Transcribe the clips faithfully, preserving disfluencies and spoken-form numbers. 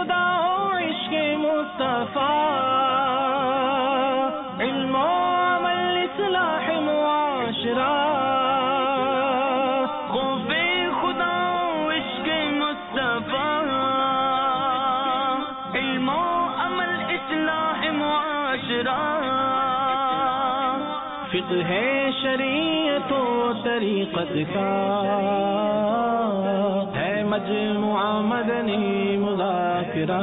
خدا عشق مصطفیٰ علم و عمل اصلاح معاشرہ خوف خدا عشق مصطفیٰ علم و عمل اصلاح معاشرہ فقہ ہے شریعت و طریقت کا ہے مجموعہ مدنی مذاکرہ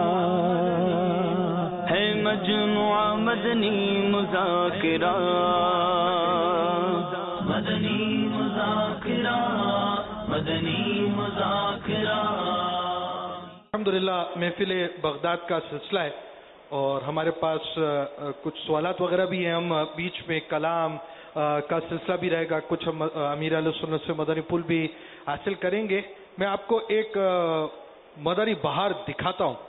ہے مجموعہ مدنی مذاکرہ مدنی مذاکرہ مدنی مذاکرہ. الحمدللہ محفل بغداد کا سلسلہ ہے اور ہمارے پاس کچھ سوالات وغیرہ بھی ہیں. ہم بیچ میں کلام کا سلسلہ بھی رہے گا, کچھ ہم امیر اہل سنت سے مدنی پھول بھی حاصل کریں گے. میں آپ کو ایک مدنی بہار دکھاتا ہوں.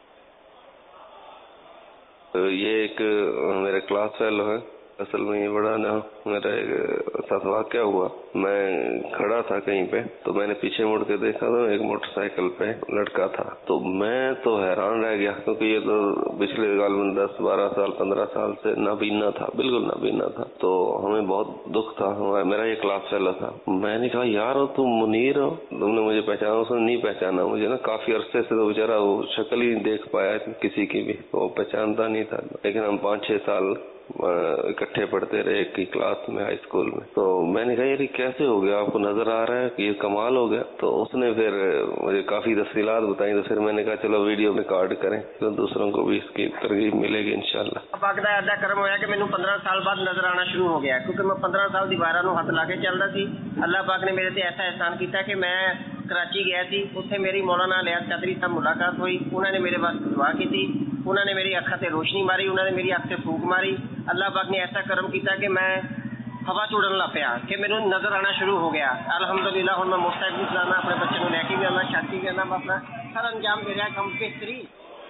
یہ ایک میرے کلاس فیلو ہے. اصل میں یہ بڑا نا میرا ساتھ واقعہ ہوا. میں کھڑا تھا کہیں پہ تو میں نے پیچھے مڑ کے دیکھا تو ایک موٹر سائیکل پہ لڑکا تھا. تو میں تو حیران رہ گیا کیونکہ یہ تو پچھلے غالباً دس بارہ سال پندرہ سال سے نابینا تھا, بالکل نابینا تھا. تو ہمیں بہت دکھ تھا. میرا یہ کلاس فیلو تھا. میں نے کہا یار تم منیر ہو, تم نے مجھے پہچانا. اس نے نہیں پہچانا مجھے نا, کافی عرصے سے تو بیچارہ وہ شکل ہی نہیں دیکھ پایا کسی کی بھی, وہ پہچانتا نہیں تھا. لیکن ہم پانچ چھ سال اکٹھے پڑھتے رہے ایک ہی کلاس میں ہائی اسکول میں. تو میں نے کہا یہ کیسے ہو گیا, آپ کو نظر آ رہا ہے کہ یہ کمال ہو گیا. تو اس نے پھر مجھے کافی تفصیلات بتائیں. تو پھر میں نے کہا چلو ویڈیو ریکارڈ کریں تو دوسروں کو بھی اس کی ترغیب ملے گی انشاءاللہ. پاک دا ایسا کرم ہوا کہ مینوں پندرہ سال بعد نظر آنا شروع ہو گیا, کیونکہ میں پندرہ سال دیواراں نوں ہاتھ لا کے چل رہا سی. اللہ پاک نے میرے تے ایسا احسان کیتا کہ میں کراچی گیا تھی, اتنے میری مولانا الیاس قادری صاحب ملاقات ہوئی. انہوں نے میرے واسطے دعا کی تھی, انہوں نے میری اکھاں تے روشنی ماری, انہوں نے میری اکھ تے پھونک ماری. اللہ پاک نے ایسا کرم کیتا کہ میں ہوا چوڑن لگ پیا کہ میرے نظر آنا شروع ہو گیا. الحمدللہ ہوں میں مستعد بھی چلانا, اپنے بچے کو لے کے بھی آنا, شادی کرنا, میں اپنا ہر انجام دے رہا کم بہترین.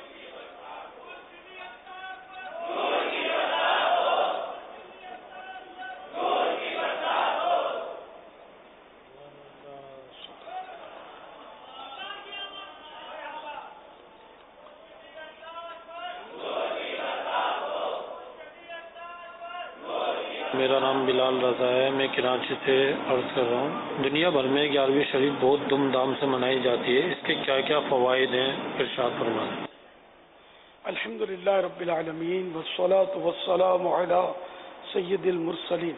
میرا نام بلال رضا ہے, میں کراچی سے عرض کر رہا ہوں. دنیا بھر میں گیارہویں شریف بہت دھوم دھام سے منائی جاتی ہے, اس کے کیا کیا فوائد ہیں ارشاد فرمائیں. الحمدللہ رب العالمین والصلاة والسلام علی سید المرسلین.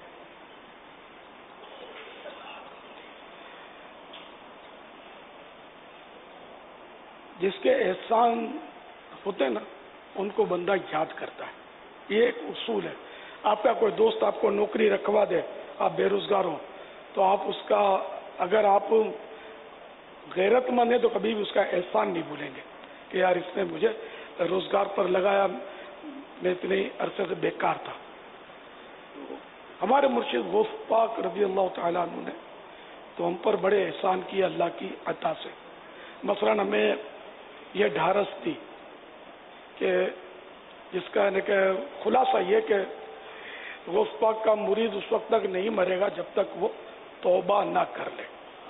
جس کے احسان ہوتے نا ان کو بندہ یاد کرتا ہے, یہ ایک اصول ہے. آپ کا کوئی دوست آپ کو نوکری رکھوا دے, آپ بے روزگار ہوں, تو آپ اس کا اگر آپ غیرت مند ہیں تو کبھی بھی اس کا احسان نہیں بھولیں گے کہ یار اس نے مجھے روزگار پر لگایا, میں اتنے عرصے سے بیکار تھا. ہمارے مرشد غوث پاک رضی اللہ تعالیٰ عنہ نے تو ہم پر بڑے احسان کیے اللہ کی عطا سے. مثلاً ہمیں یہ ڈھارس تھی کہ جس کا یعنی کہ خلاصہ یہ کہ غوث پاک کا مرید اس وقت تک نہیں مرے گا جب تک وہ توبہ نہ کر لے.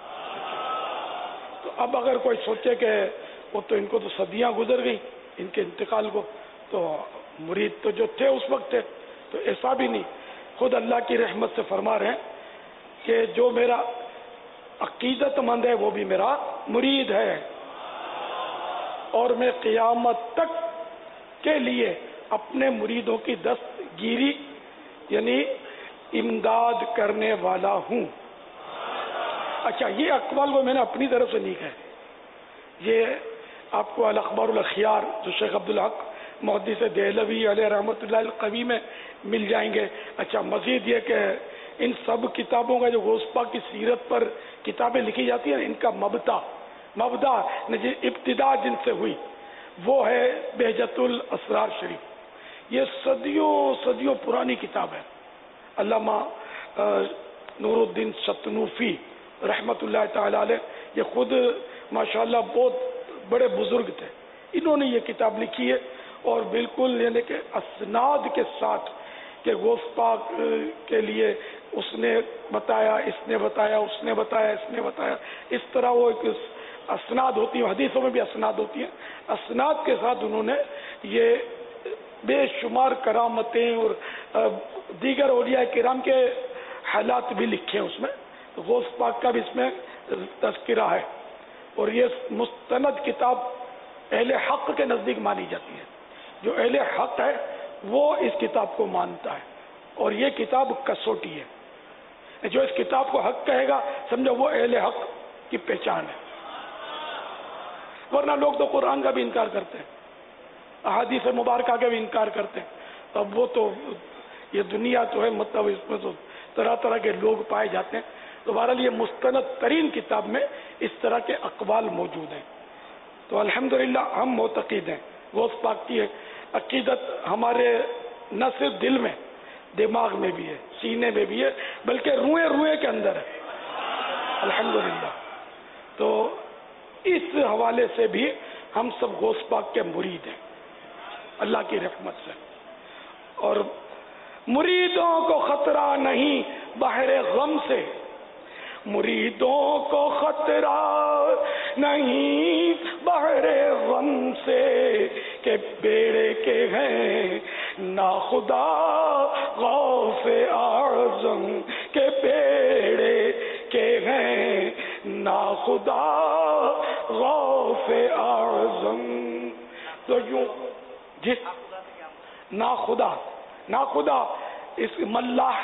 تو اب اگر کوئی سوچے کہ وہ تو ان کو تو صدیاں گزر گئی ان کے انتقال کو, تو مرید تو جو تھے اس وقت تھے, تو ایسا بھی نہیں. خود اللہ کی رحمت سے فرما رہے ہیں کہ جو میرا عقیدت مند ہے وہ بھی میرا مرید ہے, اور میں قیامت تک کے لیے اپنے مریدوں کی دستگیری یعنی امداد کرنے والا ہوں. اچھا, یہ اقوال کو میں نے اپنی طرف سے نہیں کہا, یہ آپ کو الاخبار الاخیار جو شیخ عبدالحق محدث دہلوی علیہ رحمۃ اللہ القوی میں مل جائیں گے. اچھا, مزید یہ کہ ان سب کتابوں کا جو غوث پاک کی سیرت پر کتابیں لکھی جاتی ہیں ان کا مبدا مبدا ابتدا جن سے ہوئی وہ ہے بہجت الاسرار شریف. یہ صدیوں صدیوں پرانی کتاب ہے. علامہ نور الدین ستنوفی رحمت اللہ تعالی علیہ, یہ خود ماشاءاللہ بہت بڑے بزرگ تھے, انہوں نے یہ کتاب لکھی ہے, اور بالکل یعنی کہ اسناد کے ساتھ کہ غوث پاک کے لیے اس نے بتایا, اس نے بتایا, اس نے بتایا, اس نے بتایا, اس طرح وہ ایک اسناد ہوتی ہیں، حدیثوں میں بھی اسناد ہوتی ہیں، اسناد کے ساتھ انہوں نے یہ بے شمار کرامتیں اور دیگر اولیاء کرام کے حالات بھی لکھے ہیں اس میں. غوث پاک کا بھی اس میں تذکرہ ہے، اور یہ مستند کتاب اہل حق کے نزدیک مانی جاتی ہے. جو اہل حق ہے وہ اس کتاب کو مانتا ہے، اور یہ کتاب کسوٹی ہے. جو اس کتاب کو حق کہے گا سمجھو وہ اہل حق کی پہچان ہے. ورنہ لوگ تو قرآن کا بھی انکار کرتے ہیں، احادیث مبارکہ کا بھی انکار کرتے ہیں. اب وہ تو یہ دنیا تو ہے، مطلب اس میں تو طرح طرح کے لوگ پائے جاتے ہیں. تو بہرحال یہ مستند ترین کتاب میں اس طرح کے اقوال موجود ہیں. تو الحمدللہ ہم معتقد ہیں، غوث پاک کی عقیدت ہمارے نہ صرف دل میں، دماغ میں بھی ہے، سینے میں بھی ہے، بلکہ روئے روئے کے اندر ہے الحمدللہ. تو اس حوالے سے بھی ہم سب غوث پاک کے مرید ہیں اللہ کی رحمت سے. اور مریدوں کو خطرہ نہیں بحر غم سے، مریدوں کو خطرہ نہیں بحر غم سے، کہ بیڑے کے ہیں ناخدا غوث اعظم، کہ بیڑے کے ہیں ناخدا غوث اعظم. تو یوں جس ناخدا ناخدا اس ملاح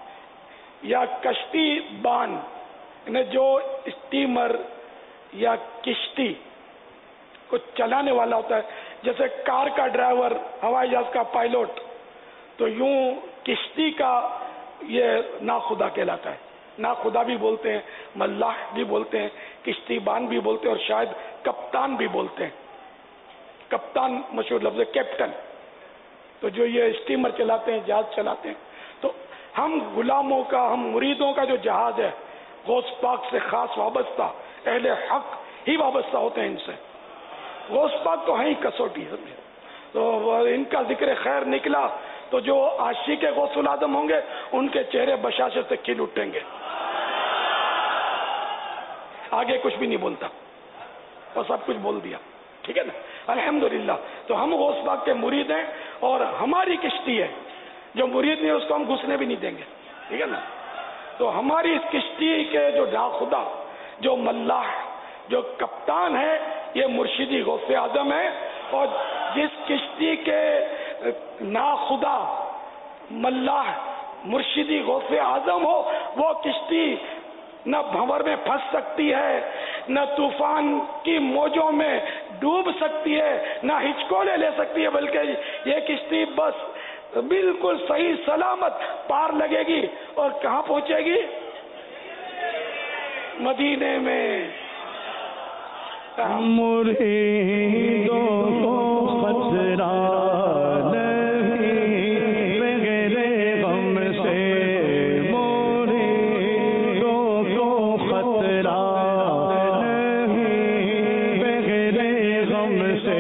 یا کشتی بان نے جو اسٹیمر یا کشتی کو چلانے والا ہوتا ہے، جیسے کار کا ڈرائیور، ہوائی جہاز کا پائلٹ، تو یوں کشتی کا یہ ناخدا کہلاتا ہے. ناخدا بھی بولتے ہیں، ملاح بھی بولتے ہیں، کشتی بان بھی بولتے ہیں، اور شاید کپتان بھی بولتے ہیں. کپتان مشہور لفظ ہے، کیپٹن. تو جو یہ اسٹیمر چلاتے ہیں، جہاز چلاتے ہیں. تو ہم غلاموں کا، ہم مریدوں کا جو جہاز ہے غوث پاک سے خاص وابستہ، اہل حق ہی وابستہ ہوتے ہیں ان سے. غوث پاک تو ہیں ہی کسوٹی. تو ان کا ذکر خیر نکلا تو جو عاشق غوث العظم ہوں گے ان کے چہرے بشاشت سے کھل اٹھیں گے. آگے کچھ بھی نہیں بولتا اور سب کچھ بول دیا. ٹھیک ہے نا، الحمدللہ. تو ہم غوث پاک کے مرید ہیں، اور ہماری کشتی ہے، جو مرید نہیں اس کو ہم گھسنے بھی نہیں دیں گے. ٹھیک ہے نا. تو ہماری اس کشتی کے جو ناخدا، جو ملاح، جو کپتان ہے، یہ مرشدی غوث اعظم ہے. اور جس کشتی کے ناخدا، ملاح، مرشدی غوث اعظم ہو، وہ کشتی نہ بھنور میں پھنس سکتی ہے، نہ طوفان کی موجوں میں ڈوب سکتی ہے، نہ ہچکولے لے سکتی ہے، بلکہ یہ کشتی بس بالکل صحیح سلامت پار لگے گی. اور کہاں پہنچے گی؟ مدینے میں. مریدوں کو خطرہ نہیں بغیر غم سے، مریدوں کو خطرہ نہیں بغیر غم سے،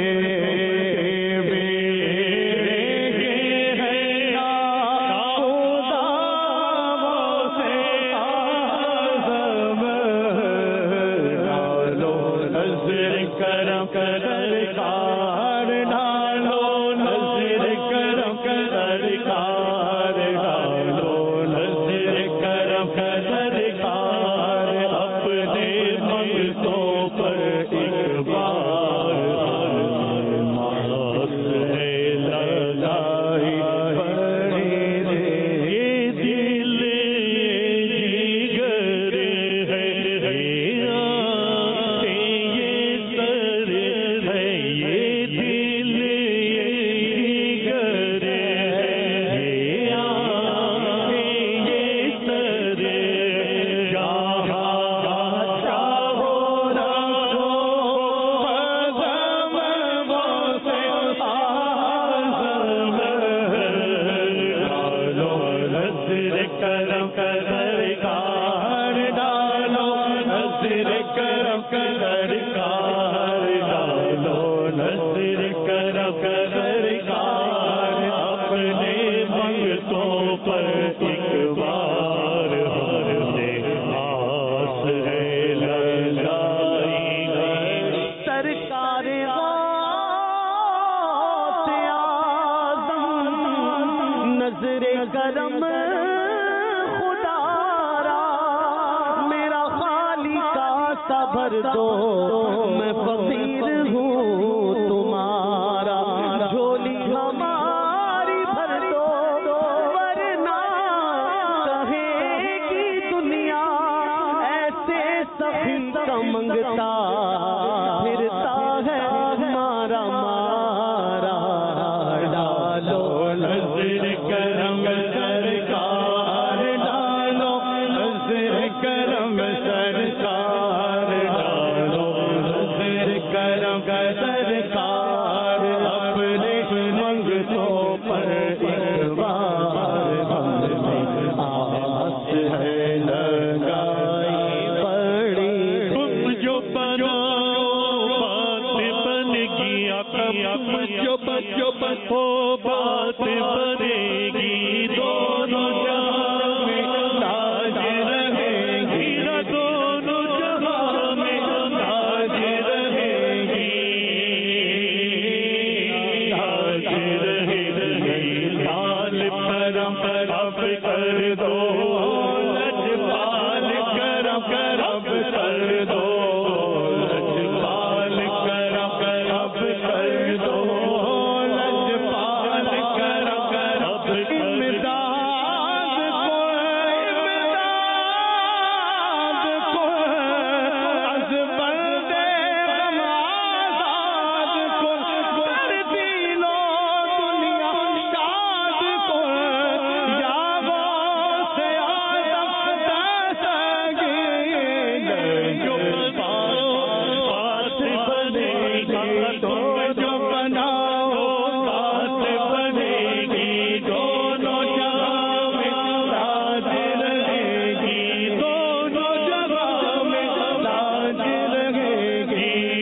یہ کرم خدا را میرا خالی کا صبر دو میں فقیر ہوں تمہارا جھولی ہماری بھر دو ورنہ کہے گی دنیا ایسے سخی کا منگتا پھرتا ہے ہمارا مارا ڈالو نظر کرم سرکار ڈالو نظر کرم سرکار ڈالو نظر کرم سرکار اپنے منگتوں پر ایک بار ہم نے آس ہے لگائی پڑی تم جو بناؤ بات بن گیا اب جو بچو بچو بات بنے گی دونوں جہاں میں تاج رہے گی دونوں جہاں میں تاج رہے گی تاج رہے گی لال پرم رب کر دو لجپال کرم کرم کر دو لجپال کرم کرم کر دو لجپال کرم کرم امداد کو امداد کو از بندے غم آزاد کو کر دلو دنیا شاد کو جاگو سے آدم دستگیر جو بات بنے گی تو جو بناؤ بات بنے گی دونوں جہاں میں تاج رہے گی دونوں جہاں میں تاج رہے گی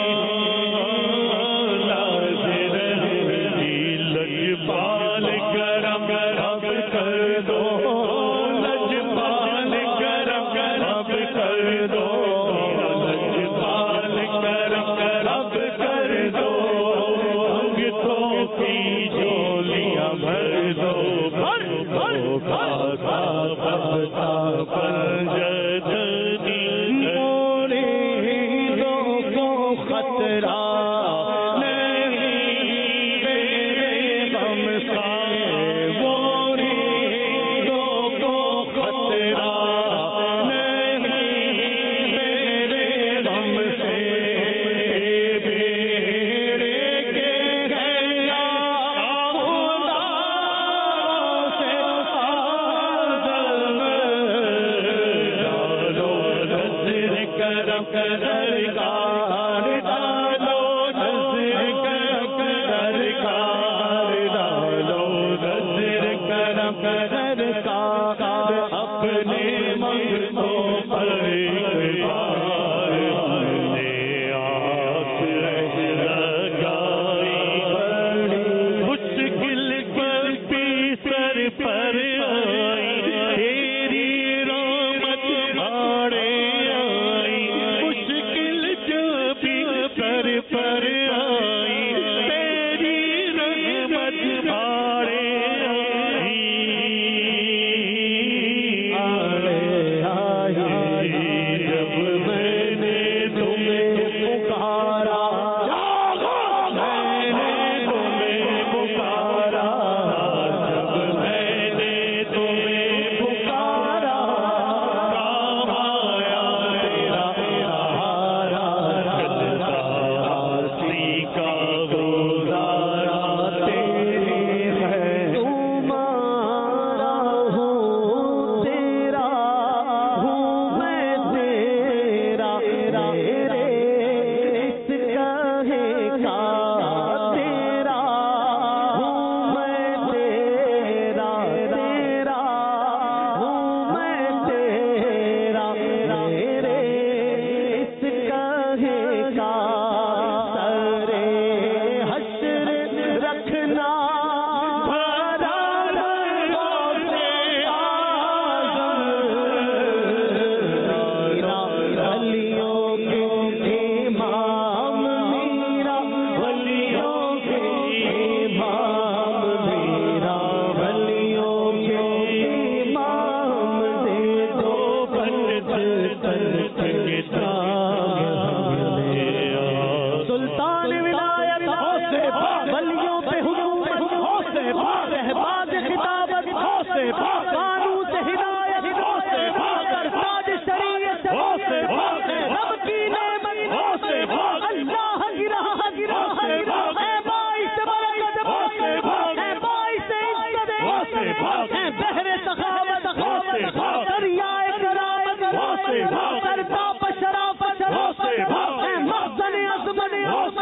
تاج رہے گی لجپال کرم کرم کر دو لجپال کرم کرم کر دو لجپال کرم کرم کر دو انگتوں کی جھولیاں بھر دو بھر مریدوں کو خطرہ نہیں میرے غم سے مریدوں کو خطرہ نہیں میرے غم سے بیڑے کے گیا خدا سے آزم ڈالو نظر کرم سرکار ڈالو نظر کرم سرکار ڈالو نظر کرم سرکار اپنے منگتوں پر ایک بار ہم نے آس لگائی پڑی مشکل پر بھی سر پر آئی تیری رحمت آڑے آئی مشکل جو بھی سر پر آئی تیری رحمت آڑے آئی آئی جب میں نے تمہیں پکارا میں نے تمہیں پکارا جب میں نے تمہیں پکارا کام آیا تیرا سہارا چلتا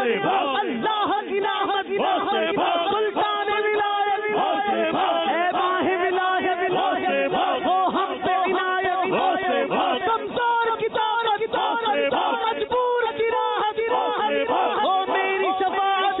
اللہ کی رحمت سلطان ولایت اے ماہ ولایت ہو ہم پہ عنایت کمزور کی طاقت مجبور کی راحت ہو میری شفاعت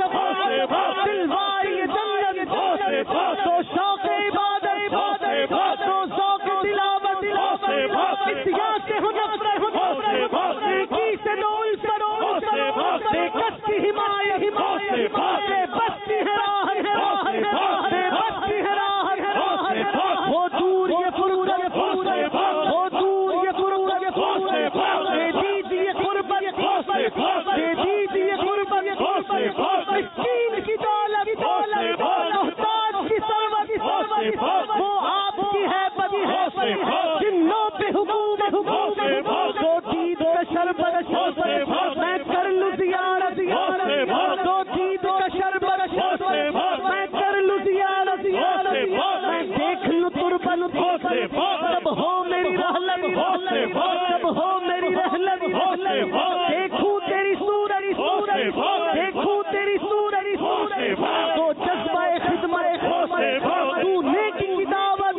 دلواری جنت تو شوق عبادت تو ذوق تلاوت اتیا سے ہو نفرت نیکی سے نول کرو بے کس کی حمایت بے بس کی ہے راحت بے بس کی ہے راحت ہو دور یہ فرورت ہو دور یہ فرورت دے دیجیے قربت دے دیجیے قربت مسکین کی دولت محتاج کی ثروت وہ آپ کی ہے بدی جنوں پہ حکومت دو دید کا شربت میں کر لوں زیارت دو دید کا شربت میں کر لوں زیارت میں دیکھ لوں تربت تب ہو میری رحلت تب ہو میری رحلت دیکھوں تیری صورت دیکھوں تیری صورت تو جذبہ خدمت تو نیکی کی دعوت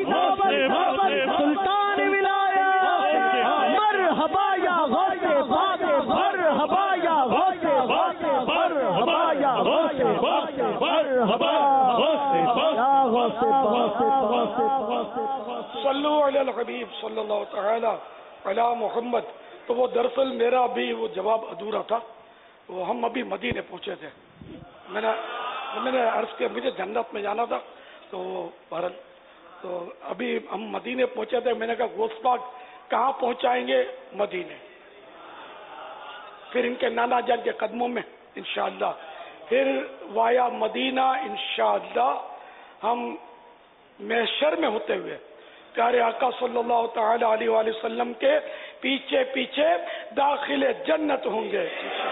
سلطان ولایت مرحبا یا غوث پاک مرحبا یا غوث پاک مرحبا یا غوث پاک مرحبا یا غوث پاک صلو علی الحبیب صلی اللہ تعالی علی محمد. تو وہ دراصل میرا بھی وہ جواب ادھورا تھا. وہ ہم ابھی مدینے پہنچے تھے. میں نے میں نے عرض کیا مجھے جنت میں جانا تھا. تو بہرحال تو ابھی ہم مدینے پہنچے تھے. میں نے کہا غوث پاک کہاں پہنچائیں گے؟ مدینے. پھر ان کے نانا جان کے قدموں میں انشاءاللہ. پھر وایا مدینہ انشاءاللہ ہم محشر میں ہوتے ہوئے پیارے آقا صلی اللہ تعالی علیہ وآلہ وسلم کے پیچھے پیچھے داخل جنت ہوں گے.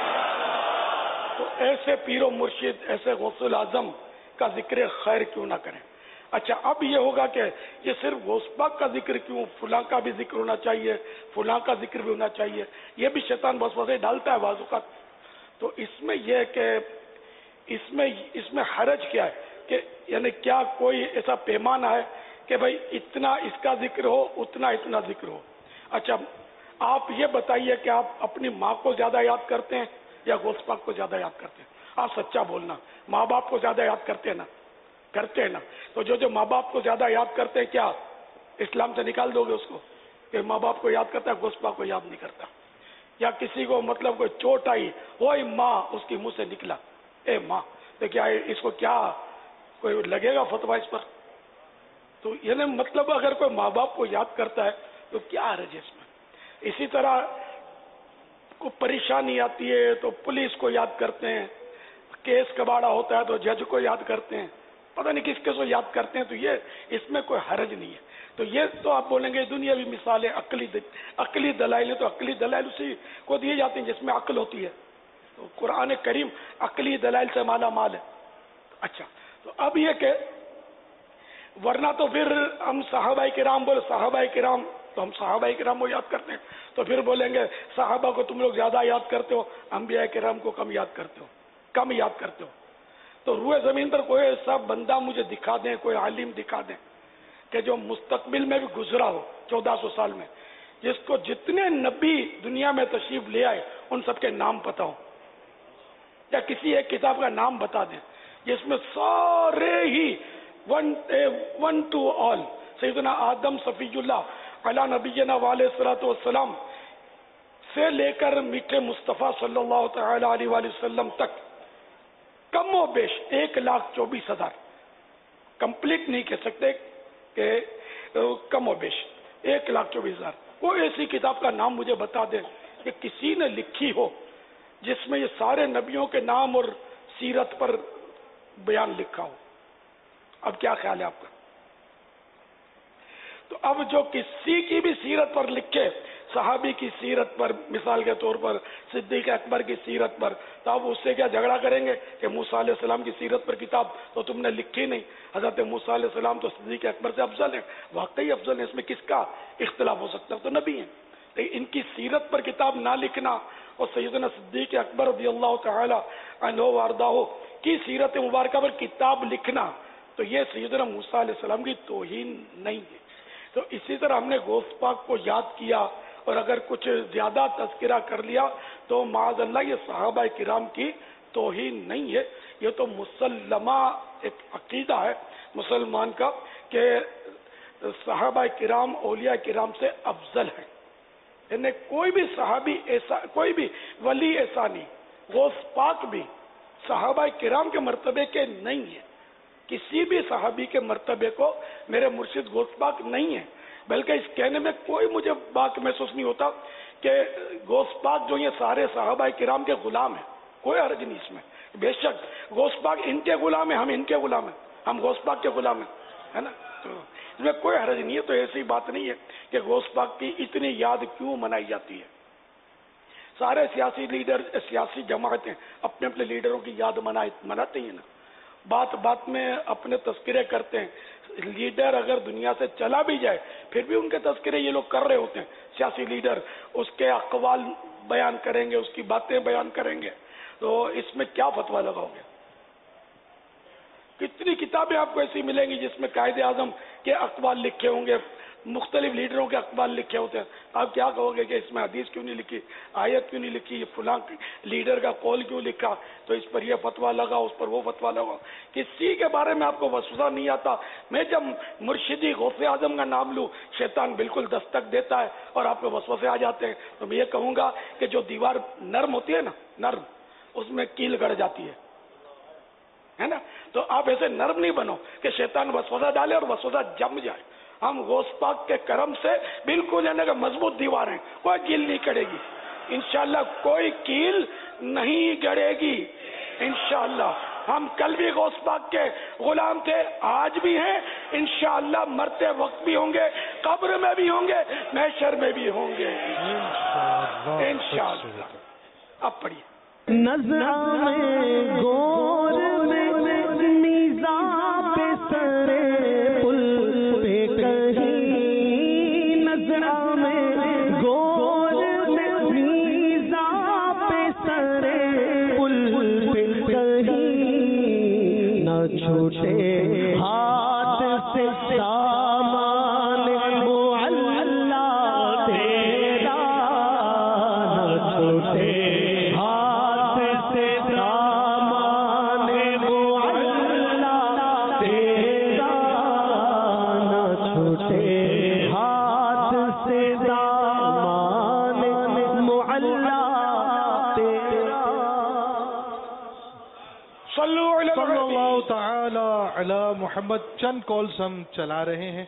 تو ایسے پیر و مرشد ایسے غوث الاعظم کا ذکر خیر کیوں نہ کریں. اچھا اب یہ ہوگا کہ یہ صرف غوث پاک کا ذکر کیوں، فلاں کا بھی ذکر ہونا چاہیے، فلاں کا ذکر بھی ہونا چاہیے. یہ بھی شیطان بس وسے ڈالتا ہے بعض اوقات. تو اس میں یہ کہ اس میں اس میں حرج کیا ہے کہ یعنی کیا کوئی ایسا پیمانہ ہے کہ بھائی اتنا اس کا ذکر ہو اتنا اتنا ذکر ہو. اچھا آپ یہ بتائیے کہ آپ اپنی ماں کو زیادہ یاد کرتے ہیں یا غوث پاک کو زیادہ یاد کرتے ہیں؟ آپ سچا بولنا. ماں باپ کو زیادہ یاد کرتے ہیں نا؟ کرتے ہیں نا. تو جو جو ماں باپ کو زیادہ یاد کرتے ہیں کیا اسلام سے نکال دو گے اس کو کہ ماں باپ کو یاد کرتا ہے غوث پاک کو یاد نہیں کرتا؟ یا کسی کو مطلب کوئی چوٹ آئی وہی ماں اس کی منہ سے نکلا اے ماں، تو کیا اس کو کیا کوئی لگے گا فتویٰ اس پر؟ تو یعنی مطلب اگر کوئی ماں باپ کو یاد کرتا ہے تو کیا حرج ہے اس میں؟ اسی طرح کو پریشانی آتی ہے تو پولیس کو یاد کرتے ہیں، کیس کباڑا ہوتا ہے تو جج کو یاد کرتے ہیں، پتہ نہیں کس کس کو یاد کرتے ہیں. تو یہ اس میں کوئی حرج نہیں ہے. تو یہ تو آپ بولیں گے دنیاوی مثالیں عقلی عقلی دلائل ہیں، تو عقلی دلائل اسی کو دیے جاتے ہیں جس میں عقل ہوتی ہے. تو قرآن کریم عقلی دلائل سے مالا مال ہے. اچھا تو اب یہ کہ ورنہ تو پھر ہم صحابہ کرام بولے صحابہ کرام تو ہم صحابہ کرام کو یاد کرتے ہیں. تو پھر بولیں گے صحابہ کو تم لوگ زیادہ یاد کرتے ہو، انبیاء کرام کو کم یاد کرتے ہو کم یاد کرتے ہو. تو روئے زمین پر کوئی ایسا بندہ مجھے دکھا دیں، کوئی عالم دکھا دیں کہ جو مستقبل میں بھی گزرا ہو چودہ سو سال میں، جس کو جتنے نبی دنیا میں تشریف لے آئے ان سب کے نام پتہ ہو، یا کسی ایک کتاب کا نام بتا دیں جس میں سارے ہی ون ون ٹو آل سیدنا آدم صفی اللہ علی نبینا علیہ الصلوۃ والسلام سے لے کر میٹھے مصطفیٰ صلی اللہ تعالی علیہ وآلہ وسلم تک کم و بیش ایک لاکھ چوبیس ہزار کمپلیٹ نہیں کہہ سکتے کہ کم و بیش ایک لاکھ چوبیس ہزار کوئی ایسی کتاب کا نام مجھے بتا دیں کہ کسی نے لکھی ہو جس میں یہ سارے نبیوں کے نام اور سیرت پر بیان لکھا ہو. اب کیا خیال ہے آپ کا؟ تو اب جو کسی کی بھی سیرت پر لکھے، صحابی کی سیرت پر مثال کے طور پر، صدیق اکبر کی سیرت پر، تو آپ اس سے کیا جھگڑا کریں گے کہ موسیٰ علیہ السلام کی سیرت پر کتاب تو تم نے لکھی نہیں، حضرت موسیٰ علیہ السلام تو صدیق اکبر سے افضل ہے. واقعی افضل ہے، اس میں کس کا اختلاف ہو سکتا ہے؟ تو نبی ہیں. ان کی سیرت پر کتاب نہ لکھنا اور سیدنا صدیق اکبر رضی اللہ تعالی अन्हो वारदाहो की सीरत मुबारक पर किताब लिखना, तो ये सैयदना मूसा अलैहिस्सलाम की तौहीन नहीं है। तो इसी तरह हमने गौस पाक को याद किया और अगर कुछ ज्यादा तज़किरा कर लिया तो माज़अल्लाह ये सहाबा किराम की तौहीन नहीं है, ये तो मुसल्लमा एक अकीदा है मुसलमान का कि सहाबा किराम औलिया किराम से अफजल है। यानी कोई भी सहाबी ऐसा, कोई भी वली ऐसा नहीं, गौस पाक भी सहाबा किराम के मर्तबे के नहीं है। किसी भी सहाबी के मर्तबे को मेरे मुर्शिद गौस पाक नहीं है। बल्कि इस कहने में कोई मुझे बात महसूस नहीं होता कि गौस पाक जो ये सारे सहाबा किराम के गुलाम हैं, कोई हर्ज नहीं इसमें। बेशक गौस पाक इनके गुलाम है, हम इनके गुलाम हैं, हम गौस पाक के गुलाम हैं, है ना। तो इसमें कोई हर्ज नहीं है। तो ऐसी बात नहीं है कि गौस पाक की इतनी याद क्यों मनाई जाती है। सारे सियासी लीडर, सियासी जमातें अपने अपने लीडरों की याद मनाए मनाते हैं ना, बात बात में अपने तस्करे करते हैं। लीडर अगर दुनिया से चला भी जाए फिर भी उनके तस्करे ये लोग कर रहे होते हैं। सियासी लीडर उसके अक़वाल बयान करेंगे, उसकी बातें बयान करेंगे, तो इसमें क्या फतवा लगाओगे। कितनी किताबें आपको ऐसी मिलेंगी जिसमें कायदे आज़म के अक़वाल लिखे होंगे, मुख्तलिफ लीडरों के अक़वाल लिखे होते हैं। आप क्या कहोगे कि इसमें हदीस क्यों नहीं लिखी, आयत क्यों नहीं लिखी, ये फलां लीडर का कौल क्यों लिखा, तो इस पर यह फतवा लगा, उस पर वो फतवा लगा। किसी के बारे में आपको वसवसा नहीं आता। मैं जब मुर्शिदी गौसे आज़म का नाम लूँ, शैतान बिल्कुल दस्तक देता है और आपको वसवसे आ जाते हैं। तो मैं ये कहूँगा कि जो दीवार नर्म होती है ना, नर्म, उसमें कील गड़ जाती है, है ना। तो आप ऐसे नर्म नहीं बनो कि शैतान वसवसा डाले और वसवसा जम जाए। हम गौस पाक के करम से बिल्कुल यानी कि मजबूत दीवार हैं, कोई कील नहीं गड़ेगी इंशाअल्लाह, कोई कील नहीं गड़ेगी इंशाअल्लाह। हम कल भी गौस पाक के गुलाम थे, आज भी हैं, इंशाअल्लाह मरते वक्त भी होंगे, कब्र में भी होंगे, महशर में भी होंगे इंशाअल्लाह। अब पढ़िए। नज़रा में गोर में मीज़ा पे सरे पुल पे कहीं, नज़रा में गोर में मीज़ा पे सरे पुल पे कहीं, न छूटे हाथ से सामान मुअल्ला तेरा, न छूटे मोहम्मद। चंद कॉल्स हम चला रहे हैं।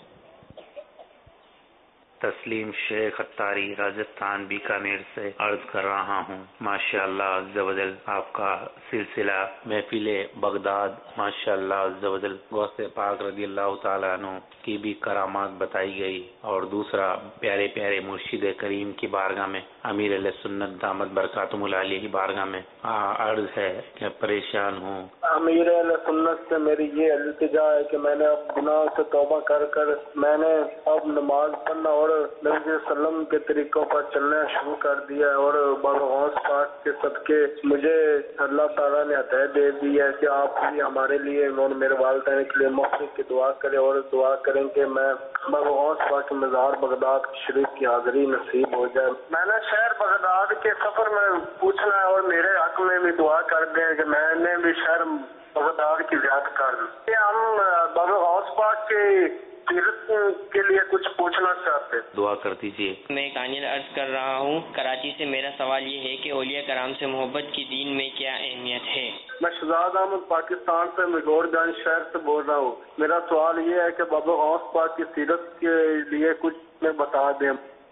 तस्लीम शेख अत्तारी राजस्थान बीकानेर से अर्ज कर रहा हूँ, माशाअल्लाह अज़्ज़वजल आपका सिलसिला महफिले बगदाद माशाअल्लाह अज़्ज़वजल गौसे पाक रज़ियल्लाहु ताला अन्हु की भी करामात बताई गई, और दूसरा प्यारे प्यारे मुर्शिद करीम की बारगाह में अमीर अहले सुन्नत दामद बरकातुहुल आलिया की बारगाह में अर्ज है कि परेशान हूँ। अमीर अहले सुन्नत से मेरी ये इल्तिजा है कि मैंने अब गुनाह से तौबा कर कर मैंने अब नमाज पढ़ना और नबी सल्लम के तरीकों पर चलना शुरू कर दिया है, और बगौस पाक के सदके मुझे अल्लाह ताला ने हदायत दे दी है कि आप भी हमारे लिए और मेरे वालिदैन के लिए मग़फ़िरत की दुआ करें, और दुआ करें कि मैं बगौस पाक के मज़ार बगदाद शरीफ की हाज़िरी नसीब हो जाए। मैंने शहर बगदाद के सफर में पूछना है और मेरे हक में भी दुआ कर दें कि मैंने भी शहर बगदाद की ज़ियारत कर ली। हम बगौस पाक के तीर्थ के लिए कुछ पूछना चाहते, दुआ कर दीजिए। मैं कानिल अर्ज कर रहा हूँ कराची से। मेरा सवाल ये है कि औलिया कराम से मोहब्बत की दीन में क्या अहमियत है। मैं शहजाद अहमद पाकिस्तान से मिगोरगंज शहर से बोल रहा हूँ। मेरा सवाल ये है कि बाबा गौस पाक की सीरत के लिए कुछ में बता दें।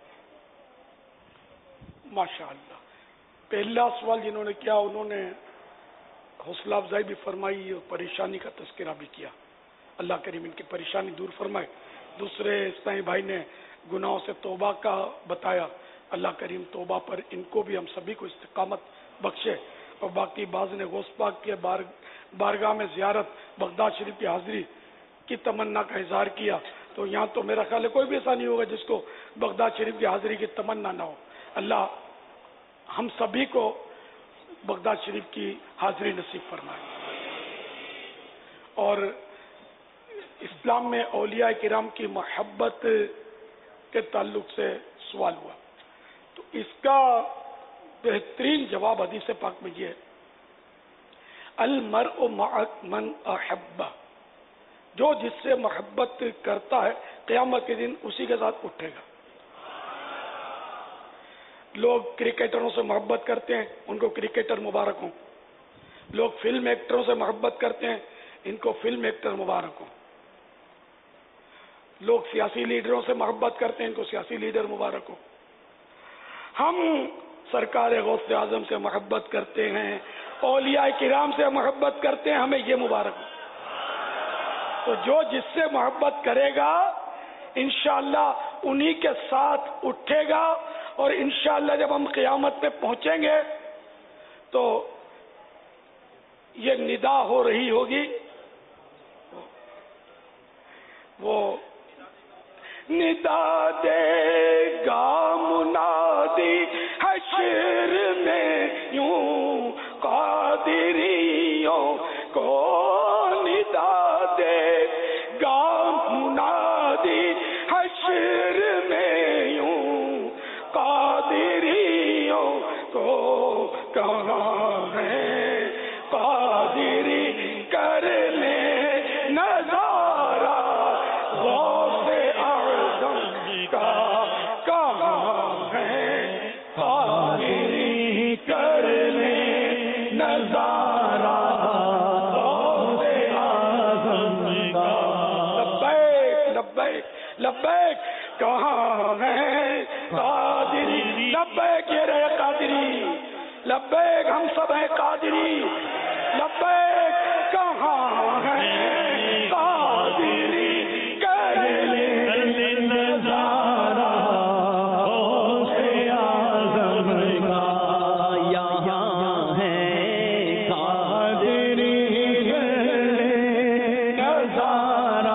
माशाअल्लाह। पहला सवाल जिन्होंने किया उन्होंने हौसला अफजाई भी फरमाई और परेशानी का तस्करा भी किया। अल्लाह करीम इनकी परेशानी दूर फरमाए। दूसरे इस्माइल भाई ने गुनाहों से तौबा का बताया, अल्लाह करीम तौबा पर इनको भी हम सभी को इस्तिकामत बख्शे। और बाकी बाज ने गौस पाक के बार बारगाह में ज़ियारत बगदाद शरीफ की हाज़िरी की तमन्ना का इजहार किया, तो यहाँ तो मेरा ख्याल है कोई भी ऐसा नहीं होगा जिसको बगदाद शरीफ की हाज़िरी की तमन्ना ना हो। अल्लाह हम सभी को बगदाद शरीफ की हाजिरी नसीब फरमाए। और इस्लाम में औलिया किराम की मोहब्बत के ताल्लुक से सवाल हुआ, तो इसका बेहतरीन जवाब हदीस पाक में ये है, अल मरउ मअ मन अहब्बा, जो जिससे मोहब्बत करता है क़यामत के दिन उसी के साथ उठेगा। लोग क्रिकेटरों से मोहब्बत करते हैं, उनको क्रिकेटर मुबारक हों। लोग फिल्म एक्टरों से मोहब्बत करते हैं, इनको फिल्म एक्टर मुबारक हों। लोग सियासी लीडरों से मोहब्बत करते हैं, इनको सियासी लीडर मुबारक हो। हम सरकार गौसे आजम से मोहब्बत करते हैं, औलिया किराम से मोहब्बत करते हैं, हमें ये मुबारक हो। तो जो जिससे मोहब्बत करेगा इंशाअल्लाह उन्हीं के साथ उठेगा, और इंशाअल्लाह जब हम क़यामत पे पहुंचेंगे तो ये निदा हो रही होगी, वो निदा देगा मुनादी हश्र में यूं कादिरियों को, निदा देगा मुनादी हश्र में यूं कादिरियों को, कहाँ है कादिरी कर ले नजारा गौसे आज़म का, कहाँ है कादिरी कर ले नजारा गौसे आज़म का। लब्बैक लब्बैक लब्बैक, कहाँ है कादिरी, लब्बैक ये रहे कादिरी, लब्बैक हम सब हैं कादिरी, लब्बैक कहाँ है कादिरी कर ले नजारा गौसे आज़म का, यहाँ है कादिरी कर ले नजारा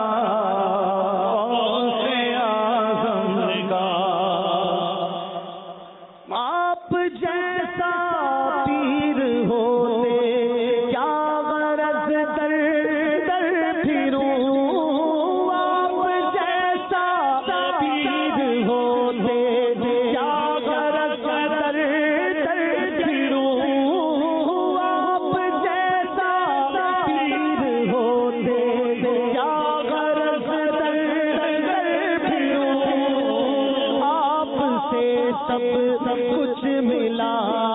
गौसे आज़म का। आप जैसा पीर होते क्या गरज दर दर फिरूं, आप जैसा पीर होते क्या गरज दर दर फिरूं, आप जैसा पीर होते क्या गरज दर दर फिरूं, आपसे सब कुछ मिला,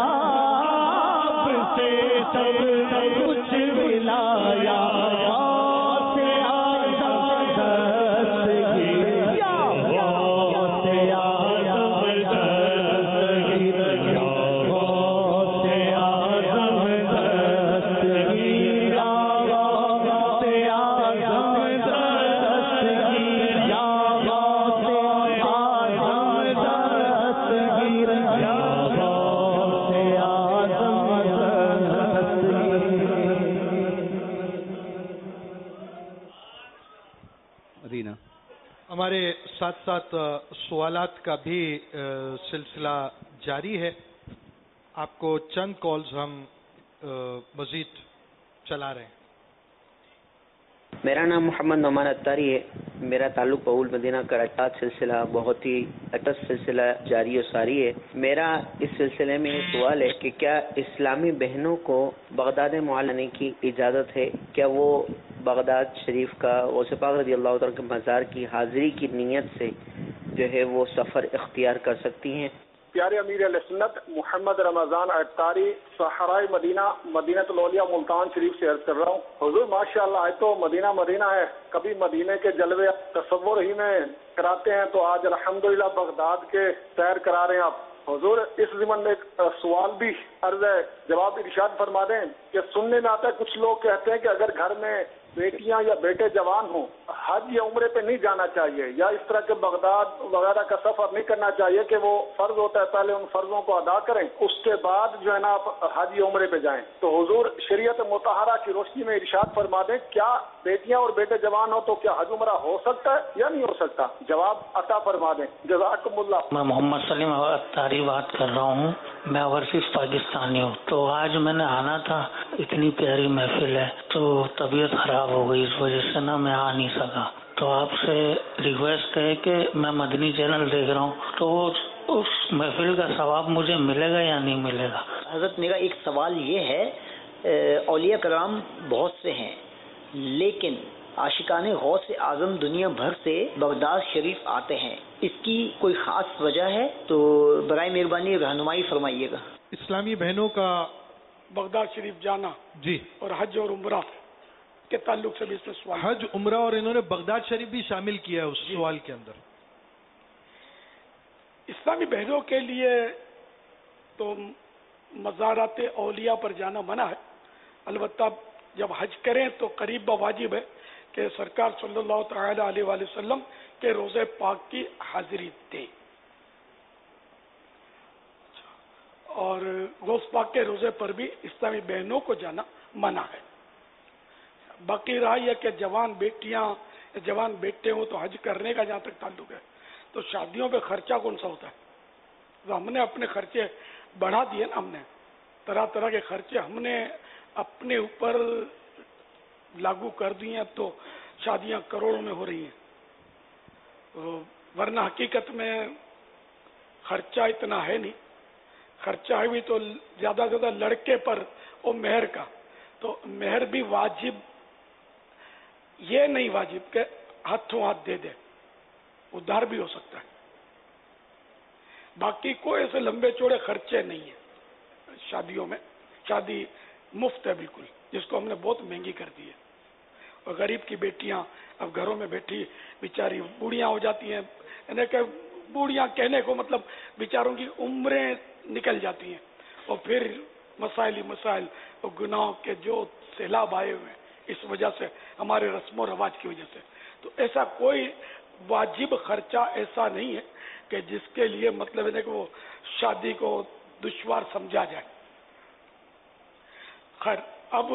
आपसे सब कुछ मिला, या गौसे आज़म दस्तगीर, या गौसे आज़म दस्तगीर, या गौसे आज़म दस्तगीर, या गौसे आज़म दस्तगीर, या गौसे आज़म दस्तगीर, या गौसे आज़म मदीना। हमारे साथ साथ सवालात का भी अ, सिलसिला जारी है। आपको चंद कॉल्स हम अ, मजीद चला रहे हैं। मेरा नाम मोहम्मद नौमान अत्तारी है। मेरा ताल्लुक बउल मदीना कराची सिलसिला बहुत ही अटस सिलसिला जारी और सारी है। मेरा इस सिलसिले में ये सवाल है कि क्या इस्लामी बहनों को बगदाद मुआलने की इजाज़त है? क्या वो बगदाद शरीफ का गौसे पाक रज़ी अल्लाह तआला के मज़ार की हाज़िरी की नीयत से जो है वो सफ़र इख्तियार कर सकती हैं? प्यारे अमीर अहले सुन्नत मोहम्मद रमज़ान अत्तारी सहराए मदीना मदीनतुल औलिया मुल्तान शरीफ से अर्ज कर रहा हूँ। हुजूर माशाअल्लाह, आज तो मदीना मदीना है, कभी मदीने के जलवे तसव्वुर ही में कराते हैं, तो आज अल्हम्दुलिल्लाह बगदाद के सैर करा रहे हैं आप। हुजूर इस ज़िमन में एक सवाल भी अर्ज है, जवाब इरशाद फरमा दें कि सुनने में आता है कुछ लोग कहते हैं कि अगर घर में बेटियां या बेटे जवान हों, हज या उम्रे पे नहीं जाना चाहिए, या इस तरह के बगदाद वगैरह का सफर नहीं करना चाहिए, कि वो फर्ज होता है पहले उन फर्जों को अदा करें, उसके बाद जो है ना आप हज या उम्रे पे जाएं। तो हुजूर शरीयत मुतहरा की रोशनी में इरशाद फरमा दें, क्या बेटियां और बेटे जवान हो तो क्या हज उम्रा हो सकता है या नहीं हो सकता? जवाब अता फरमा दें। जज़ाकुमुल्लाह। मैं मोहम्मद सलीम अत्तारी बात कर रहा हूँ। میں اوورسیز پاکستانی ہوں. تو آج میں نے آنا تھا, اتنی پیاری محفل ہے, تو طبیعت خراب ہو گئی, اس وجہ سے نا میں آ نہیں سکا. تو آپ سے ریکویسٹ ہے کہ میں مدنی چینل دیکھ رہا ہوں, تو اس محفل کا ثواب مجھے ملے گا یا نہیں ملے گا؟ حضرت میرا ایک سوال یہ ہے, اولیاء کرام بہت سے ہیں, لیکن عاشقان غوث اعظم دنیا بھر سے بغداد شریف آتے ہیں, اس کی کوئی خاص وجہ ہے تو برائے مہربانی رہنمائی فرمائیے گا. اسلامی بہنوں کا بغداد شریف جانا جی اور حج اور عمرہ کے تعلق سے بھی اس میں سوال. حج عمرہ اور انہوں نے بغداد شریف بھی شامل کیا ہے اس جی. سوال کے اندر. اسلامی بہنوں کے لیے تو مزارات اولیاء پر جانا منع ہے, البتہ جب حج کریں تو قریب واجب ہے کہ سرکار صلی اللہ تعالی علیہ وآلہ وسلم کے روزے پاک کی حاضری دیں, اور غوث پاک کے روزے پر بھی اسلامی بہنوں کو جانا منع ہے. باقی رہا یہ کہ جوان بیٹیاں جوان بیٹے ہوں تو حج کرنے کا جہاں تک تعلق ہے تو شادیوں پہ خرچہ کون سا ہوتا ہے؟ تو ہم نے اپنے خرچے بڑھا دیے نا, ہم نے طرح طرح کے خرچے ہم نے اپنے اوپر لاگو کر دیے ہیں, تو شادیاں کروڑوں میں ہو رہی ہیں, ورنہ حقیقت میں خرچہ اتنا ہے نہیں. خرچہ ہے بھی تو زیادہ سے زیادہ لڑکے پر اور مہر کا, تو مہر بھی واجب یہ نہیں واجب کہ ہاتھوں ہاتھ دے دے, ادھار بھی ہو سکتا ہے. باقی کوئی ایسے لمبے چوڑے خرچے نہیں ہیں شادیوں میں. شادی مفت ہے بالکل, جس کو ہم نے بہت مہنگی کر دی ہے. اور غریب کی بیٹیاں اب گھروں میں بیٹھی بیچاری بوڑھیاں ہو جاتی ہیں, یعنی کہ بوڑھیاں کہنے کو مطلب بیچاروں کی عمریں نکل جاتی ہیں, اور پھر مسائل ہی مسائل اور گناہوں کے جو سیلاب آئے ہوئے ہیں اس وجہ سے, ہمارے رسم و رواج کی وجہ سے. تو ایسا کوئی واجب خرچہ ایسا نہیں ہے کہ جس کے لیے مطلب ہے کہ وہ شادی کو دشوار سمجھا جائے. خیر, اب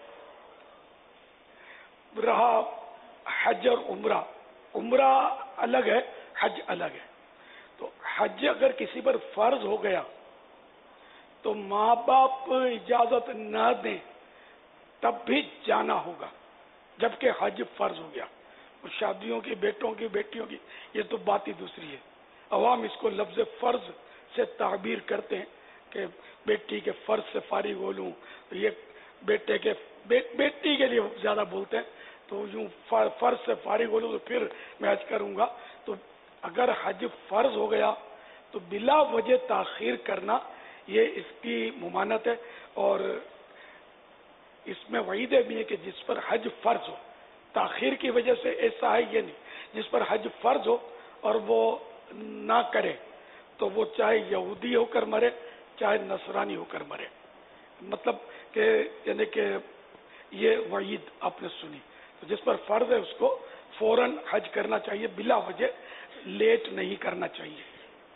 رہا حج اور عمرہ. عمرہ الگ ہے, حج الگ ہے. تو حج اگر کسی پر فرض ہو گیا تو ماں باپ اجازت نہ دیں تب بھی جانا ہوگا, جبکہ حج فرض ہو گیا. اور شادیوں کی بیٹوں کی بیٹیوں کی یہ تو بات ہی دوسری ہے. عوام اس کو لفظ فرض سے تعبیر کرتے ہیں کہ بیٹی کے فرض سے فارغ ہو لوں, یہ بیٹے کے بیٹی کے لیے زیادہ بولتے ہیں, تو یوں فرض سے فارغ ہو لوں تو پھر میں حج کروں گا. تو اگر حج فرض ہو گیا تو بلا وجہ تاخیر کرنا یہ اس کی ممانت ہے, اور اس میں وعید بھی ہے کہ جس پر حج فرض ہو, تاخیر کی وجہ سے ایسا ہے یہ نہیں, جس پر حج فرض ہو اور وہ نہ کرے تو وہ چاہے یہودی ہو کر مرے چاہے نصرانی ہو کر مرے. مطلب کہ یعنی کہ یہ وعید آپ نے سنی. تو جس پر فرض ہے اس کو فوراً حج کرنا چاہیے, بلا وجہ لیٹ نہیں کرنا چاہیے.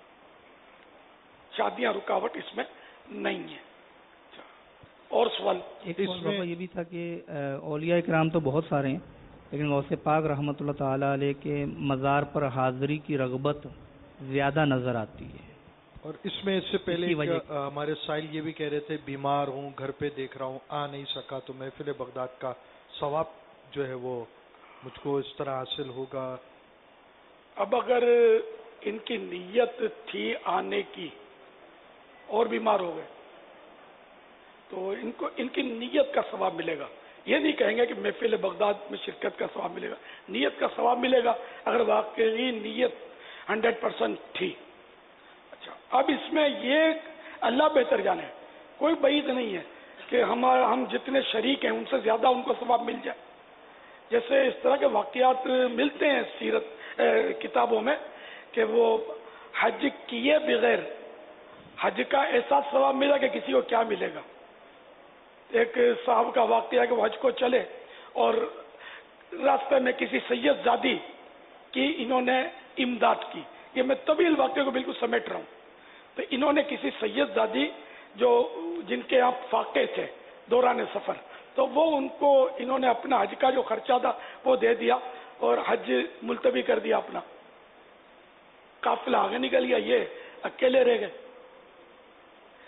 شادیاں رکاوٹ اس میں نہیں ہے. اور سوال ایک سوال یہ بھی تھا کہ اولیاء کرام تو بہت سارے ہیں, لیکن غوث پاک رحمۃ اللہ تعالی علیہ کے مزار پر حاضری کی رغبت زیادہ نظر آتی ہے. اور اس میں اس سے پہلے ہمارے سائل یہ بھی کہہ رہے تھے بیمار ہوں, گھر پہ دیکھ رہا ہوں, آ نہیں سکا, تو محفل بغداد کا ثواب جو ہے وہ مجھ کو اس طرح حاصل ہوگا. اب اگر ان کی نیت تھی آنے کی اور بیمار ہو گئے تو ان کو ان کی نیت کا ثواب ملے گا. یہ نہیں کہیں گے کہ محفل بغداد میں شرکت کا ثواب ملے گا, نیت کا ثواب ملے گا اگر واقعی نیت ہنڈریڈ پرسینٹ تھی. اچھا, اب اس میں یہ اللہ بہتر جانے, کوئی بعید نہیں ہے کہ ہمارا ہم جتنے شریک ہیں ان سے زیادہ ان کو ثواب مل جائے. جیسے اس طرح کے واقعات ملتے ہیں سیرت کتابوں میں کہ وہ حج کیے بغیر حج کا ایسا ثواب ملا کہ کسی کو کیا ملے گا. ایک صاحب کا واقعہ ہے کہ وہ حج کو چلے اور راستے میں کسی سید زادی کی انہوں نے امداد کی. یہ میں طویل واقعے کو بالکل سمیٹ رہا ہوں. تو انہوں نے کسی سید زادی جو جن کے یہاں فاقے تھے دوران سفر, تو وہ ان کو انہوں نے اپنا حج کا جو خرچہ تھا وہ دے دیا اور حج ملتوی کر دیا اپنا. قافلہ آگے نکل گیا, یہ اکیلے رہ گئے.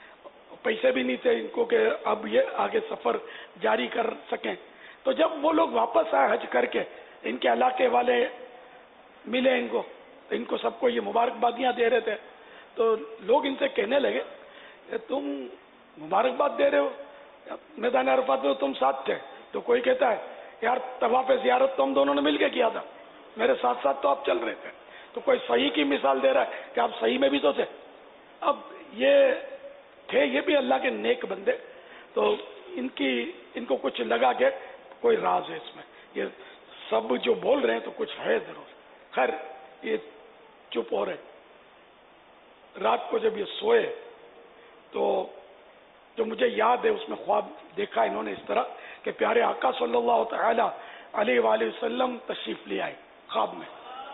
पैसे भी नहीं थे इनको कि अब ये आगे सफ़र जारी कर सकें। तो जब वो लोग वापस आए हज करके, इनके इलाके वाले मिले इनको, इनको सबको ये मुबारकबादियाँ दे रहे थे, तो लोग इनसे कहने लगे तुम मुबारकबाद दे रहे हो, मैदान अरफात में तुम साथ थे। तो कोई कहता है यार तवाफ़ ज़ियारत तो हम दोनों ने मिलके किया था, मेरे साथ साथ तो आप चल रहे थे। तो कोई सही की मिसाल दे रहा है कि आप सही में भी तो थे। अब ये थे ये भी अल्लाह के नेक बंदे, तो इनकी इनको कुछ लगा के कोई राज है इसमें, ये सब जो बोल रहे हैं तो कुछ है जरूर। खैर ये चुप हो रहे। रात को जब ये सोए तो जो मुझे याद है उसमें ख्वाब देखा इन्होंने इस तरह कि प्यारे आका सल्लल्लाहु तआला अलैहि वसल्लम तशरीफ ले आए ख्वाब में।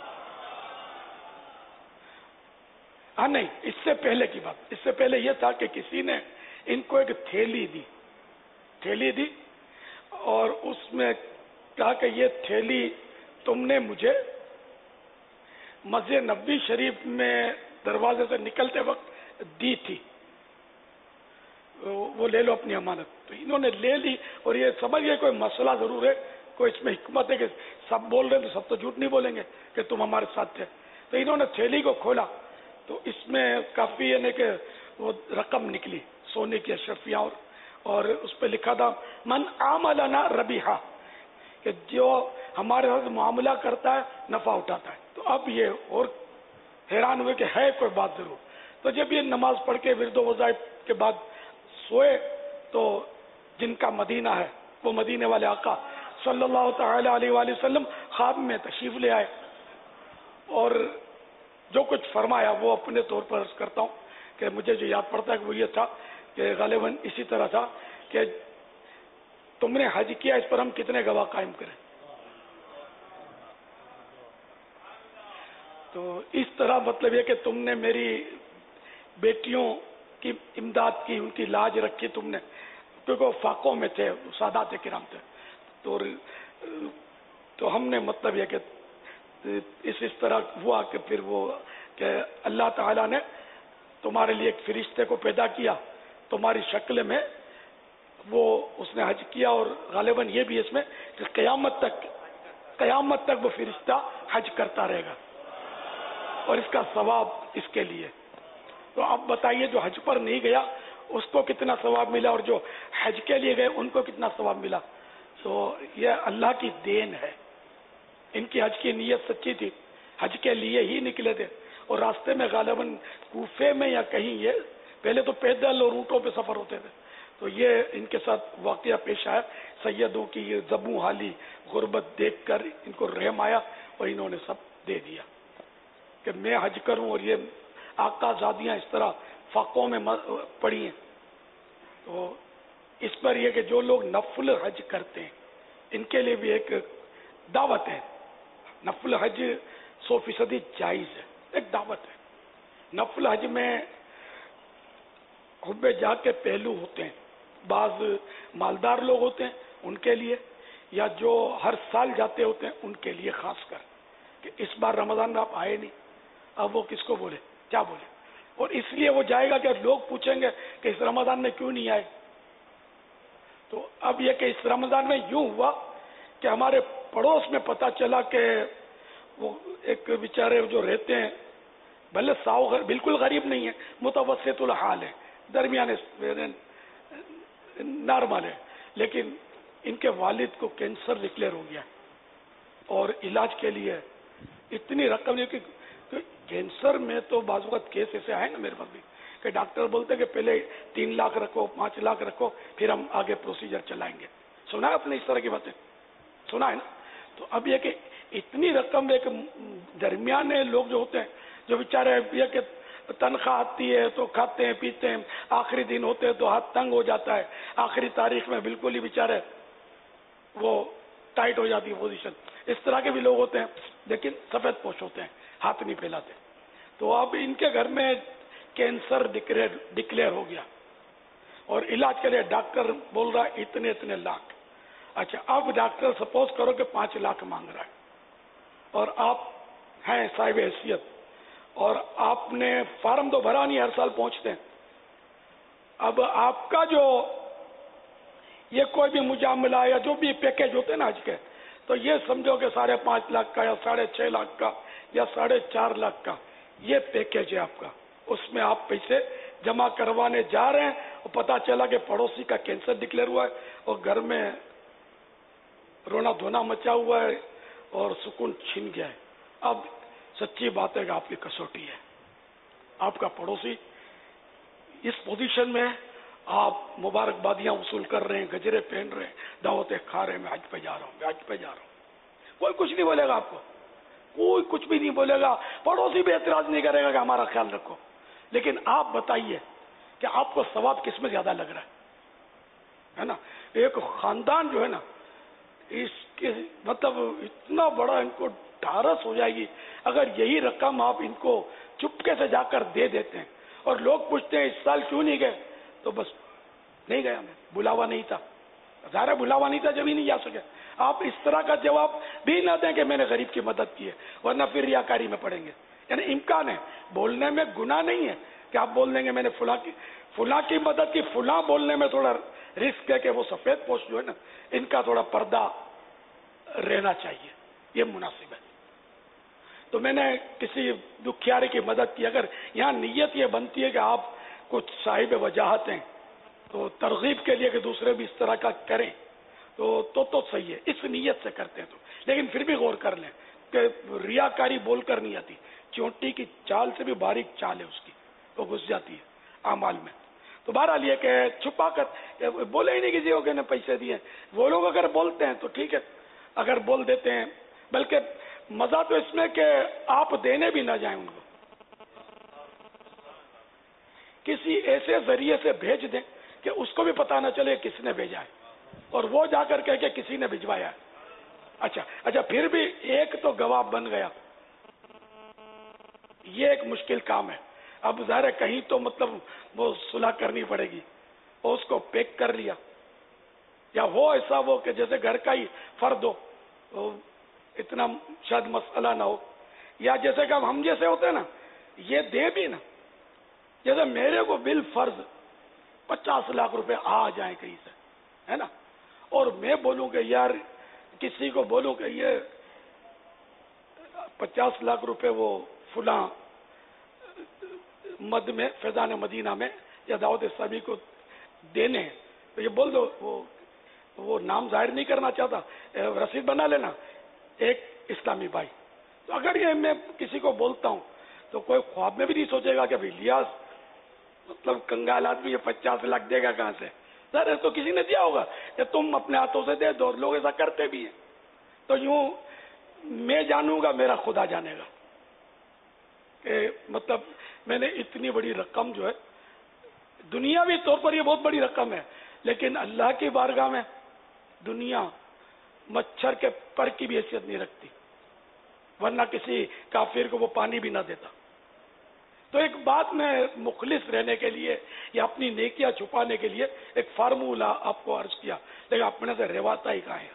हाँ नहीं, इससे पहले की बात, इससे पहले यह था कि किसी ने इनको एक थैली दी, थैली दी और उसमें कहा कि ये थैली तुमने मुझे मस्जिद नबी शरीफ में दरवाजे से निकलते वक्त दी थी, वो ले लो अपनी अमानत। तो इन्होंने ले ली और ये समझ गए कोई मसला जरूर है, कोई इसमें हिकमत है कि सब बोल रहे हैं तो सब तो झूठ नहीं बोलेंगे कि तुम हमारे साथ थे। तो इन्होंने थैली को खोला तो इसमें काफी यानी कि वो रकम निकली सोने की अशरफिया, और, और उस पर लिखा था मन आमलना रबीहा, कि जो हमारे साथ मामला करता है नफा उठाता है। तो अब ये और हैरान हुए कि है कोई बात जरूर। तो जब ये नमाज पढ़ के विरदो वज़ाइफ के बाद सोए तो जिनका मदीना है वो मदीने वाले आका सल्लल्लाहु तआला अलैहि वसल्लम ख्वाब में तशरीफ ले आए और जो कुछ फरमाया वो अपने तौर पर अर्ज करता हूँ कि मुझे जो याद पड़ता है वो ये था कि गालिबन इसी तरह था कि तुमने हज किया, इस पर हम कितने गवाह कायम करें। तो इस तरह मतलब ये कि तुमने मेरी बेटियों की इमदाद की, उनकी लाज रखी तुमने, क्योंकि फाकों में थे, सादात किराम थे। तो तो हमने मतलब ये कि इस इस तरह हुआ कि फिर वो कि अल्लाह ताला ने तुम्हारे लिए एक फरिश्ते को पैदा किया तुम्हारी शक्ल में, वो उसने हज किया। और गालिबन ये भी इसमें कि क़यामत तक क़यामत तक वो फरिश्ता हज करता रहेगा और इसका सवाब इसके लिए। तो अब बताइए जो हज पर नहीं गया उसको कितना सवाब मिला और जो हज के लिए गए उनको कितना सवाब मिला। तो यह अल्लाह की देन है। इनकी हज की नीयत सच्ची थी, हज के लिए ही निकले थे और रास्ते में गालिबन कूफे में या कहीं, ये पहले तो पैदल और ऊँटों पे सफर होते थे। तो ये इनके साथ वाकया पेश आया। सैयदों की ये ज़बू हाली गुर्बत देखकर इनको रहम आया और इन्होंने सब दे दिया कि मैं हज करूं और ये आका ज़ादियाँ इस तरह फाकों में पड़ी हैं। तो इस पर यह कि जो लोग नफल हज करते हैं इनके लिए भी एक दावत है। नफल हज सौ फीसदी जायज़ है, एक दावत है। नफल हज में हुब्बे जा के पहलू होते हैं, बाज मालदार लोग होते हैं उनके लिए, या जो हर साल जाते होते हैं उनके लिए खास कर कि इस बार रमजान में आप आए नहीं, अब वो किसको बोले, क्या बोले। और इसलिए वो जाएगा कि लोग पूछेंगे कि इस रमजान में क्यों नहीं आए। तो अब ये कि इस रमजान में यूं हुआ कि हमारे पड़ोस में पता चला कि वो एक बेचारे जो रहते हैं, भले साव बिल्कुल गरीब नहीं है, मुतवस्सितुल हाल है, दरमियाने नॉर्मल है, लेकिन इनके वालिद को कैंसर डिक्लेयर हो गया और इलाज के लिए इतनी रकम नहीं कि कैंसर में तो बाज़ वक़्त केस ऐसे आए ना मेरे पास भी कि डॉक्टर बोलते हैं कि पहले तीन लाख रखो, पाँच लाख रखो, फिर हम आगे प्रोसीजर चलाएंगे। सुना है आपने इस तरह की बातें, सुना है ना। तो अब ये कि इतनी रकम एक दरमियाने लोग जो होते हैं, जो बेचारे ये कि तनख्वाह आती है तो खाते हैं पीते हैं, आखिरी दिन होते हैं तो हाथ तंग हो जाता है, आखिरी तारीख में बिल्कुल ही बेचारे वो टाइट हो जाती है पोजीशन। इस तरह के भी लोग होते हैं, लेकिन सफेद पोश होते हैं, हाथ नहीं फैलाते। तो अब इनके घर में कैंसर डिक्लेयर डिक्लेयर हो गया और इलाज के लिए डॉक्टर बोल रहा है इतने इतने लाख। अच्छा, अब डॉक्टर सपोज करो कि पांच लाख मांग रहा है और आप हैं साहिब हैसियत और आपने फार्म तो भरा नहीं, हर साल पहुंचते हैं, اب آپ کا جو یہ کوئی بھی مجاملہ یا جو بھی پیکیج ہوتے ہیں نا آج کے، تو یہ سمجھو کہ ساڑھے پانچ لاکھ کا یا ساڑھے چھ لاکھ کا یا ساڑھے چار لاکھ کا یہ پیکیج ہے آپ کا. اس میں آپ پیسے جمع کروانے جا رہے ہیں اور پتا چلا کہ پڑوسی کا کینسر ڈکلیئر ہوا ہے اور گھر میں رونا دھونا مچا ہوا ہے اور سکون چھن گیا ہے. اب سچی بات ہے کہ آپ کی کسوٹی ہے، آپ کا پڑوسی اس پوزیشن میں آپ مبارکبادیاں وصول کر رہے ہیں، گجرے پہن رہے ہیں، دعوتیں کھا رہے ہیں، میں حج پہ جا رہا ہوں، میں حج پہ جا رہا ہوں. کوئی کچھ نہیں بولے گا آپ کو، کوئی کچھ بھی نہیں بولے گا، پڑوسی بھی اعتراض نہیں کرے گا کہ ہمارا خیال رکھو. لیکن آپ بتائیے کہ آپ کو ثواب کس میں زیادہ لگ رہا ہے؟ ہے نا، ایک خاندان جو ہے نا، اس کے مطلب اتنا بڑا ان کو ڈھارس ہو جائے گی اگر یہی رقم آپ ان کو چپکے سے جا کر دے دیتے ہیں. اور لوگ پوچھتے ہیں اس سال کیوں نہیں گئے، تو بس نہیں گیا، میں بلاوا نہیں تھا. ظاہر بلاوا نہیں تھا جب ہی نہیں جا سکے. آپ اس طرح کا جواب بھی نہ دیں کہ میں نے غریب کی مدد کی ہے، ورنہ پھر ریاکاری میں پڑیں گے. یعنی امکان ہے، بولنے میں گناہ نہیں ہے کہ آپ بول دیں گے میں نے فلاں کی فلاں کی مدد کی. فلاں بولنے میں تھوڑا رسک ہے کہ وہ سفید پوش جو ہے نا، ان کا تھوڑا پردہ رہنا چاہیے، یہ مناسب ہے. تو میں نے کسی دکھیارے کی مدد کی. اگر یہاں نیت یہ بنتی ہے کہ آپ کچھ صاحب وجاہت ہیں تو ترغیب کے لیے کہ دوسرے بھی اس طرح کا کریں تو تو تو صحیح ہے، اس نیت سے کرتے ہیں تو. لیکن پھر بھی غور کر لیں کہ ریاکاری بول کر نہیں آتی، چونٹی کی چال سے بھی باریک چال ہے اس کی، وہ گھس جاتی ہے اعمال میں. تو بہرحال یہ کہ چھپا کر بولے ہی نہیں کسی کو کہ نے پیسے دیے. وہ لوگ اگر بولتے ہیں تو ٹھیک ہے، اگر بول دیتے ہیں. بلکہ مزہ تو اس میں کہ آپ دینے بھی نہ جائیں ان کو، کسی ایسے ذریعے سے بھیج دیں کہ اس کو بھی پتا نہ چلے کس نے بھیجا ہے، اور وہ جا کر کہہ کہ کسی نے بھجوایا ہے. اچھا اچھا پھر بھی ایک تو گواہ بن گیا، یہ ایک مشکل کام ہے. اب ظاہر ہے کہیں تو مطلب وہ صلح کرنی پڑے گی، اور اس کو پیک کر لیا. یا ہو ایسا وہ کہ جیسے گھر کا ہی فرد ہو، تو اتنا شاید مسئلہ نہ ہو. یا جیسے کہ اب ہم جیسے ہوتے ہیں نا، یہ دے بھی نا، جیسے میرے کو بل فرض پچاس لاکھ روپے آ جائیں کہیں سے، ہے نا، اور میں بولوں کہ یار کسی کو بولوں کہ یہ پچاس لاکھ روپے وہ فلاں مد میں فیضان مدینہ میں یا دعوت اسلامی کو دینے ہیں، تو یہ بول دو. وہ وہ نام ظاہر نہیں کرنا چاہتا، رسید بنا لینا ایک اسلامی بھائی. تو اگر یہ میں کسی کو بولتا ہوں تو کوئی خواب میں بھی نہیں سوچے گا کہ بھائی لیاس مطلب کنگال آدمی یہ پچاس لاکھ دے گا کہاں سے. سر اس کو کسی نے دیا ہوگا کہ تم اپنے ہاتھوں سے دے دو. لوگ ایسا کرتے بھی ہیں. تو یوں میں جانوں گا، میرا خدا جانے گا کہ مطلب میں نے اتنی بڑی رقم جو ہے، دنیاوی طور پر یہ بہت بڑی رقم ہے، لیکن اللہ کی بارگاہ میں دنیا مچھر کے پر کی بھی حیثیت نہیں رکھتی، ورنہ کسی کافر کو وہ پانی بھی نہ دیتا. تو ایک بات میں مخلص رہنے کے لیے یا اپنی نیکیاں چھپانے کے لیے ایک فارمولا آپ کو عرض کیا، لیکن اپنے سے رواتا ہی کہاں ہے.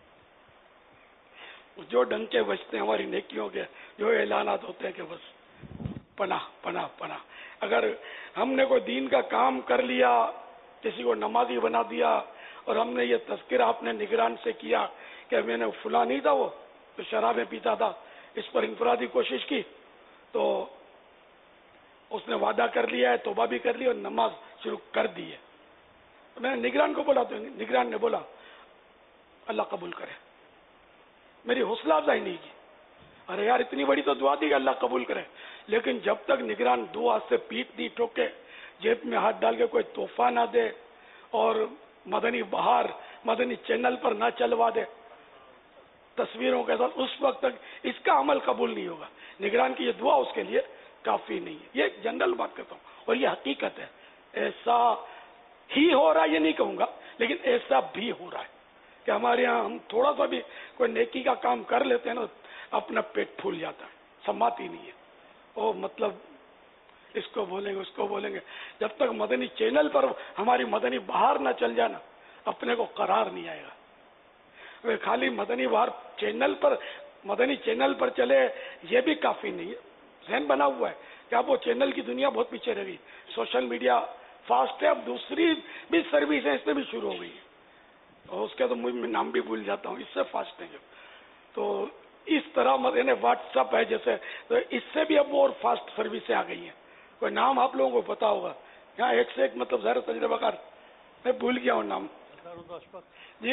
جو ڈنکے بجتے ہیں ہماری نیکیوں کے، جو اعلانات ہوتے ہیں کہ بس پناہ پناہ پناہ. اگر ہم نے کوئی دین کا کام کر لیا، کسی کو نمازی بنا دیا، اور ہم نے یہ تذکرہ اپنے نگران سے کیا کہ میں نے فلاں نہیں تھا وہ تو شرابیں پیتا تھا، اس پر انفرادی کوشش کی، تو اس نے وعدہ کر لیا ہے، توبہ بھی کر لی اور نماز شروع کر دی ہے. تو میں نے نگران کو بولا، تو نگران نے بولا اللہ قبول کرے. میری حوصلہ افزائی نہیں کی، ارے یار اتنی بڑی تو دعا دی کہ اللہ قبول کرے. لیکن جب تک نگران دو ہاتھ سے پیٹ نہیں ٹھوکے، جیب میں ہاتھ ڈال کے کوئی تحفہ نہ دے، اور مدنی بہار مدنی چینل پر نہ چلوا دے تصویروں کے ساتھ، اس وقت تک اس کا عمل قبول نہیں ہوگا. نگران کی یہ دعا اس کے لیے کافی نہیں ہے. یہ ایک جنرل بات کرتا ہوں، اور یہ حقیقت ہے. ایسا ہی ہو رہا ہے یہ نہیں کہوں گا، لیکن ایسا بھی ہو رہا ہے کہ ہمارے ہاں ہم تھوڑا سا بھی کوئی نیکی کا کام کر لیتے ہیں نا، اپنا پیٹ پھول جاتا ہے، سماتی نہیں ہے. او مطلب اس کو بولیں گے اس کو بولیں گے. جب تک مدنی چینل پر ہماری مدنی بہار نہ چل جانا، اپنے کو قرار نہیں آئے گا. خالی مدنی بہار چینل پر مدنی چینل پر چلے یہ بھی کافی نہیں ہے. ذہن بنا ہوا ہے کہ اب وہ چینل کی دنیا بہت پیچھے رہ گئی. سوشل میڈیا فاسٹ ہے. اب دوسری بھی سروس ہے اس میں بھی شروع ہو گئی ہے, اور اس کا تو میں نام بھی بھول جاتا ہوں, اس سے فاسٹ ہے جو. تو اس طرح یعنی واٹس ایپ ہے جیسے, تو اس سے بھی اب اور فاسٹ سروسیں آ گئی ہیں. کوئی نام آپ لوگوں کو پتا ہوگا یہاں ایک سے ایک, مطلب ظاہر تجربہ کار, میں بھول گیا ہوں نام جی.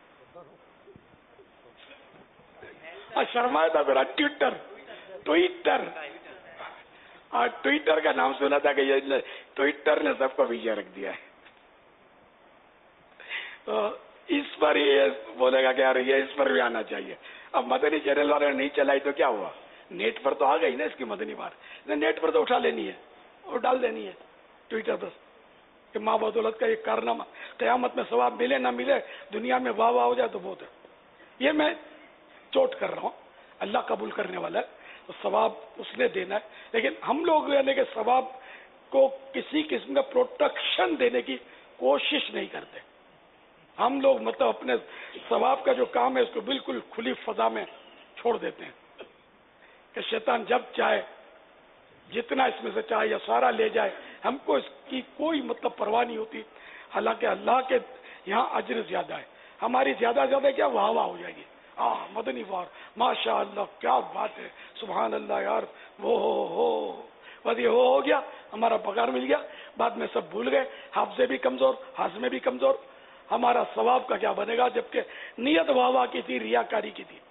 شرمایا تھا میرا ٹویٹر ٹویٹر اور ٹویٹر کا نام سنا تھا کہ یہ ٹویٹر نے سب کو پیچھے رکھ دیا ہے. تو اس پر یہ بولے گا کہ یار یہ اس پر بھی آنا چاہیے. اب مدنی چینل والے نے نہیں چلائی تو کیا ہوا, نیٹ پر تو آ گئی نا اس کی مدنی بار, نیٹ پر تو اٹھا لینی ہے اور ڈال دینی ہے ٹویٹر پر کہ ماں بدولت کا یہ کارنامہ, قیامت میں ثواب ملے نہ ملے, دنیا میں واہ واہ ہو جائے تو بہت ہے. یہ میں چوٹ کر رہا ہوں, اللہ قبول کرنے والا ہے, تو ثواب اس نے دینا ہے. لیکن ہم لوگ یعنی کہ ثواب کو کسی قسم کا پروٹیکشن دینے کی کوشش نہیں کرتے. ہم لوگ مطلب اپنے ثواب کا جو کام ہے اس کو بالکل کھلی فضا میں چھوڑ دیتے ہیں کہ شیطان جب چاہے جتنا اس میں سے چاہے یا سارا لے جائے, ہم کو اس کی کوئی مطلب پرواہ نہیں ہوتی. حالانکہ اللہ کے یہاں اجر زیادہ ہے, ہماری زیادہ زیادہ کیا واہ واہ ہو جائے گی. آہ مدنی وار ماشاء اللہ کیا بات ہے, سبحان اللہ یار, وہ ہو ہو بس یہ ہو گیا, ہمارا پگار مل گیا. بعد میں سب بھول گئے, حافظے بھی کمزور, ہاضمے بھی کمزور. ہمارا ثواب کا کیا بنے گا جبکہ نیت واہ واہ کی تھی, ریاکاری کی تھی.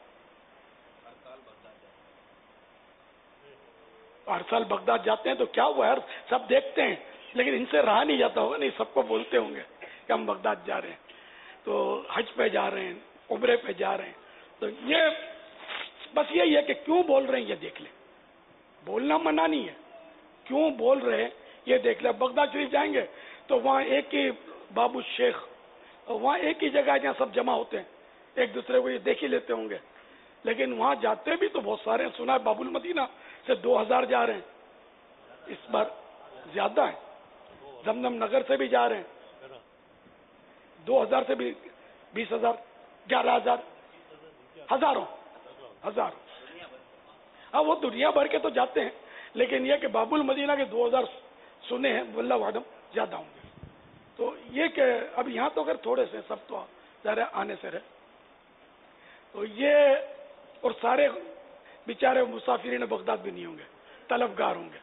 ہر سال بغداد جاتے ہیں تو کیا ہوا یار, سب دیکھتے ہیں لیکن ان سے رہا نہیں جاتا ہوگا, نہیں سب کو بولتے ہوں گے کہ ہم بغداد جا رہے ہیں, تو حج پہ جا رہے ہیں, عمرے پہ جا رہے ہیں. تو یہ بس یہی ہے کہ کیوں بول رہے ہیں یہ دیکھ لیں. بولنا منع نہیں ہے, کیوں بول رہے ہیں یہ دیکھ لیں. بغداد شریف جائیں گے تو وہاں ایک ہی بابو شیخ, وہاں ایک ہی جگہ جہاں سب جمع ہوتے ہیں, ایک دوسرے کو یہ دیکھ ہی لیتے ہوں گے. لیکن وہاں جاتے بھی تو بہت سارے ہیں. سنا ہے باب المدینہ سے دو ہزار جا رہے ہیں, اس بار زیادہ ہیں. زمزم نگر سے بھی جا رہے ہیں, دو ہزار سے بھی بیس ہزار, گیارہ ہزار, ہزاروں ہزاروں. ہاں وہ دنیا بھر کے تو جاتے ہیں, لیکن یہ کہ باب المدینہ کے دو ہزار سنے ہیں, واللہ اعلم زیادہ ہوں گے. تو یہ کہ اب یہاں تو اگر تھوڑے سے سب تو ذرا آنے سے رہے, تو یہ اور سارے بیچارے مسافرین بغداد بھی نہیں ہوں گے, طلبگار ہوں گے.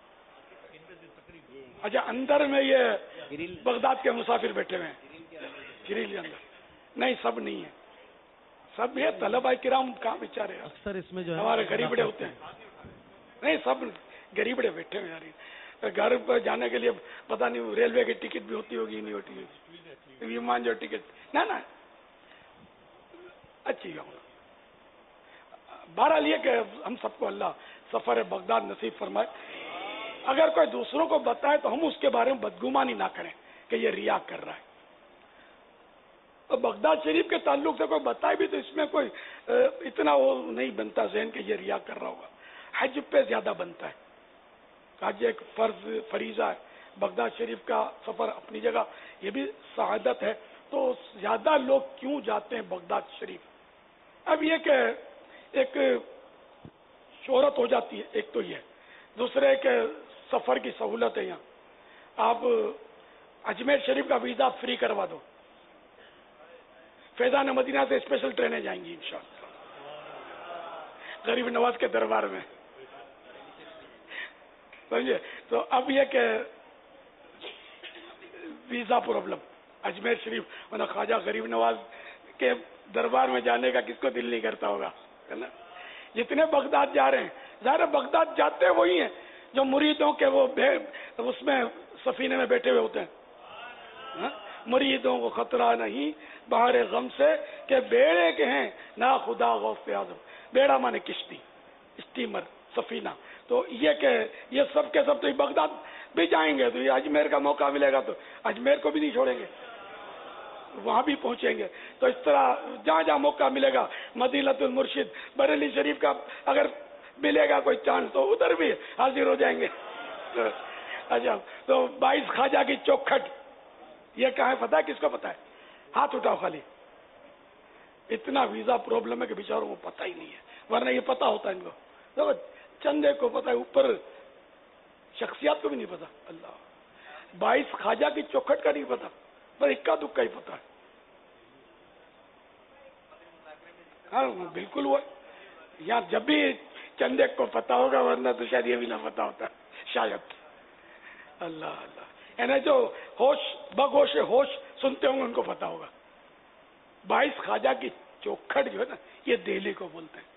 اچھا اندر میں یہ بغداد کے مسافر بیٹھے ہوئے ہیں, گریل اندر نہیں, سب نہیں ہے, سب یہ طلبہ کرام کہاں بیچارے اکثر اس میں جو ہمارے غریبڑے ہوتے ہیں, نہیں سب غریبڑے بیٹھے ہوئے یار. گھر پر جانے کے لیے پتہ نہیں ریلوے کی ٹکٹ بھی ہوتی ہوگی نہیں ہوتی ہوگی, ویمان جو ٹکٹ نہ نا اچھی گا. بہرحال یہ کہ ہم سب کو اللہ سفر بغداد نصیب فرمائے. اگر کوئی دوسروں کو بتائے تو ہم اس کے بارے میں بدگمانی نہ کریں کہ یہ ریا کر رہا ہے. اور بغداد شریف کے تعلق سے کوئی بتائے بھی تو اس میں کوئی اتنا وہ نہیں بنتا ذہن کہ یہ ریا کر رہا ہوگا. حج پہ زیادہ بنتا ہے, حج ایک فرض فریضہ ہے. بغداد شریف کا سفر اپنی جگہ یہ بھی سعادت ہے, تو زیادہ لوگ کیوں جاتے ہیں بغداد شریف. اب یہ کہ ایک شہرت ہو جاتی ہے, ایک تو یہ, دوسرے کہ سفر کی سہولت ہے. یہاں آپ اجمیر شریف کا ویزا فری کروا دو, فیضان مدینہ سے اسپیشل ٹرینیں جائیں گی انشاءاللہ غریب نواز کے دربار میں, سمجھے. تو اب یہ کہ ویزا پرابلم اجمیر شریف, ورنہ خواجہ غریب نواز کے دربار میں جانے کا کس کو دل نہیں کرتا ہوگا, ہے نا. جتنے بغداد جا رہے ہیں, ظاہر بغداد جاتے وہی ہیں جو مریدوں کے وہ اس میں سفینے میں بیٹھے ہوئے ہوتے ہیں. مریدوں کو خطرہ نہیں بہار غم سے کہ بیڑے کے ہیں نا خدا غوث اعظم. بیڑا مانے کشتی, اسٹیمر, سفینہ. تو یہ کہ یہ سب کے سب تو بغداد بھی جائیں گے, تو یہ اجمیر کا موقع ملے گا تو اجمیر کو بھی نہیں چھوڑیں گے, وہاں بھی پہنچیں گے. تو اس طرح جہاں جہاں موقع ملے گا, مدینۃ المرشد بریلی شریف کا اگر ملے گا کوئی چانس تو ادھر بھی حاضر ہو جائیں گے. اچھا تو بائیس خواجہ کی چوکھٹ یہ کہاں ہے پتہ ہے, کس کو پتہ ہے؟ ہاتھ اٹھاؤ خالی. اتنا ویزا پرابلم ہے کہ بیچاروں کو پتہ ہی نہیں ہے, ورنہ یہ پتہ ہوتا ہے ان کو. چندے کو پتہ ہے, اوپر شخصیات کو بھی نہیں پتہ. اللہ बाईस ख्वाजा की चौखट का नहीं पता, पर इक्का दुक्का ही पता है। हाँ बिल्कुल वो यहाँ जब भी चंदे को पता होगा, वरना तो शायद ये भी ना पता होता शायद। अल्लाह अल्लाह, यानी जो होश बगोश होश सुनते होंगे उनको पता होगा। बाईस ख्वाजा की चौखट जो है ना, ये दिल्ली को बोलते हैं।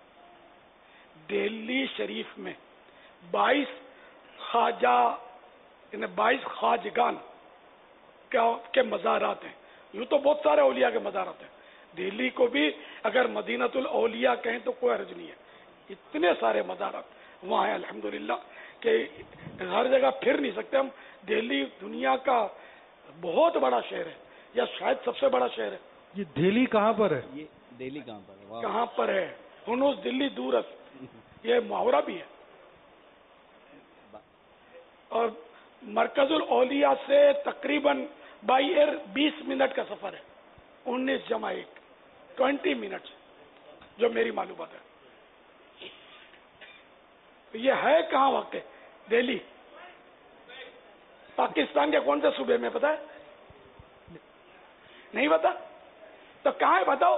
दिल्ली शरीफ में बाईस ख्वाजा यानी बाईस ख्वाजगान के मज़ारात हैं। यूं तो बहुत सारे औलिया के मज़ारात हैं। दिल्ली को भी अगर मदीनतुल औलिया कहें तो कोई हर्ज नहीं है, इतने सारे मज़ारात वहाँ हैं अल्हम्दुलिल्लाह कि हर जगह फिर नहीं सकते हम। दिल्ली दुनिया का बहुत बड़ा शहर है, या शायद सबसे बड़ा शहर है। ये दिल्ली कहाँ पर है? ये दिल्ली कहाँ पर है? कहाँ पर है? हुनूस दिल्ली दूरस, ये मुहावरा भी है। और मरकजुल औलिया से तकरीबन बाई एयर बीस मिनट का सफर है, उन्नीस जमा एक ट्वेंटी मिनट, जो मेरी मालूमात है। तो ये है कहाँ वाक़े? दिल्ली पाकिस्तान के कौन से सूबे में पता है? नहीं पता? तो कहाँ है बताओ?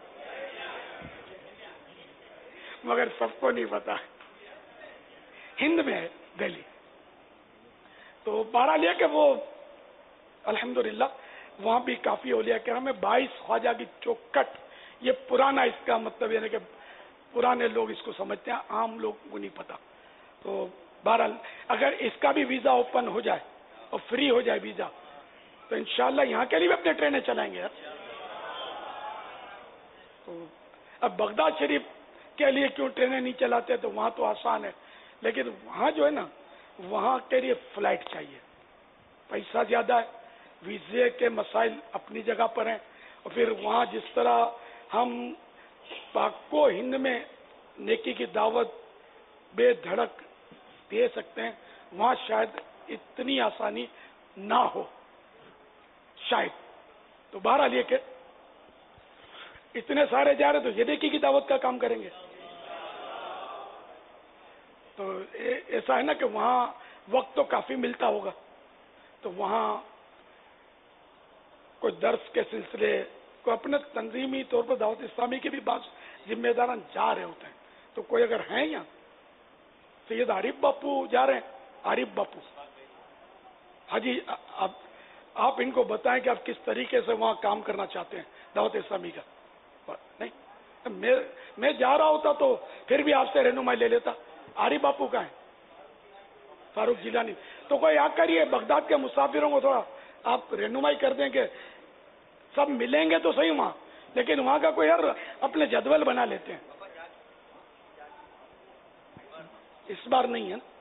मगर सबको नहीं पता, हिंद में है दिल्ली। तो बहरहाल ये कि वो अल्हम्दुलिल्लाह वहाँ भी काफी औलिया किराम में बाईस ख्वाजा की चौखट, ये पुराना इसका मतलब यानी कि पुराने लोग इसको समझते हैं, आम लोग को नहीं पता। तो बहरहाल अगर इसका भी वीजा ओपन हो जाए और फ्री हो जाए वीजा, तो इंशाल्लाह यहाँ के लिए भी अपने ट्रेनें चलाएंगे यार। तो अब बगदाद शरीफ के लिए क्यों ट्रेनें नहीं चलाते? तो वहाँ तो आसान है, लेकिन वहाँ जो है ना, वहाँ के लिए फ्लाइट चाहिए, पैसा ज्यादा है, वीजे के मसाइल अपनी जगह पर हैं। और फिर वहाँ जिस तरह हम पाक को हिंद में नेकी की दावत बेधड़क दे सकते हैं, वहाँ शायद इतनी आसानी ना हो शायद। तो बहरहाल ये के इतने सारे जा रहे, तो ये नेकी की दावत का काम करेंगे। तो ऐसा है ना कि वहाँ वक्त तो काफी मिलता होगा, तो वहाँ कोई दर्स के सिलसिले को अपने तंजीमी तौर पर दावत इस्लामी के भी बात जिम्मेदारान जा रहे होते हैं। तो कोई अगर हैं यहाँ, सैयद आरिफ बापू जा रहे हैं, आरिफ बापू हाजी, आप आप इनको बताएं कि आप किस तरीके से वहाँ काम करना चाहते हैं दावत इस्लामी का। नहीं, मैं मैं जा रहा होता तो फिर भी आपसे रहनुमाई ले लेता। आरिफ बापू का है, फारूक जिलानी। तो कोई आ करिए, बगदाद के मुसाफिरों को थोड़ा आप रहनुमाई कर दें कि सब मिलेंगे तो सही वहाँ, लेकिन वहाँ का कोई यार अपने जदवल बना लेते हैं। इस बार नहीं है।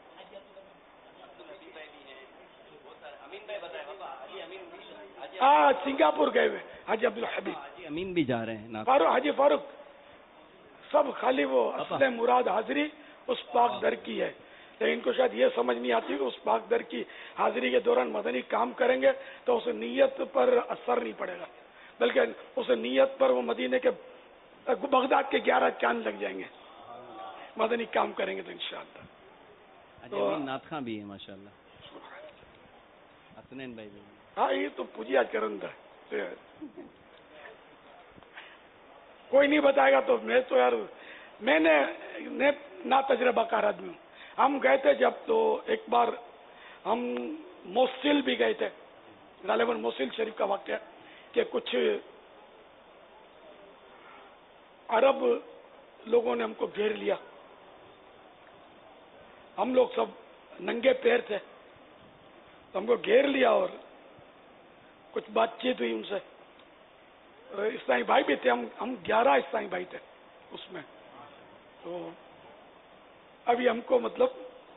हाँ, सिंगापुर गए हुए हाजी अब्दुल हबीब, हाजी अमीन भी जा रहे हैं, फारूक हाजी फारूक, सब खाली वो असले मुराद हाजिरी उस पाक दर की है। लेकिन इनको शायद ये समझ नहीं आती कि उस पाक दर की हाजिरी के दौरान मदनी काम करेंगे तो उस नीयत पर असर नहीं पड़ेगा, बल्कि उस नीयत पर वो मदीने के बगदाद के ग्यारह चांद लग जाएंगे मदनी काम करेंगे तो इंशाअल्लाह। तो नाथखा भी है माशाअल्लाह, हसनैन भाई भी। हाँ, ये तो पूजिया करंदा है, कोई नहीं बताएगा। तो मैं तो यार मैंने ने ना तजर्बाकार आदमी हूँ। हम गए थे जब, तो एक बार हम मोसिल भी गए थे, गालिबन मोसिल शरीफ का वाक़या कि कुछ अरब लोगों ने हमको घेर लिया। हम लोग सब नंगे पैर थे, तो हमको घेर लिया और कुछ बातचीत हुई उनसे। ईसाई भाई भी थे, हम हम ग्यारह ईसाई भाई थे उसमें। तो अभी हमको मतलब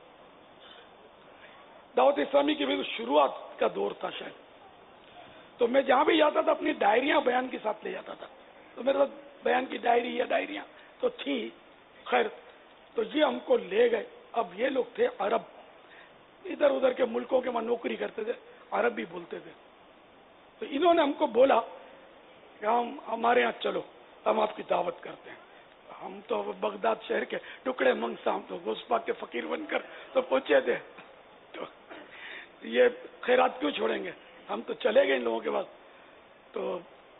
दावत इस्लामी की भी शुरुआत का दौर था शायद, तो मैं जहां भी जाता था अपनी डायरियां बयान के साथ ले जाता था। तो मेरे पास बयान की डायरी या डायरियां तो थी, खैर तो ये हमको ले गए। अब ये लोग थे अरब, इधर उधर के मुल्कों के वहां नौकरी करते थे, अरब भी बोलते थे। तो इन्होंने हमको बोला कि हम हमारे यहाँ चलो, हम आपकी दावत करते हैं। हम तो बगदाद शहर के टुकड़े मंगसा, हम तो गोस्पा के फकीर बनकर तो पहुंचे थे। तो یہ خیرات کیوں چھوڑیں گے, ہم تو چلے گئے ان لوگوں کے پاس. تو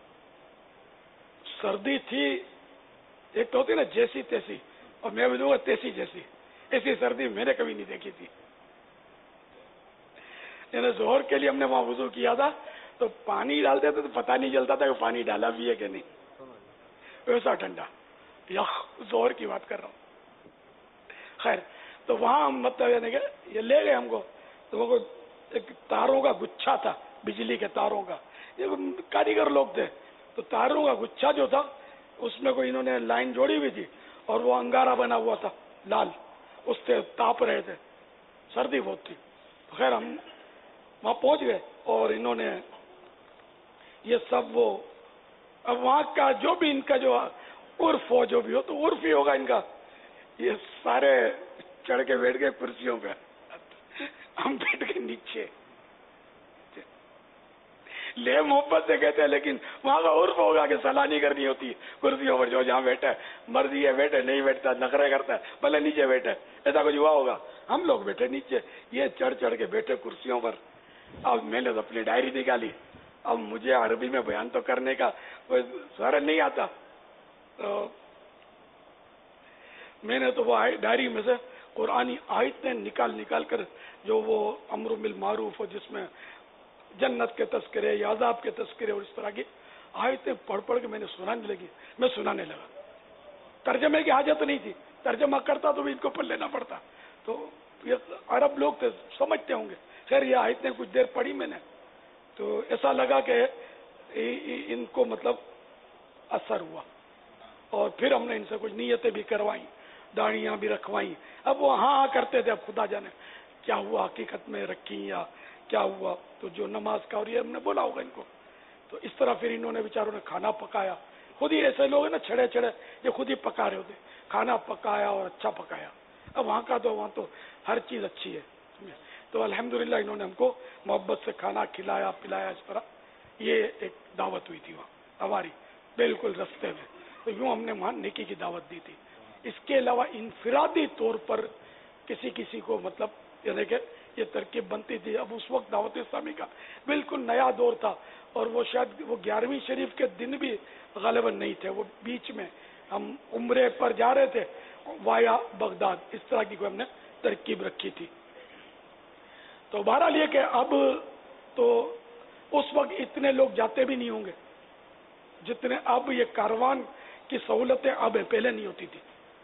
سردی تھی, ایک تو ہوتی نا جیسی تیسی, اور میں بھی دوں گا تیسی جیسی, ایسی سردی میں نے کبھی نہیں دیکھی تھی. یعنی ظہر کے لیے ہم نے وہاں وضو کیا تھا تو پانی ڈالتے تھے تو پتہ نہیں چلتا تھا کہ پانی ڈالا بھی ہے کہ نہیں, ویسا ٹھنڈا یخ, ظہر کی بات کر رہا ہوں. خیر, تو وہاں ہم مطلب یعنی کہ یہ لے گئے ہم کو, تو وہ ایک تاروں کا گچھا تھا, بجلی کے تاروں کا, یہ کاریگر لوگ تھے, تو تاروں کا گچھا جو تھا اس میں کوئی انہوں نے لائن جوڑی ہوئی تھی, اور وہ انگارا بنا ہوا تھا لال, اس سے تاپ رہے تھے, سردی بہت تھی. خیر ہم وہاں پہنچ گئے, اور انہوں نے یہ سب وہ, اب وہاں کا جو بھی ان کا جو عرف ہو, جو بھی ہو تو عرف ہی ہوگا ان کا, یہ سارے چڑھ کے بیٹھ گئے کرسیوں پہ, ہم بیٹھ گئے نیچے. لے محبت سے کہتے ہیں, لیکن وہاں کا عرف ہوگا کہ سلانی کرنی ہوتی کرسیوں پر, جو جہاں بیٹھے مرضی ہے بیٹھے, نہیں بیٹھتا نخرے کرتا ہے بھلے نیچے بیٹھے, ایسا کچھ ہوا ہوگا. ہم لوگ بیٹھے نیچے, یہ چڑھ چڑھ کے بیٹھے کرسیوں پر. اب میں نے اپنی ڈائری نکالی, اب مجھے عربی میں بیان تو کرنے کا کوئی سر نہیں آتا, تو میں نے تو وہ ڈائری میں سے قرآنی آیتیں نکال نکال کر, جو وہ امر بالمعروف ہو جس میں جنت کے تذکرے یا عذاب کے تذکرے اور اس طرح کی آیتیں پڑھ پڑھ کے میں نے سنانے لگی, میں سنانے لگا. ترجمے کی حاجت نہیں تھی, ترجمہ کرتا تو بھی ان کو پڑھ لینا پڑتا, تو یہ عرب لوگ تھے, سمجھتے ہوں گے. خیر یہ آیتیں کچھ دیر پڑھی میں نے, تو ایسا لگا کہ ان کو مطلب اثر ہوا, اور پھر ہم نے ان سے کچھ نیتیں بھی کروائیں, داڑیاں بھی رکھوائیں. اب وہ ہاں کرتے تھے, اب خدا جانے کیا ہوا حقیقت میں رکھی یا کیا ہوا, تو جو نماز کا, اور یہ ہم نے بولا ہوگا ان کو. تو اس طرح پھر انہوں نے بیچاروں نے کھانا پکایا, خود ہی ایسے لوگ ہیں نا چھڑے چھڑے, یہ خود ہی پکا رہے ہوتے, کھانا پکایا اور اچھا پکایا. اب وہاں کا تو وہاں تو ہر چیز اچھی ہے, تو الحمدللہ انہوں نے ہم کو محبت سے کھانا کھلایا پلایا. اس طرح یہ ایک دعوت ہوئی تھی وہاں ہماری, بالکل رستے میں. تو یوں ہم نے وہاں نیکی کی دعوت دی تھی. اس کے علاوہ انفرادی طور پر کسی کسی کو مطلب یعنی کہ یہ ترکیب بنتی تھی. اب اس وقت دعوت اسلامی کا بالکل نیا دور تھا, اور وہ شاید وہ گیارہویں شریف کے دن بھی غالباً نہیں تھے, وہ بیچ میں ہم عمرے پر جا رہے تھے وایا بغداد, اس طرح کی کوئی ہم نے ترکیب رکھی تھی. تو بہرحال یہ کہ اب تو اس وقت اتنے لوگ جاتے بھی نہیں ہوں گے جتنے اب. یہ کاروان کی سہولتیں اب ہیں, پہلے نہیں ہوتی تھی.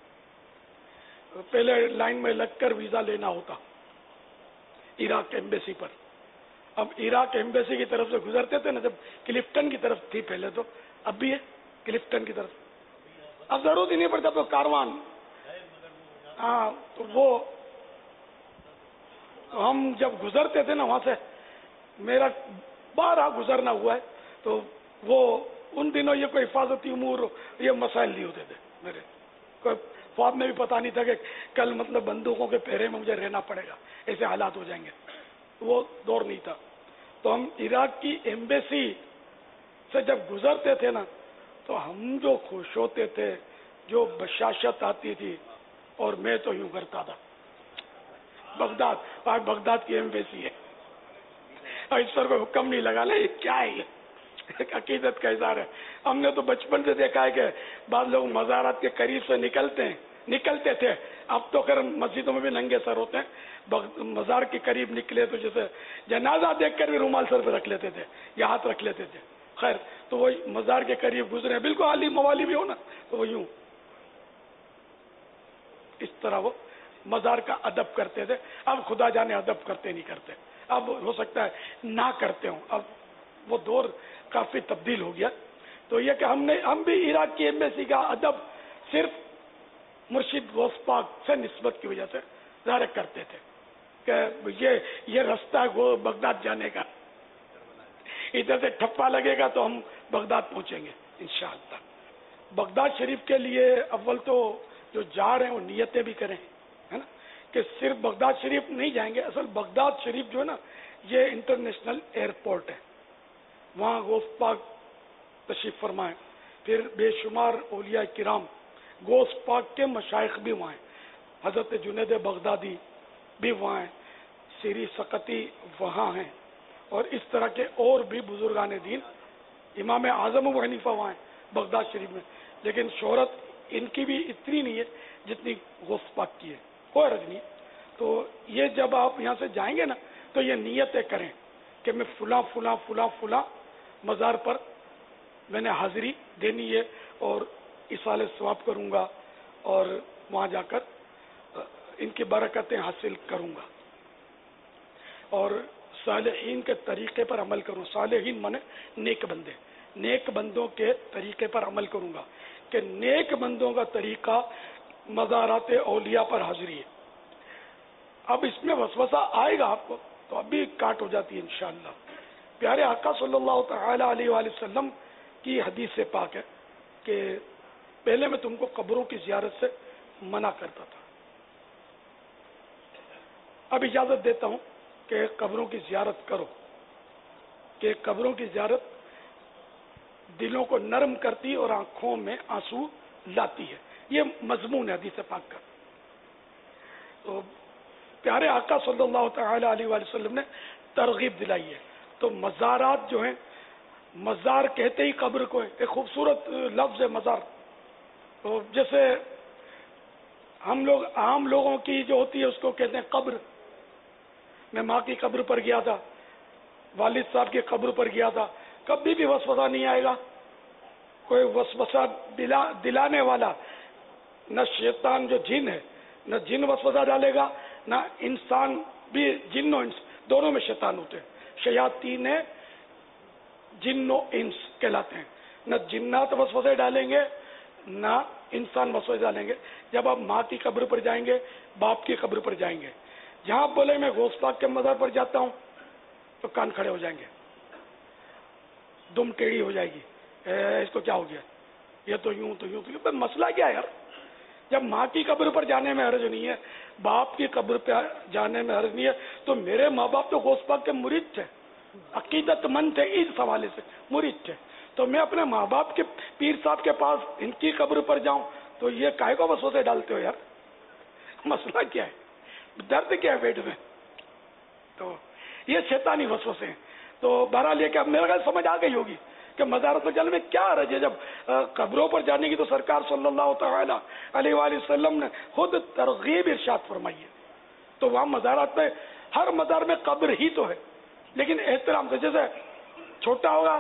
پہلے لائن میں لگ کر ویزا لینا ہوتا عراق ایمبیسی پر. اب عراق ایمبیسی کی طرف سے گزرتے تھے نا, جب کلفٹن کی طرف تھی پہلے, تو اب بھی ہے کلفٹن کی طرف. اب ضرورت ہی نہیں پڑتا تو کاروان. ہاں, تو وہ ہم جب گزرتے تھے نا وہاں سے, میرا بارہ گزرنا ہوا ہے, تو وہ ان دنوں یہ کوئی حفاظتی امور یہ مسائل نہیں ہوتے تھے میرے. کوئی خواب میں بھی پتہ نہیں تھا کہ کل مطلب بندوقوں کے پہرے میں مجھے رہنا پڑے گا, ایسے حالات ہو جائیں گے, وہ دور نہیں تھا. تو ہم عراق کی ایمبیسی سے جب گزرتے تھے نا, تو ہم جو خوش ہوتے تھے, جو بشاشت آتی تھی, اور میں تو یوں کرتا تھا بغداد, آج بغداد کی ایمبیسی ہے, اور اس پر کوئی حکم نہیں لگا. یہ کیا ہے, ایک عقیدت کا اظہار ہے. ہم نے تو بچپن سے دیکھا ہے کہ بعض لوگ مزارات کے قریب سے نکلتے ہیں, نکلتے تھے. اب تو خیر مسجدوں میں بھی ننگے سر ہوتے ہیں, مزار کے قریب نکلے تو جیسے جنازہ دیکھ کر بھی رومال سر پہ رکھ لیتے تھے یا ہاتھ رکھ لیتے تھے. خیر, تو وہ مزار کے قریب گزرے, بالکل عالی موالی بھی ہو نا, تو وہ یوں اس طرح وہ مزار کا ادب کرتے تھے. اب خدا جانے ادب کرتے نہیں کرتے, اب ہو سکتا ہے نہ کرتے ہوں, اب وہ دور کافی تبدیل ہو گیا. تو یہ کہ ہم نے ہم بھی عراق کی ایمبیسی کا ادب صرف مرشد غوث پاک سے نسبت کی وجہ سے ظاہر کرتے تھے کہ یہ یہ رستہ ہے وہ بغداد جانے کا, ادھر سے ٹھپا لگے گا تو ہم بغداد پہنچیں گے انشاءاللہ. بغداد شریف کے لیے اول تو جو جا رہے ہیں وہ نیتیں بھی کریں, ہے نا, کہ صرف بغداد شریف نہیں جائیں گے. اصل بغداد شریف جو ہے نا, یہ انٹرنیشنل ایئرپورٹ ہے, وہاں غوث پاک تشریف فرمائیں. پھر بے شمار اولیاء کرام غوث پاک کے مشائخ بھی وہاں ہیں, حضرت جنید بغدادی بھی وہاں ہیں, सीरी सकती वहाँ हैं, और इस तरह के और भी बुजुर्गान दीन, इमाम आजम अबू हनीफा वहाँ हैं बगदाद शरीफ में, लेकिन शोहरत इनकी भी इतनी नहीं है जितनी गौस पाक की है, कोई अर्ज नहीं। तो ये जब आप यहाँ से जाएंगे ना, तो ये नियतें करें कि मैं फुला फुला फुला फुला मज़ार पर मैंने हाजिरी देनी है और इसाले सवाब करूँगा और वहाँ जाकर इनकी बरकतें हासिल करूँगा और सालेहीन के तरीके पर अमल करूँ। सालेहीन माने नेक बंदे, नेक बंदों के तरीके पर अमल करूँगा कि नेक बंदों का तरीका मज़ारात औलिया पर हाजिरी है। अब इसमें वसवसा आएगा आपको, तो अभी काट हो जाती है इंशाअल्लाह। प्यारे आका सल्लल्लाहु तआला अलैहि वसल्लम की हदीस से पाक है कि पहले मैं तुमको कब्रों की ज़ियारत से मना करता था, अब इजाज़त देता हूँ कि कब्रों की ज़ियारत करो, कि कब्रों की ज़ियारत दिलों को नरम करती और आंखों में आंसू लाती है। ये मजमून है हदीस पाक का। तो प्यारे आका सल्लल्लाहु तआला अलैहि वसल्लम ने तरगीब दिलाई है। तो मज़ारात जो हैं, मज़ार कहते ही कब्र को है, एक खूबसूरत लफ्ज़ है मज़ार। तो जैसे हम लोग आम लोगों की जो होती है उसको कहते हैं कब्र। मैं माँ की कब्र पर गया था, वालिद साहब की कब्र पर गया था, कभी भी वसवसा नहीं आएगा। कोई वसवसा दिला दिलाने वाला न शैतान जो जिन है, न जिन वसवसा डालेगा, न इंसान भी, जिन्नो इंस दोनों में शैतान होते हैं। शयातीन है जिन्नो इंस कहलाते हैं। न जिन्नात वसवसे डालेंगे न इंसान वसवसे डालेंगे। जब आप माँ की कब्र पर जाएंगे, बाप की कब्र पर जाएंगे, जहां आप बोले मैं गौस पाक के मज़ार पर जाता हूं, तो कान खड़े हो जाएंगे, दुम टेढ़ी हो जाएगी, ए, इसको क्या हो गया, ये तो यूं तो यूं तो यूं। पर मसला क्या है यार, जब माँ की कब्र पर जाने में हर्ज नहीं है, बाप की कब्र पर जाने में हर्ज नहीं है, तो मेरे माँ बाप तो गौस पाक के मुरीद थे, अकीदतमंद थे, इस हवाले से मुरीद थे। तो मैं अपने माँ बाप के पीर साहब के पास इनकी कब्र पर जाऊं, तो ये काहे को वसवसे डालते हो यार, मसला क्या है, दर्द क्या है पेट में? तो ये शैतानी वसवसे हैं। तो बहरहाल ये कि अब मेरे ख्याल समझ आ गई होगी कि मज़ारत पर जाने में क्या हर्ज है। जब कब्रों पर जाने की तो सरकार सल्लल्लाहु तआला अलैहि वसल्लम ने खुद तरगीब इरशाद फरमाई है। तो वहाँ मज़ारत में हर मज़ार में कब्र ही तो है, लेकिन एहतराम से, जैसे छोटा होगा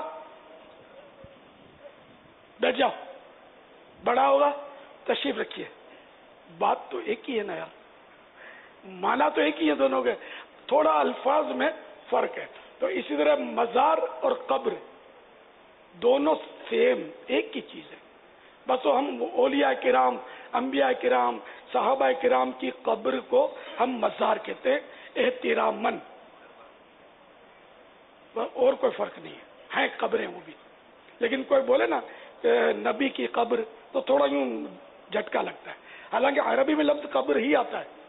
बैठ जाओ, बड़ा होगा तशरीफ रखिए, बात तो एक ही है ना यार, माना तो एक ही है दोनों के, थोड़ा अल्फाज में फर्क है। तो इसी तरह मज़ार और कब्र दोनों सेम एक ही चीज है। बस तो हम औलिया किराम, अंबिया किराम, सहाबा किराम की कब्र को हम मज़ार कहते हैं एहतिरामन, और कोई फर्क नहीं है, हैं कब्रें वो भी। लेकिन कोई बोले ना नबी की कब्र, तो थोड़ा यूं झटका लगता है। हालांकि अरबी में लफ्ज कब्र ही आता है,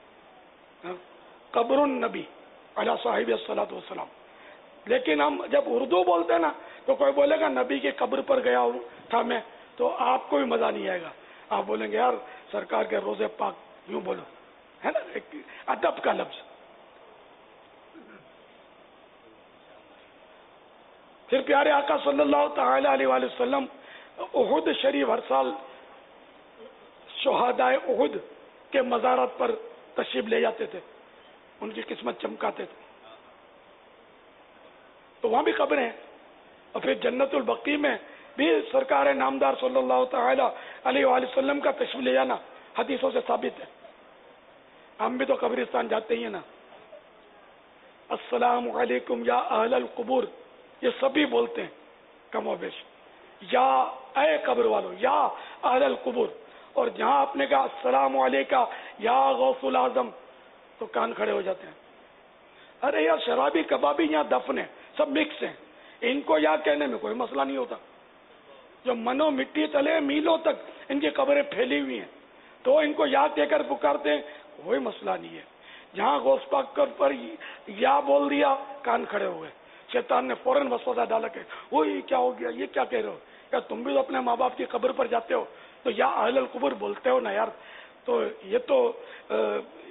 कब्रुन नबी अला साहिब अस्सलातु वस्सलाम। लेकिन हम जब उर्दू बोलते हैं ना, तो कोई बोलेगा नबी की कब्र पर गया हूं था मैं, तो आपको भी मजा नहीं आएगा। आप बोलेंगे यार सरकार के रोजे पाक, यूं बोलो, है ना, एक अदब का लफ्ज। फिर प्यारे आका सल्लल्लाहु तआला अलैहि वसल्लम उहुद शरीफ हर साल शुहदाए उहुद के मज़ारत पर तशरीफ ले जाते थे, उनकी किस्मत चमकाते थे। तो वहां भी कब्रें हैं। और फिर जन्नतुल बकी में भी सरकार नामदार सल्लल्लाहु तआला अलैहि वसल्लम का तशरीफ ले जाना हदीसों से साबित है। हम भी तो कब्रिस्तान जाते ही है ना, अस्सलामु अलैकुम या अहलल कुबूर, ये सभी बोलते हैं कमोबेश, या ऐ कब्र वालों, या अहलल कुबूर। और जहां आपने कहा अस्सलामु अलैका या गौसुल आजम, तो कान खड़े हो जाते हैं। अरे यार शराबी कबाबी यहाँ दफन है, सब मिक्स हैं, इनको या कहने में कोई मसला नहीं होता। जो मनो मिट्टी तले मीलों तक इनकी कब्रें फैली हुई हैं, तो इनको या कहकर पुकारते हैं, कोई मसला नहीं है। जहाँ गौस पाक पर या बोल दिया, कान खड़े हुए, शैतान ने फौरन वसवसा डाला के वो क्या हो गया, ये क्या कह रहे हो, क्या तुम भी तो अपने माँ बाप की कब्र पर जाते हो, तो या अहलल कुबूर बोलते हो ना यार। तो ये तो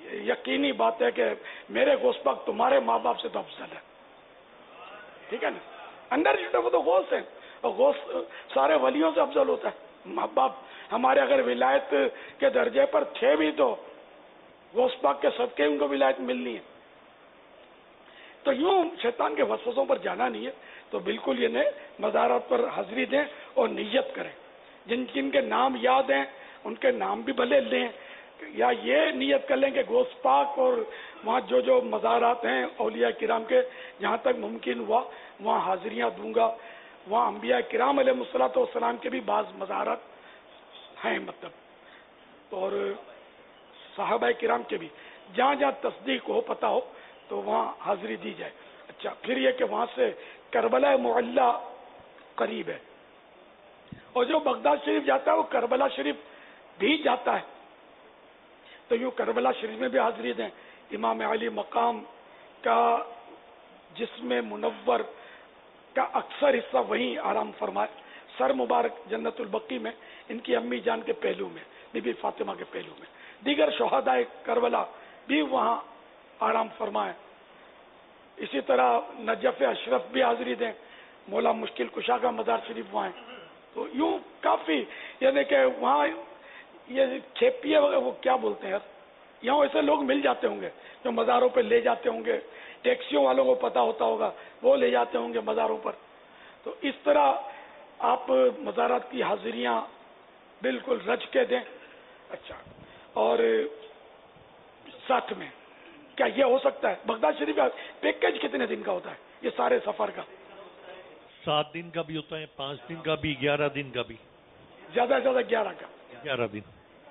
یقینی بات ہے کہ میرے غوث پاک تمہارے ماں باپ سے تو افضل ہے. ٹھیک ہے نا, انڈر وہ تو غوث ہے, اور غوث سارے ولیوں سے افضل ہوتا ہے. ماں باپ ہمارے اگر ولایت کے درجے پر تھے بھی تو غوث پاک کے صدقے ان کو ولایت ملنی ہے. تو یوں شیطان کے وسوسوں پر جانا نہیں ہے, تو بالکل یہ نہیں, مزارات پر حاضری دیں اور نیت کریں. جن جن کے نام یاد ہیں ان کے نام بھی بھلے لیں, یا یہ نیت کر لیں کہ غوث پاک اور وہاں جو جو مزارات ہیں اولیاء کرام کے, جہاں تک ممکن ہوا وہاں حاضریاں دوں گا. وہاں انبیاء کرام علیہ الصلوۃ والسلام کے بھی بعض مزارات ہیں مطلب, اور صحابہ کرام کے بھی, جہاں جہاں تصدیق ہو پتہ ہو تو وہاں حاضری دی جائے. اچھا, پھر یہ کہ وہاں سے کربلا معلی قریب ہے, اور جو بغداد شریف جاتا ہے وہ کربلا شریف بھی جاتا ہے, تو یوں کربلا شریف میں بھی حاضری دیں. امام علی مقام کا جسم منور کا اکثر حصہ وہیں آرام فرمائے. سر مبارک جنت البقی میں, ان کی امی جان کے پہلو میں, بی بی فاطمہ کے پہلو میں. دیگر شہداء کربلا بھی وہاں آرام فرمائے. اسی طرح نجف اشرف بھی حاضری دیں, مولا مشکل کشا کا مزار شریف وہاں ہے. تو یوں کافی, یعنی کہ وہاں یہ کھیپیے وغیرہ وہ کیا بولتے ہیں یار, یہاں ایسے لوگ مل جاتے ہوں گے جو مزاروں پہ لے جاتے ہوں گے, ٹیکسیوں والوں کو پتا ہوتا ہوگا وہ لے جاتے ہوں گے مزاروں پر. تو اس طرح آپ مزارات کی حاضریاں بالکل رچ کے دیں. اچھا, اور ساتھ میں کیا یہ ہو سکتا ہے بغداد شریف کا پیکیج کتنے دن کا ہوتا ہے یہ سارے سفر کا؟ سات دن کا بھی ہوتا ہے, پانچ دن کا بھی, گیارہ دن کا بھی. زیادہ سے زیادہ گیارہ کا, گیارہ دن,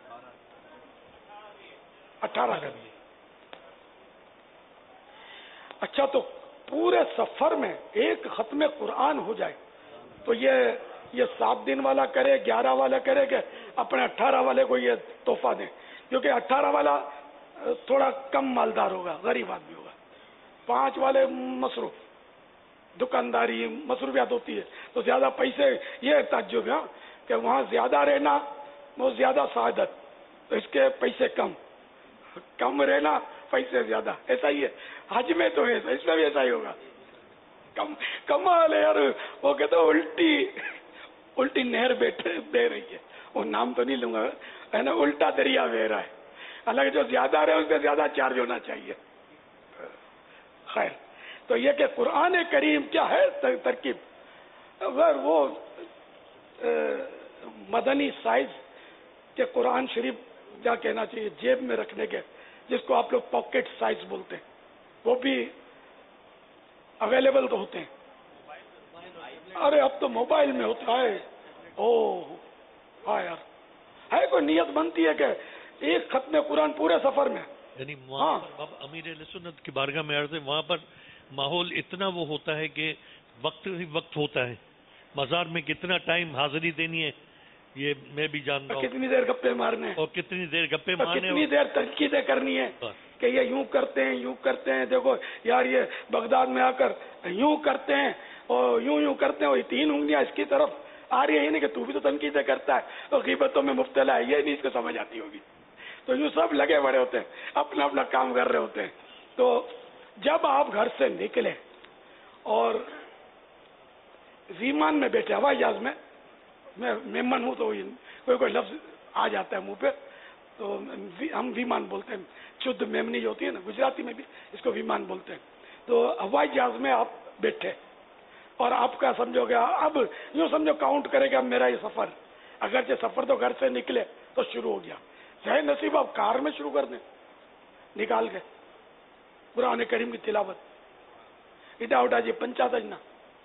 اٹھارہ کا بھی. اچھا, تو پورے سفر میں ایک ختم قرآن ہو جائے تو یہ یہ سات دن والا کرے, گیارہ والا کرے کہ اپنے اٹھارہ والے کو یہ تحفہ دیں, کیونکہ اٹھارہ والا تھوڑا کم مالدار ہوگا, غریب آدمی ہوگا. پانچ والے مصروف, دکانداری مصروفیات ہوتی ہے, تو زیادہ پیسے, یہ تعجب ہے کہ وہاں زیادہ رہنا وہ زیادہ سعادت, تو اس کے پیسے کم, کم رہنا پیسے زیادہ. ایسا ہی ہے حج میں, تو ہے اس میں بھی ایسا ہی ہوگا. کم کمال ہے یار, وہ کہتے الٹی الٹی نہر بیٹھے دے رہی ہے, وہ نام تو نہیں لوں گا, ہے نا, الٹا دریا بہ رہا ہے. حالانکہ جو زیادہ رہے اس سے زیادہ چارج ہونا چاہیے. خیر, تو یہ کہ قرآن کریم کیا ہے ترکیب, اگر وہ مدنی سائز کے قرآن شریف کیا کہنا چاہیے جیب میں رکھنے کے, جس کو آپ لوگ پاکٹ سائز بولتے ہیں, وہ بھی اویلیبل تو ہوتے ہیں. ارے اب تو موبائل میں ہوتا ہے. او ہاں یار, ہے کوئی نیت بنتی ہے کہ ایک ختم قرآن پورے سفر میں, یعنی وہاں پر امیر اہل سنت کی بارگاہ میں عرض ہے, وہاں پر ماحول اتنا وہ ہوتا ہے کہ وقت ہی وقت ہوتا ہے. مزار میں کتنا ٹائم حاضری دینی ہے یہ میں بھی جانتا ہوں, کتنی دیر گپے مارنے ہیں, اور کتنی دیر گپے مارنے, کتنی دیر تنقیدیں کرنی ہے کہ یہ یوں کرتے ہیں یوں کرتے ہیں, دیکھو یار یہ بغداد میں آ کر یوں کرتے ہیں اور یوں یوں کرتے ہیں, اور یہ تین انگلیاں اس کی طرف آ رہی ہے, نہیں کہ تو بھی تو تنقیدیں کرتا ہے اور غیبتوں میں مبتلا ہے, یہ نہیں اس کو سمجھ آتی ہوگی. تو یوں سب لگے بڑے ہوتے ہیں, اپنا اپنا کام کر رہے ہوتے ہیں. تو جب آپ گھر سے نکلے اور ویمان میں بیٹھے, ہوائی جہاز میں, میں ممن ہوں تو کوئی کوئی لفظ آ جاتا ہے منہ پہ, تو ہم ویمان بولتے ہیں, شدھ میمنی جو ہوتی ہے نا گجراتی میں بھی اس کو ویمان بولتے ہیں. تو ہوائی جہاز میں آپ بیٹھے اور آپ کا سمجھو گیا, اب یوں سمجھو کاؤنٹ کرے گا میرا یہ سفر, اگرچہ سفر تو گھر سے نکلے تو شروع ہو گیا, چاہے نصیب آپ کار میں شروع کر دیں نکال کے قرآن کریم کی تلاوت, اٹا اٹا جی پنچا تجنا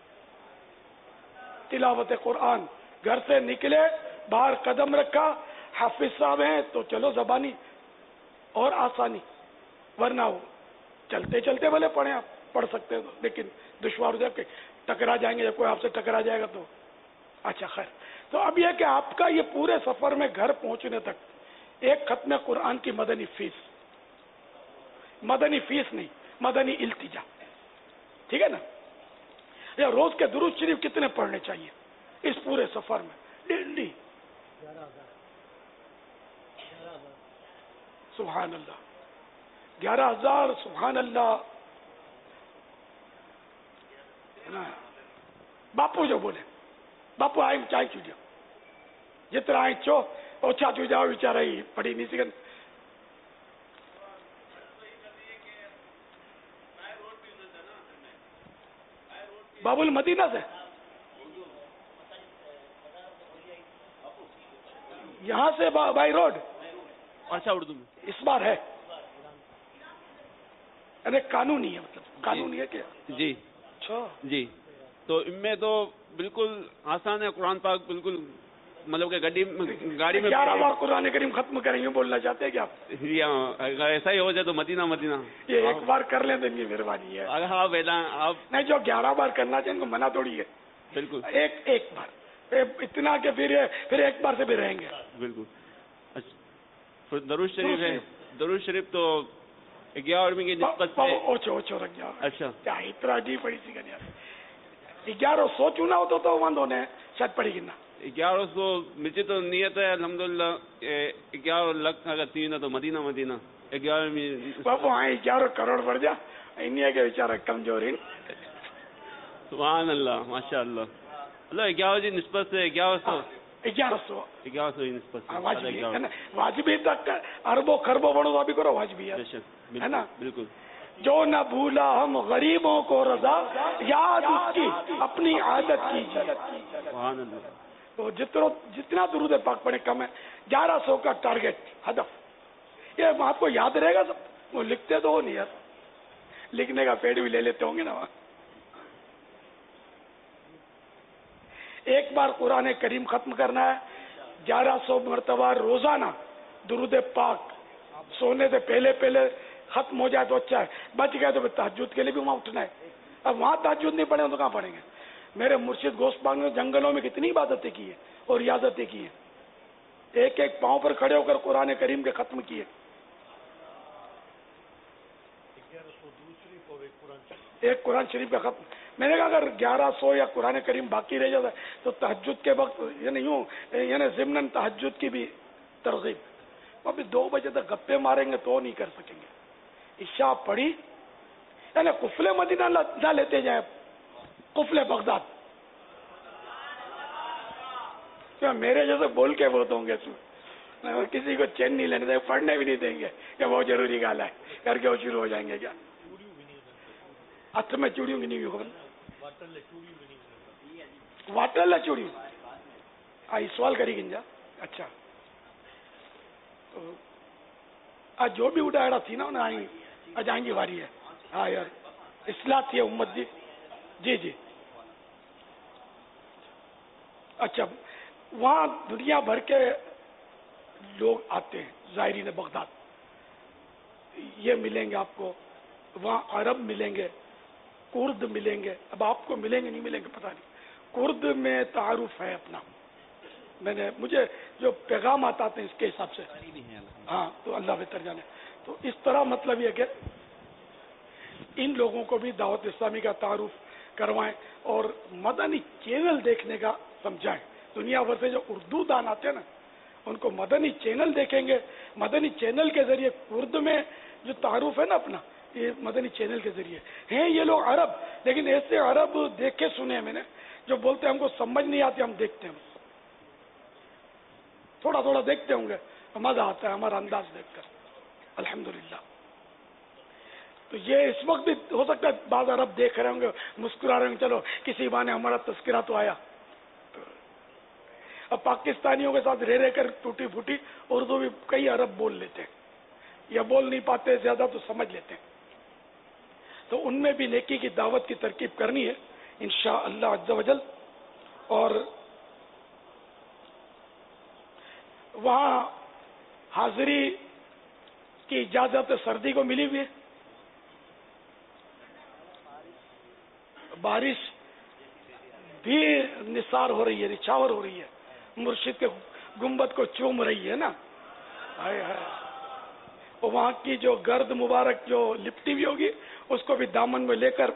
تلاوت قرآن, گھر سے نکلے باہر قدم رکھا, حافظ صاحب ہیں تو چلو زبانی اور آسانی, ورنہ ہو چلتے چلتے بھلے پڑھیں, آپ پڑھ سکتے ہیں لیکن دشوار ہو جائے کہ ٹکرا جائیں گے, جب کوئی آپ سے ٹکرا جائے گا تو. اچھا خیر, تو اب یہ کہ آپ کا یہ پورے سفر میں گھر پہنچنے تک ایک ختم قرآن کی مدنی فیس, مدنی فیس نہیں مدنی التجا, ٹھیک ہے نا. یا روز کے درود شریف کتنے پڑھنے چاہیے اس پورے سفر میں؟ ڈیلی سبحان اللہ. ग्यारह हजार सुभान अल्लाह। बापू जो बोले बापू आए चाय चूजो जितना आए चो ओछा चूजाओ बेचारा ही पड़ी नहीं सकें। बाबुल मदीना से यहाँ से बा, बाई रोड अच्छा उर्दू में इस बार है, अरे कानूनी है, मतलब कानूनी है क्या? जी अच्छा जी। तो इनमें तो बिल्कुल आसान है, कुरान पाक बिल्कुल मतलब कि गाड़ी गाड़ी में ग्यारह बार कुरान करीम खत्म करेंगे बोलना चाहते हैं क्या आप? अगर ऐसा ही हो जाए तो मदीना मदीना ये एक बार कर लें तो इनकी मेहरबानी है। अगर हाँ बेटा आप नहीं, जो ग्यारह बार करना चाहिए उनको मना थोड़ी है। बिल्कुल एक एक बार इतना के फिर फिर एक बार से भी रहेंगे। बिल्कुल। अच्छा फिर दरूद शरीफ है, दरूद शरीफ तो ग्यारहवीं की निस्बत से ओछो ओछो रख जाओ। अच्छा क्या इतना डी पड़ी सी यार ग्यारह सौ चुना हो तो तो वांदो ने शायद पड़ेगी ना ग्यारह सौ मुझे तो नियत है अल्हम्दुलिल्लाह ग्यारह लाख अगर तीन है तो मदीना मदीना ग्यारह बाबू हाँ ग्यारह करोड़ बढ़ जा इंडिया के बेचारा कमजोर है। सुभान अल्लाह माशा अल्लाह। अल्लाह ग्यारह जी निस्बत से ग्यारह सौ ग्यारह सौ ग्यारह सौ निस्बत से वाजबी है ना, वाजबी तक अरबों खरबों बड़ो तो अभी करो वाजबी है, है ना? बिल्कुल। जो न भूला हम गरीबों को रजा याद उसकी अपनी आदत की। तो जितना जितना दुरूद पाक पढ़े कम है। ग्यारह सौ का टारगेट हदफ, ये आपको याद रहेगा सब? वो लिखते तो हो नहीं यार, लिखने का पेड़ भी ले लेते होंगे ना वहाँ। एक बार कुरान करीम खत्म करना है, ग्यारह सौ मरतबा रोजाना दुरूद पाक सोने से पहले पहले खत्म हो जाए तो अच्छा है, बच गया तो तहज्जुद के लिए भी वहाँ उठना है। अब वहाँ तहज्जुद नहीं पढ़े तो कहाँ पढ़ेंगे? मेरे मुर्शिद गौस पाक ने जंगलों में कितनी इबादतें की है और रियाजतें की है, एक एक पांव पर खड़े होकर कुरान करीम के खत्म किए। एक कुरान शरीफ का खत्म। मैंने कहा अगर ग्यारह सौ या कुरान करीम बाकी रह जाता है तो तहज्जुद के वक्त यानी यूं यानी ज़िम्नन तहज्जुद की भी तरगीब। अभी दो बजे तक गप्पे मारेंगे तो नहीं कर सकेंगे। इशा पढ़ी यानी कुफले मदीना ना लेते जाए, कुफले बगदाद। क्या मेरे जैसे बोल के बहुत होंगे इसमें, और किसी को चैन नहीं लेने देंगे, पढ़ने भी नहीं देंगे क्या बहुत जरूरी गाल है करके वो शुरू हो जाएंगे। क्या हथ में चूड़ियों की नहीं हुई खबर, वाटर ला चूड़ियों आई सवाल करी गिंजा। अच्छा तो आज जो भी उड़ाड़ा थी ना आई आज आएंगी वारी है। हाँ यार इस्लाह थी उम्मत जी। जी जी अच्छा वहाँ दुनिया भर के लोग आते हैं, ज़ायरीन बगदाद ये मिलेंगे आपको, वहाँ अरब मिलेंगे, कुर्द मिलेंगे। अब आपको मिलेंगे नहीं मिलेंगे पता नहीं। कुर्द में तारुफ है अपना, मैंने मुझे जो पैगाम आता थे इसके हिसाब से। हाँ तो अल्लाह बेहतर जाने। तो इस तरह मतलब ये कि इन लोगों को भी दावत इस्लामी का तारुफ करवाएं और मदनी चैनल देखने का समझाएं। दुनिया भर से जो उर्दू दान आते हैं ना उनको मदनी चैनल देखेंगे, मदनी चैनल के जरिए कुर्द में जो तारुफ है ना अपना, ये मदनी चैनल के जरिए हैं। ये लोग अरब, लेकिन ऐसे अरब देखे सुने हैं मैंने जो बोलते हैं हमको समझ नहीं आती, हम देखते हैं, थोड़ा थोड़ा देखते होंगे, मजा आता है हमारा अंदाज देखकर अल्हम्दुलिल्लाह। तो ये इस वक्त भी हो सकता है बाद अरब देख रहे होंगे, मुस्कुरा रहे होंगे, चलो किसी बहाने हमारा तस्करा तो आया। अब पाकिस्तानियों के साथ रह रह कर टूटी फूटी उर्दू भी कई अरब बोल लेते हैं, या बोल नहीं पाते ज्यादा तो समझ लेते हैं। तो उनमें भी नेकी की दावत की तरकीब करनी है इंशाअल्लाह अज़्ज़ा वजल। और वहाँ हाजिरी की इजाजत सर्दी को मिली हुई है, बारिश भी निसार हो रही है, निछावर हो रही है, मुर्शिद के गुंबद को चूम रही है ना। हाय हाय, और वहाँ की जो गर्द मुबारक जो लिपटी हुई होगी उसको भी दामन में लेकर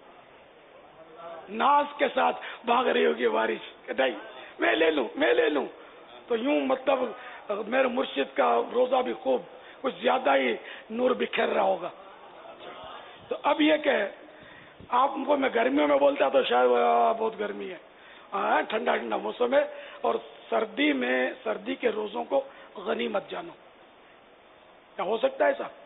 नाज के साथ भाग रही होगी बारिश, नहीं मैं ले लूं मैं ले लूं। तो यूं मतलब मेरे मुर्शिद का रोजा भी खूब कुछ ज्यादा ही नूर बिखेर रहा होगा। तो अब ये कि आपको मैं गर्मियों में बोलता तो शायद बहुत गर्मी है, हाँ ठंडा ठंडा मौसम है, और सर्दी में सर्दी के रोजों को गनीमत जानो। क्या हो सकता है ऐसा?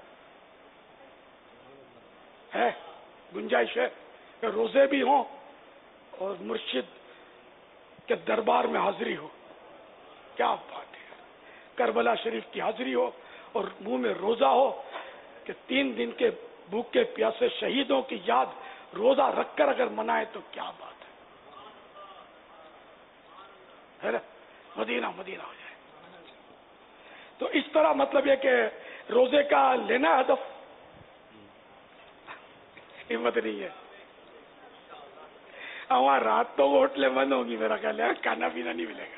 है गुंजाइश है कि रोजे भी हों और मुर्शिद के दरबार में हाजिरी हो। क्या बात है, करबला शरीफ की हाजिरी हो और मुंह में रोजा हो कि तीन दिन के भूखे प्यासे शहीदों की याद रोजा रखकर अगर मनाए तो क्या बात है, है ना? मदीना मदीना हो जाए। तो इस तरह मतलब ये कि रोजे का लेना हदफ हिम्मत नहीं है। वहां रात तो होटलें बंद होंगी, मेरा ख्याल है खाना पीना नहीं मिलेगा।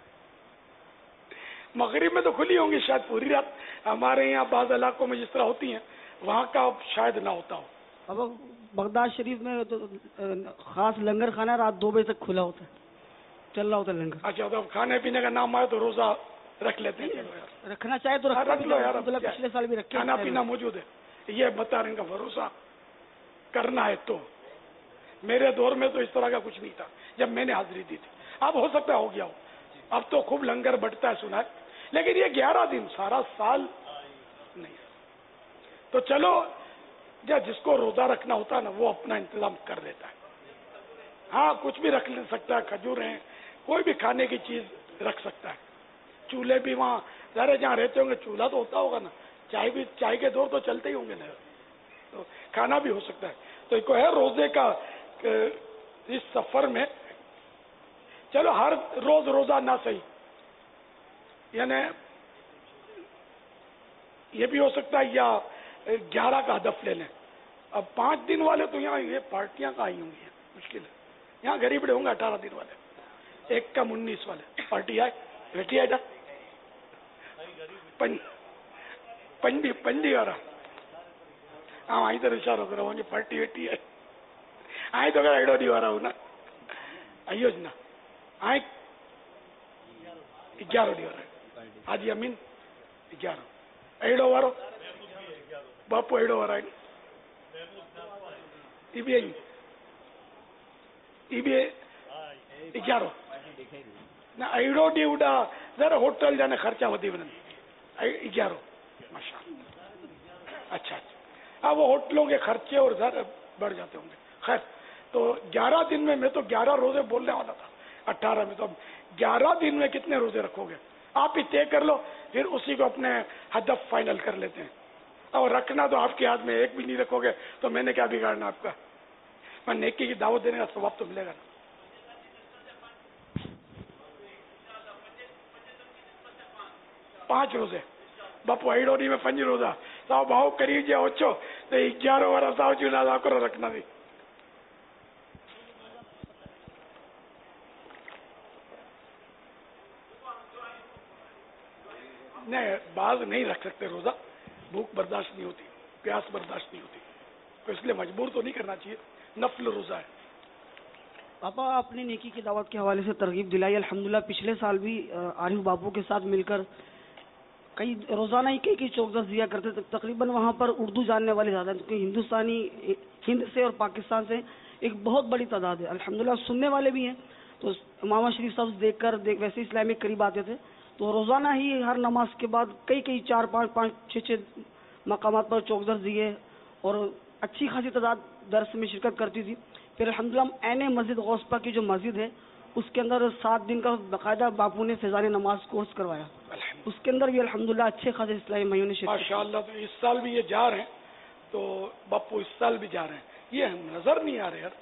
मगरिब में तो खुली होंगी शायद पूरी रात, हमारे यहाँ बाज़ इलाकों में जिस तरह होती हैं वहाँ का शायद ना होता हो। अब बगदाद शरीफ में तो खास लंगर खाना रात दो बजे तक खुला होता है, चल रहा होता है लंगर। अच्छा, तो खाने पीने का नाम आए तो रोजा रख लेते हैं। रखना चाहे तो रख, रख लो यार, पिछले साल भी रखे, खाना पीना मौजूद है। ये बता रहे, इनका भरोसा करना है। तो मेरे दौर में तो इस तरह का कुछ नहीं था जब मैंने हाजिरी दी थी। अब हो सकता है हो गया हो, अब तो खूब लंगर बटता है सुना है, लेकिन ये ग्यारह दिन सारा साल नहीं। तो चलो जब जिसको रोजा रखना होता है ना वो अपना इंतजाम कर लेता है। हाँ कुछ भी रख ले सकता है, खजूर है, कोई भी खाने की चीज रख सकता है। चूल्हे भी वहाँ सारे जहाँ रहते होंगे चूल्हा तो होता होगा ना, चाय भी चाय के दौर तो चलते ही होंगे ना, तो खाना भी हो सकता है। तो एक है रोजे का इस सफर में, चलो हर रोज रोजा ना सही, यानी ये भी हो सकता है, या ग्यारह का हदफ ले लें। अब पांच दिन वाले तो यहाँ ये पार्टियां का आई होंगी, मुश्किल है। यहाँ गरीबड़े होंगे अठारह दिन वाले, एक कम उन्नीस वाले पार्टी आए बेटी आए पंडी पंडी पंडी वाला हाँ आई तो इशारो करो वही पार्टी वेटी है आई तो एडो दी वारा हूँ ना अयोज ना आई ग्यारह दी वारा हाजी अमीन ग्यारह एडो वारो बापू एडो वारा इबी इबी ग्यारह ना एडो डी उड़ा जरा होटल जाने खर्चा वधी वञनि ग्यारह माशा अच्छा अच्छा अब वो होटलों के खर्चे और ज्यादा बढ़ जाते होंगे। खैर तो ग्यारह दिन में मैं तो ग्यारह रोजे बोलने वाला था, अठारह में तो अब ग्यारह दिन में कितने रोजे रखोगे आप ही तय कर लो, फिर उसी को अपने हदफ फाइनल कर लेते हैं। और रखना तो आपके हाथ में, एक भी नहीं रखोगे तो मैंने क्या बिगाड़ना आपका, मैं नेकी की दावत देने का स्वभाव तो मिलेगा ना। पांच रोजे बापू आईडोरी में पंज रोजा साहब भाव करी जे ओछो तो ग्यारह वारा साहब चुना करो रखना थी। नहीं बाज नहीं रख सकते रोजा, भूख बर्दाश्त नहीं होती, प्यास बर्दाश्त नहीं होती, तो इसलिए मजबूर तो नहीं करना चाहिए, नफल रोजा है। पापा अपनी नेकी की दावत के हवाले से तरगीब दिलाई। अल्हम्दुलिल्लाह पिछले साल भी आरिफ बाबू के साथ मिलकर कई रोजाना ही कई कई चौकदस दिया करते थे। तकरीबन वहाँ पर उर्दू जानने वाले ज़्यादा, क्योंकि हिंदुस्तानी हिंद से और पाकिस्तान से एक बहुत बड़ी तादाद है। अल्हम्दुलिल्लाह सुनने वाले भी हैं, तो इमाम शरीफ साहब देखकर देख वैसे इस्लामिक करीब आते थे, तो रोज़ाना ही हर नमाज के बाद कई कई चार पाँच पाँच छः छः मकामात पर चौकदस दिए और अच्छी खासी तादाद दर्स में शिरकत करती थी। फिर अल्हम्दुलिल्लाह एन ए मस्जिद गौसपा की जो मस्जिद है उसके अंदर सात दिन का बाकायदा बापू ने फैजान नमाज कोर्स करवाया, उसके अंदर भी अल्हम्दुलिल्लाह अच्छे खासे इस्लामी भाइयों ने शिरकत। माशाअल्लाह, तो इस साल भी ये जा रहे हैं, तो बापू इस साल भी जा रहे हैं, ये नजर नहीं आ रहे यार।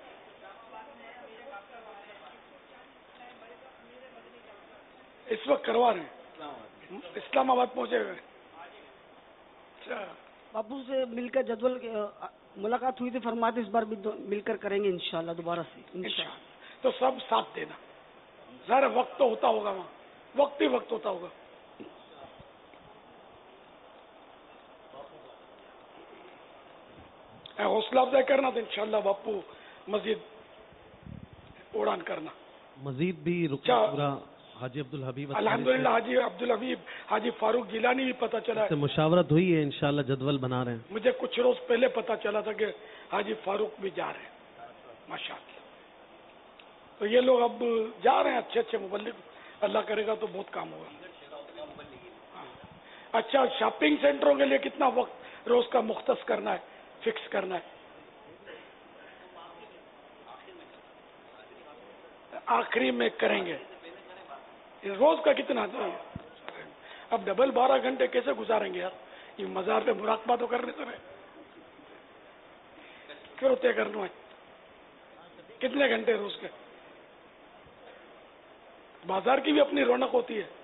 इस वक्त करवा रहे हैं, इस्लामाबाद पहुंचे हुए। अच्छा, बापू से मिलकर जदवल मुलाकात हुई थी, फरमाते इस बार भी मिलकर करेंगे इंशाल्लाह दोबारा से इंशाल्लाह। तो सब साथ देना, जरा वक्त तो होता होगा वहाँ, वक्त ही वक्त होता होगा। हौसला अफजाई करना तो इंशाल्लाह बापू मस्जिद उड़ान करना। मजीद भी रुकना पूरा حاجی عبدالحبیب الحمدللہ حاجی عبدالحبیب حاجی فاروق گیلانی بھی پتہ چلا سے مشاورت ہوئی ہے، انشاءاللہ جدول بنا رہے ہیں. مجھے کچھ روز پہلے پتہ چلا تھا کہ حاجی فاروق بھی جا رہے ہیں ماشاءاللہ. تو یہ لوگ اب جا رہے ہیں اچھے اچھے مبلغ، اللہ کرے گا تو بہت کام ہوگا. اچھا شاپنگ سینٹروں کے لیے کتنا وقت روز کا مختص کرنا ہے، فکس کرنا ہے؟ آخری میں کریں گے. روز کا کتنا؟ اب ڈبل بارہ گھنٹے کیسے گزاریں گے یار؟ یہ مزار پہ مراقبہ تو کرنے سے رہے پھر طے کرنا ہے کتنے گھنٹے روز کے. بازار کی بھی اپنی رونق ہوتی ہے.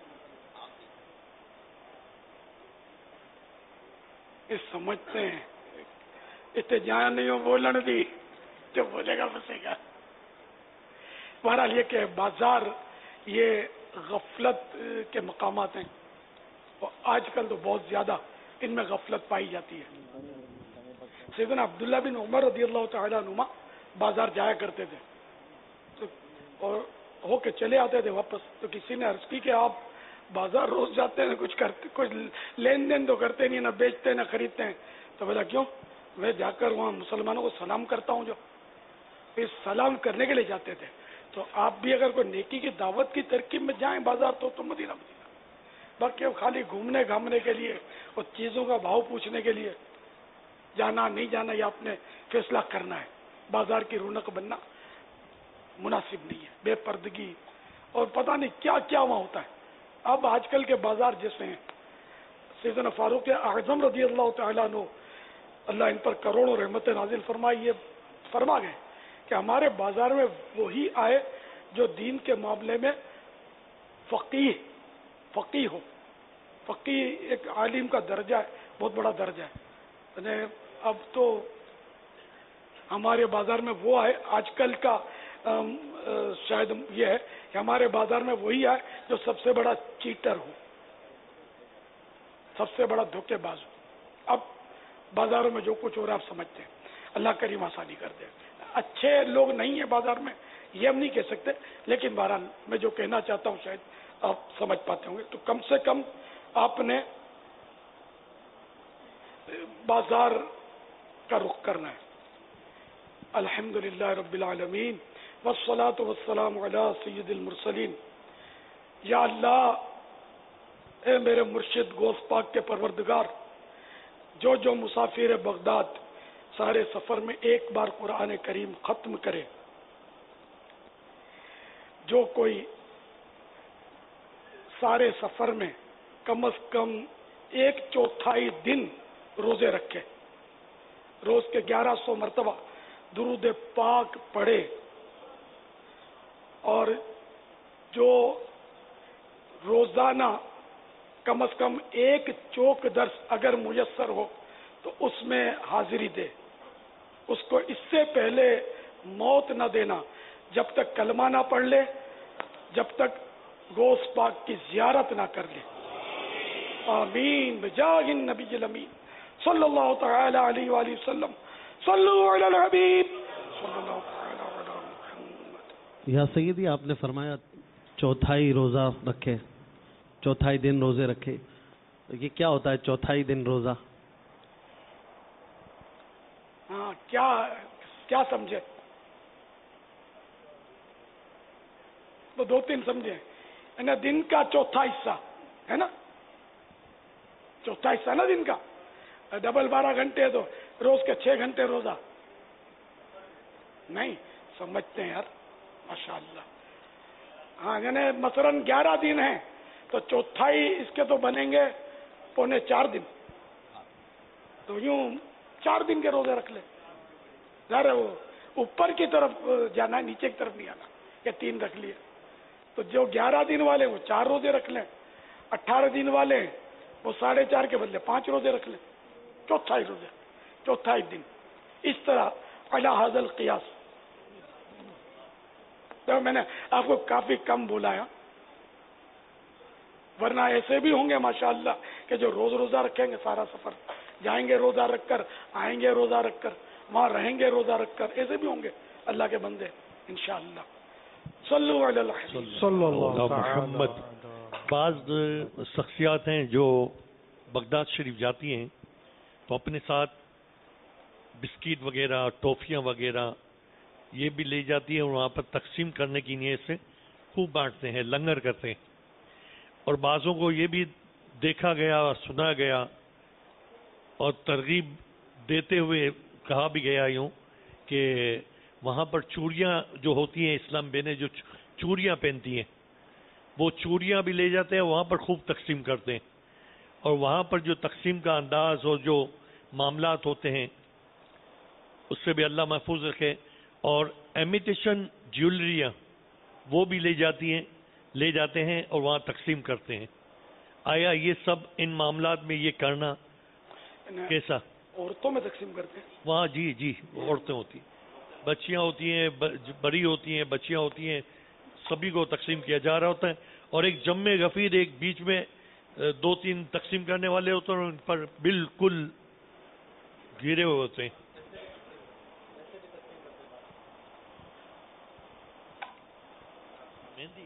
یہ سمجھتے ہیں اتنے جایا نہیں ہو بولنے دی جو بولے گا پھنسے گا. بہرحال یہ کہ بازار یہ غفلت کے مقامات ہیں اور آج کل تو بہت زیادہ ان میں غفلت پائی جاتی ہے. سیدنا عبداللہ بن عمر رضی اللہ تعالیٰ عنہما بازار جایا کرتے تھے تو اور ہو کے چلے آتے تھے واپس. تو کسی نے عرض کی کہ آپ بازار روز جاتے ہیں، کچھ کرتے کچھ لین دین تو کرتے نہیں، نہ بیچتے نہ خریدتے ہیں. تو بولا کیوں؟ میں جا کر وہاں مسلمانوں کو سلام کرتا ہوں. جو اس سلام کرنے کے لیے جاتے تھے. تو آپ بھی اگر کوئی نیکی کی دعوت کی ترکیب میں جائیں بازار تو تو مدینہ مدینہ. باقی اب خالی گھومنے گھامنے کے لیے اور چیزوں کا بھاؤ پوچھنے کے لیے جانا نہیں جانا یہ آپ نے فیصلہ کرنا ہے. بازار کی رونق بننا مناسب نہیں ہے. بے پردگی اور پتہ نہیں کیا کیا وہاں ہوتا ہے. اب آج کل کے بازار جیسے ہیں، سیدنا فاروق اعظم رضی اللہ تعالیٰ عنہ اللہ ان پر کروڑوں رحمت نازل فرمائی، یہ فرما گئے کہ ہمارے بازار میں وہی آئے جو دین کے معاملے میں فقیہ فقیہ ہو. فقیہ ایک عالم کا درجہ ہے، بہت بڑا درجہ ہے. یعنی اب تو ہمارے بازار میں وہ آئے، آج کل کا شاید یہ ہے کہ ہمارے بازار میں وہی آئے جو سب سے بڑا چیٹر ہو، سب سے بڑا دھوکے باز ہو. اب بازاروں میں جو کچھ ہو رہا ہے آپ سمجھتے ہیں. اللہ کریم آسانی کر دے. اچھے لوگ نہیں ہیں بازار میں یہ ہم نہیں کہہ سکتے، لیکن بہرحال میں جو کہنا چاہتا ہوں شاید آپ سمجھ پاتے ہوں گے. تو کم سے کم آپ نے بازار کا رخ کرنا ہے. الحمدللہ رب العالمین والصلاة والسلام علی سید المرسلین. یا اللہ اے میرے مرشد غوث پاک کے پروردگار، جو جو مسافر بغداد سارے سفر میں ایک بار قرآن کریم ختم کرے، جو کوئی سارے سفر میں کم از کم ایک چوتھائی دن روزے رکھے، روز کے گیارہ سو مرتبہ درود پاک پڑھے، اور جو روزانہ کم از کم ایک چوک درس اگر میسر ہو تو اس میں حاضری دے. اس کو اس سے پہلے موت نہ دینا جب تک کلمہ نہ پڑھ لے، جب تک غوث پاک کی زیارت نہ کر لے. آمین بجاہ النبی الامین صلی اللہ تعالی علیہ وآلہ وسلم. صلو علی الحبیب صلی اللہ تعالی علی محمد. یا سیدی آپ نے فرمایا چوتھائی روزہ رکھے، چوتھائی دن روزے رکھے. یہ کیا ہوتا ہے چوتھائی دن روزہ؟ ہاں کیا کیا سمجھے؟ تو دو تین سمجھے. دن کا چوتھا حصہ ہے نا، چوتھا حصہ نا دن کا. ڈبل بارہ گھنٹے تو روز کے چھ گھنٹے روزہ نہیں سمجھتے ہیں یار ماشاء اللہ. ہاں یعنی مثلاً گیارہ دن ہیں تو چوتھائی اس کے تو بنیں گے پونے چار دن، تو یوں چار دن کے روزے رکھ لے. ظاہر ہے وہ اوپر کی طرف جانا ہے، نیچے کی طرف نہیں آنا. یا تین رکھ لیے تو جو گیارہ دن والے وہ چار روزے رکھ لیں، اٹھارہ دن والے وہ ساڑھے چار کے بدلے پانچ روزے رکھ لیں. چوتھائی روزے، چوتھائی دن. اس طرح علی ھذا القیاس. تو میں نے آپ کو کافی کم بولایا، ورنہ ایسے بھی ہوں گے ماشاءاللہ کہ جو روز روزہ رکھیں گے، سارا سفر جائیں گے روزہ رکھ کر، آئیں گے روزہ رکھ کر، وہاں رہیں گے روزہ رکھ کر. ایسے بھی ہوں گے اللہ کے بندے انشاءاللہ. صلو علی الحبیب صلی اللہ محمد. بعض شخصیات ہیں جو بغداد شریف جاتی ہیں تو اپنے ساتھ بسکٹ وغیرہ ٹافیاں وغیرہ یہ بھی لے جاتی ہیں اور وہاں پر تقسیم کرنے کی نیت سے خوب بانٹتے ہیں, لنگر کرتے ہیں. اور بعضوں کو یہ بھی دیکھا گیا سنا گیا اور ترغیب دیتے ہوئے کہا بھی گیا یوں کہ وہاں پر چوڑیاں جو ہوتی ہیں, اسلام بہنیں جو چوڑیاں پہنتی ہیں وہ چوڑیاں بھی لے جاتے ہیں, وہاں پر خوب تقسیم کرتے ہیں. اور وہاں پر جو تقسیم کا انداز اور جو معاملات ہوتے ہیں اس سے بھی اللہ محفوظ رکھے. اور امیٹیشن جیولریاں وہ بھی لے جاتی ہیں لے جاتے ہیں اور وہاں تقسیم کرتے ہیں. آیا یہ سب ان معاملات میں یہ کرنا کیسا؟ عورتوں میں تقسیم کرتے ہیں وہاں. جی جی عورتیں ہوتی ہیں, بچیاں ہوتی ہیں, بڑی ہوتی ہیں, بچیاں ہوتی ہیں, سبھی کو تقسیم کیا جا رہا ہوتا ہے. اور ایک جمع غفیر ایک بیچ میں دو تین تقسیم کرنے والے ہوتے ہیں, ان پر بالکل گرے ہوئے ہوتے ہیں. مہندی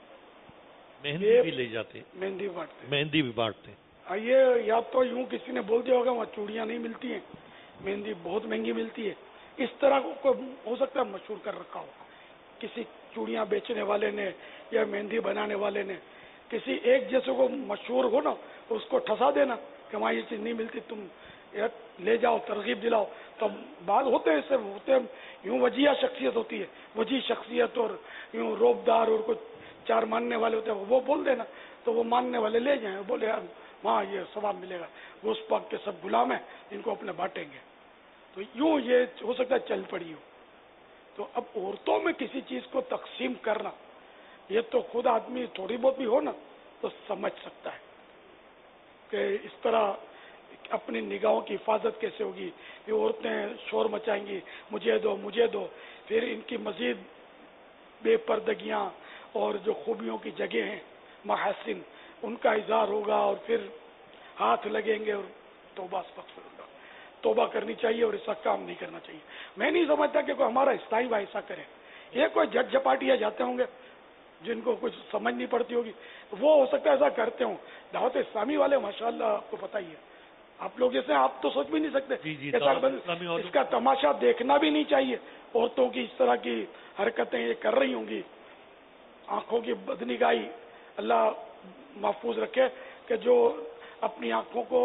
مہندی بھی لے جاتے ہیں, مہندی بانٹتے مہندی بھی بانٹتے ہیں. یہ یا تو یوں کسی نے بول دیا ہوگا وہاں چوڑیاں نہیں ملتی ہیں, مہندی بہت مہنگی ملتی ہے, اس طرح کو ہو سکتا ہے مشہور کر رکھا ہو کسی چوڑیاں بیچنے والے نے یا مہندی بنانے والے نے. کسی ایک جیسے کو مشہور ہو نا اس کو ٹھسا دینا کہ وہاں یہ چیز نہیں ملتی, تم لے جاؤ, ترغیب دلاؤ. تو بعض ہوتے ہیں ایسے ہوتے ہیں یوں وجیہ شخصیت ہوتی ہے, وجی شخصیت اور یوں روبدار اور کچھ چار ماننے والے ہوتے ہیں, وہ بول دینا تو وہ ماننے والے لے جائیں, بولے وہاں یہ ثواب ملے گا, وہ اس پاک کے سب غلام ہیں ان کو اپنے بانٹیں گے. تو یوں یہ ہو سکتا ہے چل پڑی ہو. تو اب عورتوں میں کسی چیز کو تقسیم کرنا یہ تو خود آدمی تھوڑی بہت بھی ہو نا تو سمجھ سکتا ہے کہ اس طرح اپنی نگاہوں کی حفاظت کیسے ہوگی. یہ عورتیں شور مچائیں گی مجھے دو مجھے دو, پھر ان کی مزید بے پردگیاں اور جو خوبیوں کی جگہ ہیں محاسن ان کا اظہار ہوگا اور پھر ہاتھ لگیں گے. اور توبہ استغفر اللہ, توبہ کرنی چاہیے اور ایسا کام نہیں کرنا چاہیے. میں نہیں سمجھتا کہ کوئی ہمارا اسلائی بھائی ایسا کرے. یہ کوئی جٹ جپاٹیا جاتے ہوں گے جن کو کچھ سمجھ نہیں پڑتی ہوگی, وہ ہو سکتا ہے ایسا کرتے ہوں. دعوت اسلامی والے ماشاءاللہ آپ کو پتہ ہی ہے, آپ لوگ جیسے آپ تو سوچ بھی نہیں سکتے. جی جی ایسا اس کا تماشا دیکھنا بھی نہیں چاہیے. عورتوں کی اس طرح کی حرکتیں یہ کر رہی ہوں گی, آنکھوں کی بدنگاہی اللہ محفوظ رکھے کہ جو اپنی آنکھوں کو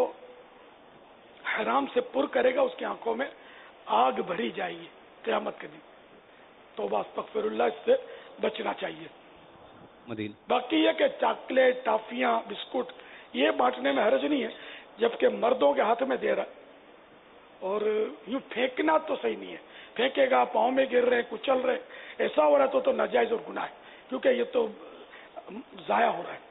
حرام سے پر کرے گا اس کی آنکھوں میں آگ بھری جائے گی قیامت کے دن. توبہ استغفر اللہ, اس سے بچنا چاہیے. مدین باقی یہ کہ چاکلیٹ ٹافیاں بسکٹ یہ بانٹنے میں حرج نہیں ہے جبکہ مردوں کے ہاتھ میں دے رہا, اور یوں پھینکنا تو صحیح نہیں ہے. پھینکے گا پاؤں میں گر رہے کچل رہے ایسا ہو رہا ہے تو تو ناجائز اور گناہ ہے, کیونکہ یہ تو ضائع ہو رہا ہے.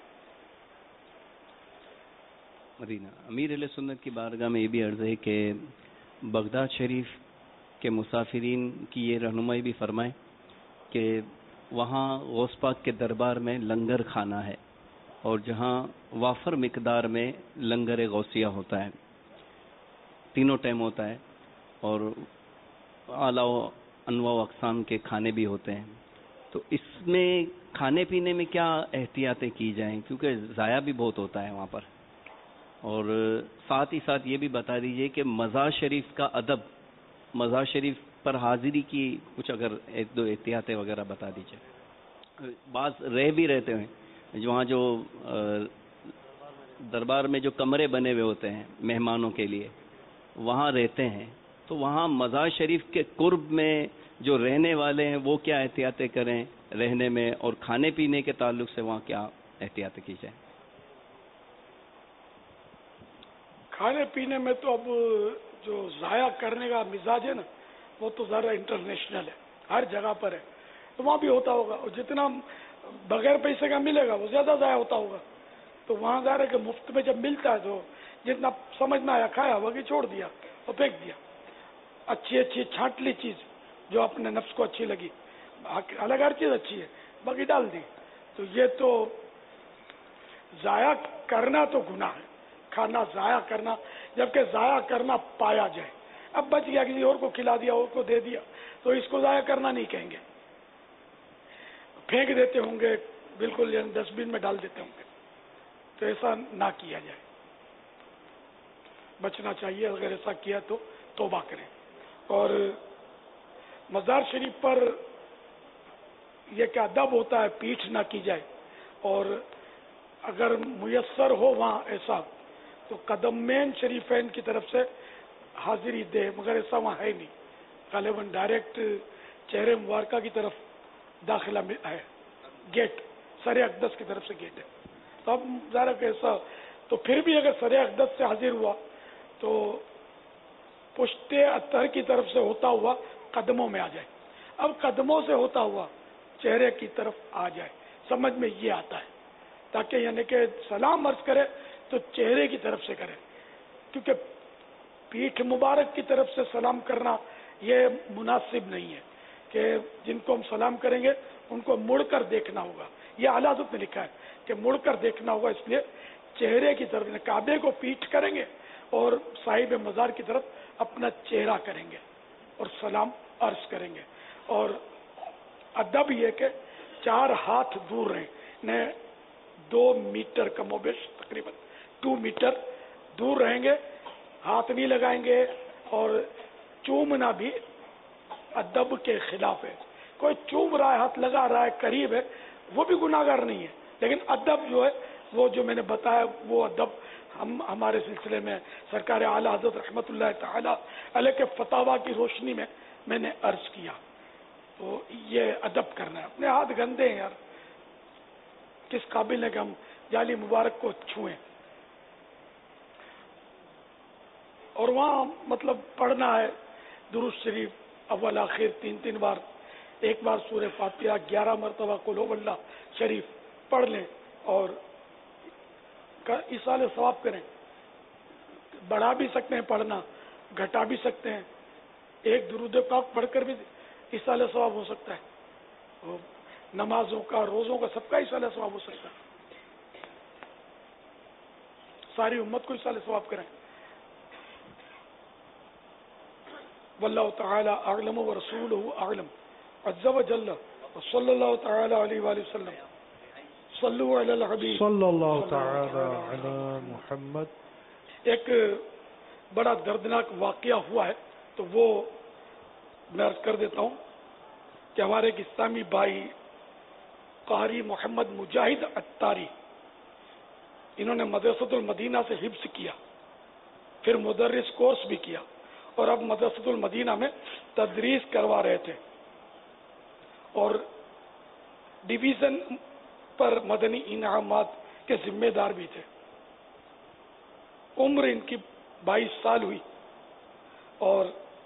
مدینہ امیر اہل سنت کی بارگاہ میں یہ بھی عرض ہے کہ بغداد شریف کے مسافرین کی یہ رہنمائی بھی فرمائیں کہ وہاں غوث پاک کے دربار میں لنگر کھانا ہے, اور جہاں وافر مقدار میں لنگر غوثیہ ہوتا ہے, تینوں ٹائم ہوتا ہے, اور اعلیٰ و انواع و اقسام کے کھانے بھی ہوتے ہیں. تو اس میں کھانے پینے میں کیا احتیاطیں کی جائیں, کیونکہ ضائع بھی بہت ہوتا ہے وہاں پر. اور ساتھ ہی ساتھ یہ بھی بتا دیجئے کہ مزار شریف کا ادب, مزار شریف پر حاضری کی کچھ اگر ایک دو احتیاطیں وغیرہ بتا دیجئے. بعض رہ بھی رہتے ہیں وہاں جو دربار میں جو کمرے بنے ہوئے ہوتے ہیں مہمانوں کے لیے, وہاں رہتے ہیں, تو وہاں مزار شریف کے قرب میں جو رہنے والے ہیں وہ کیا احتیاطیں کریں رہنے میں, اور کھانے پینے کے تعلق سے وہاں کیا احتیاطیں کی جائیں. کھانے پینے میں تو اب جو ضائع کرنے کا مزاج ہے نا وہ تو ذرا انٹرنیشنل ہے, ہر جگہ پر ہے, تو وہاں بھی ہوتا ہوگا. اور جتنا بغیر پیسے کا ملے گا وہ زیادہ ضائع ہوتا ہوگا. تو وہاں ظاہر ہے کہ مفت میں جب ملتا ہے تو جتنا سمجھ میں آیا کھایا باقی چھوڑ دیا اور پھینک دیا. اچھی اچھی چھانٹ لی چیز جو اپنے نفس کو اچھی لگی, الگ ہر چیز اچھی ہے باقی ڈال دی. تو یہ تو ضائع کرنا تو گناہ ہے, کھانا ضائع کرنا, جبکہ ضائع کرنا پایا جائے. اب بچ گیا کسی اور کو کھلا دیا اور کو دے دیا تو اس کو ضائع کرنا نہیں کہیں گے. پھینک دیتے ہوں گے, بالکل یعنی ڈسٹبن میں ڈال دیتے ہوں گے, تو ایسا نہ کیا جائے, بچنا چاہیے. اگر ایسا کیا تو توبہ کریں. اور مزار شریف پر یہ کہ ادب ہوتا ہے پیٹھ نہ کی جائے, اور اگر میسر ہو وہاں ایسا تو قدمین شریفین کی طرف سے حاضری دے, مگر ایسا وہاں ہے نہیں. غالباً ڈائریکٹ چہرے مبارکہ کی طرف داخلہ میں ہے, گیٹ سر اقدس کی طرف سے گیٹ ہے. تو اب ذرا ایسا تو پھر بھی اگر سر اقدس سے حاضر ہوا تو پشت اطہر کی طرف سے ہوتا ہوا قدموں میں آ جائے. اب قدموں سے ہوتا ہوا چہرے کی طرف آ جائے, سمجھ میں یہ آتا ہے, تاکہ یعنی کہ سلام عرض کرے تو چہرے کی طرف سے کرے, کیونکہ پیٹھ مبارک کی طرف سے سلام کرنا یہ مناسب نہیں ہے کہ جن کو ہم سلام کریں گے ان کو مڑ کر دیکھنا ہوگا. یہ اعلیٰ حضرت نے لکھا ہے کہ مڑ کر دیکھنا ہوگا, اس لیے چہرے کی طرف کعبے کو پیٹھ کریں گے اور صاحب مزار کی طرف اپنا چہرہ کریں گے اور سلام عرض کریں گے. اور ادب یہ کہ چار ہاتھ دور رہیں, نے دو میٹر کم و بیش تقریباً دو میٹر دور رہیں گے, ہاتھ نہیں لگائیں گے, اور چومنا بھی ادب کے خلاف ہے. کوئی چوم رہا ہے, ہاتھ لگا رہا ہے, قریب ہے, وہ بھی گناہگار نہیں ہے, لیکن ادب جو ہے وہ جو میں نے بتایا وہ ادب ہم ہمارے سلسلے میں سرکار اعلیٰ حضرت رحمت اللہ تعالی علیہ کے فتاوا کی روشنی میں میں نے عرض کیا. تو یہ ادب کرنا ہے. اپنے ہاتھ گندے ہیں یار, کس قابل ہے کہ ہم جالی مبارک کو چھوئیں. اور وہاں مطلب پڑھنا ہے درود شریف اول آخر تین تین بار, ایک بار سورہ فاتحہ, گیارہ مرتبہ قل هو اللہ شریف پڑھ لیں اور ایصال ثواب کریں. بڑھا بھی سکتے ہیں پڑھنا, گھٹا بھی سکتے ہیں, ایک درود پاک پڑھ کر بھی ایصال ثواب ہو سکتا ہے. نمازوں کا, روزوں کا, سب کا ایصال ثواب ہو سکتا ہے. ساری امت کو ایصال ثواب کریں. واللہ تعالی اعلم ورسولہ اعلم عز وجل وصلی اللہ تعالی علیہ وآلہ وسلم. صلو علی الحبیب صلی اللہ تعالی علی محمد. ایک بڑا دردناک واقعہ ہوا ہے تو وہ میں عرض کر دیتا ہوں کہ ہمارے ایک اسلامی بھائی قاری محمد مجاہد اتاری, انہوں نے مدرسۃ المدینہ سے حفظ کیا, پھر مدرس کورس بھی کیا, اور اب مدرسۃ المدینہ میں تدریس کروا رہے تھے, اور ڈویژن پر مدنی انعامات کے ذمہ دار بھی تھے. عمر ان کی بائیس سال ہوئی, اور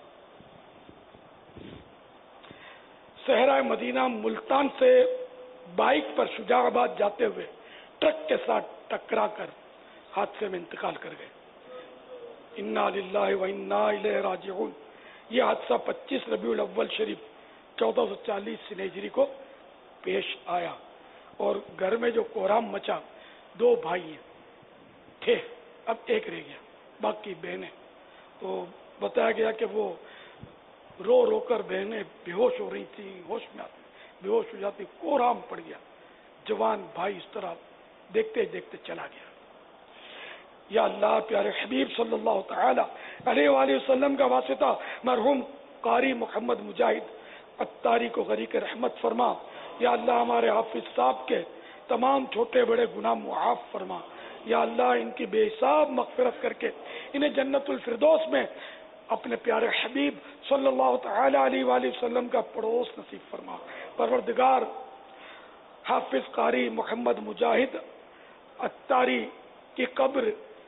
صحرائے مدینہ ملتان سے بائک پر شجاع آباد جاتے ہوئے ٹرک کے ساتھ ٹکرا کر حادثے میں انتقال کر گئے. انا للہ و انا الیہ راجعون. یہ حادثہ پچیس ربیع الاول شریف چودہ سو چالیس ہجری کو پیش آیا, اور گھر میں جو کوہرام مچا, دو بھائی تھے, اب ایک رہ گیا, باقی بہنیں. تو بتایا گیا کہ وہ رو رو کر بہنیں بے ہوش ہو رہی تھی, ہوش میں آتی, بے ہوش ہو جاتی, کوہرام پڑ گیا. جوان بھائی اس طرح دیکھتے دیکھتے چلا گیا. یا اللہ پیارے حبیب صلی اللہ تعالی علیہ وآلہ وسلم کا واسطہ مرحوم قاری محمد مجاہد اتاری کو غریق رحمت فرما. یا اللہ ہمارے حافظ صاحب کے تمام چھوٹے بڑے گناہ معاف فرما. یا اللہ ان کی بے حساب مغفرت کر کے انہیں جنت الفردوس میں اپنے پیارے حبیب صلی اللہ تعالی علیہ وآلہ وسلم کا پڑوس نصیب فرما. پروردگار حافظ قاری محمد مجاہد اتاری کی قبر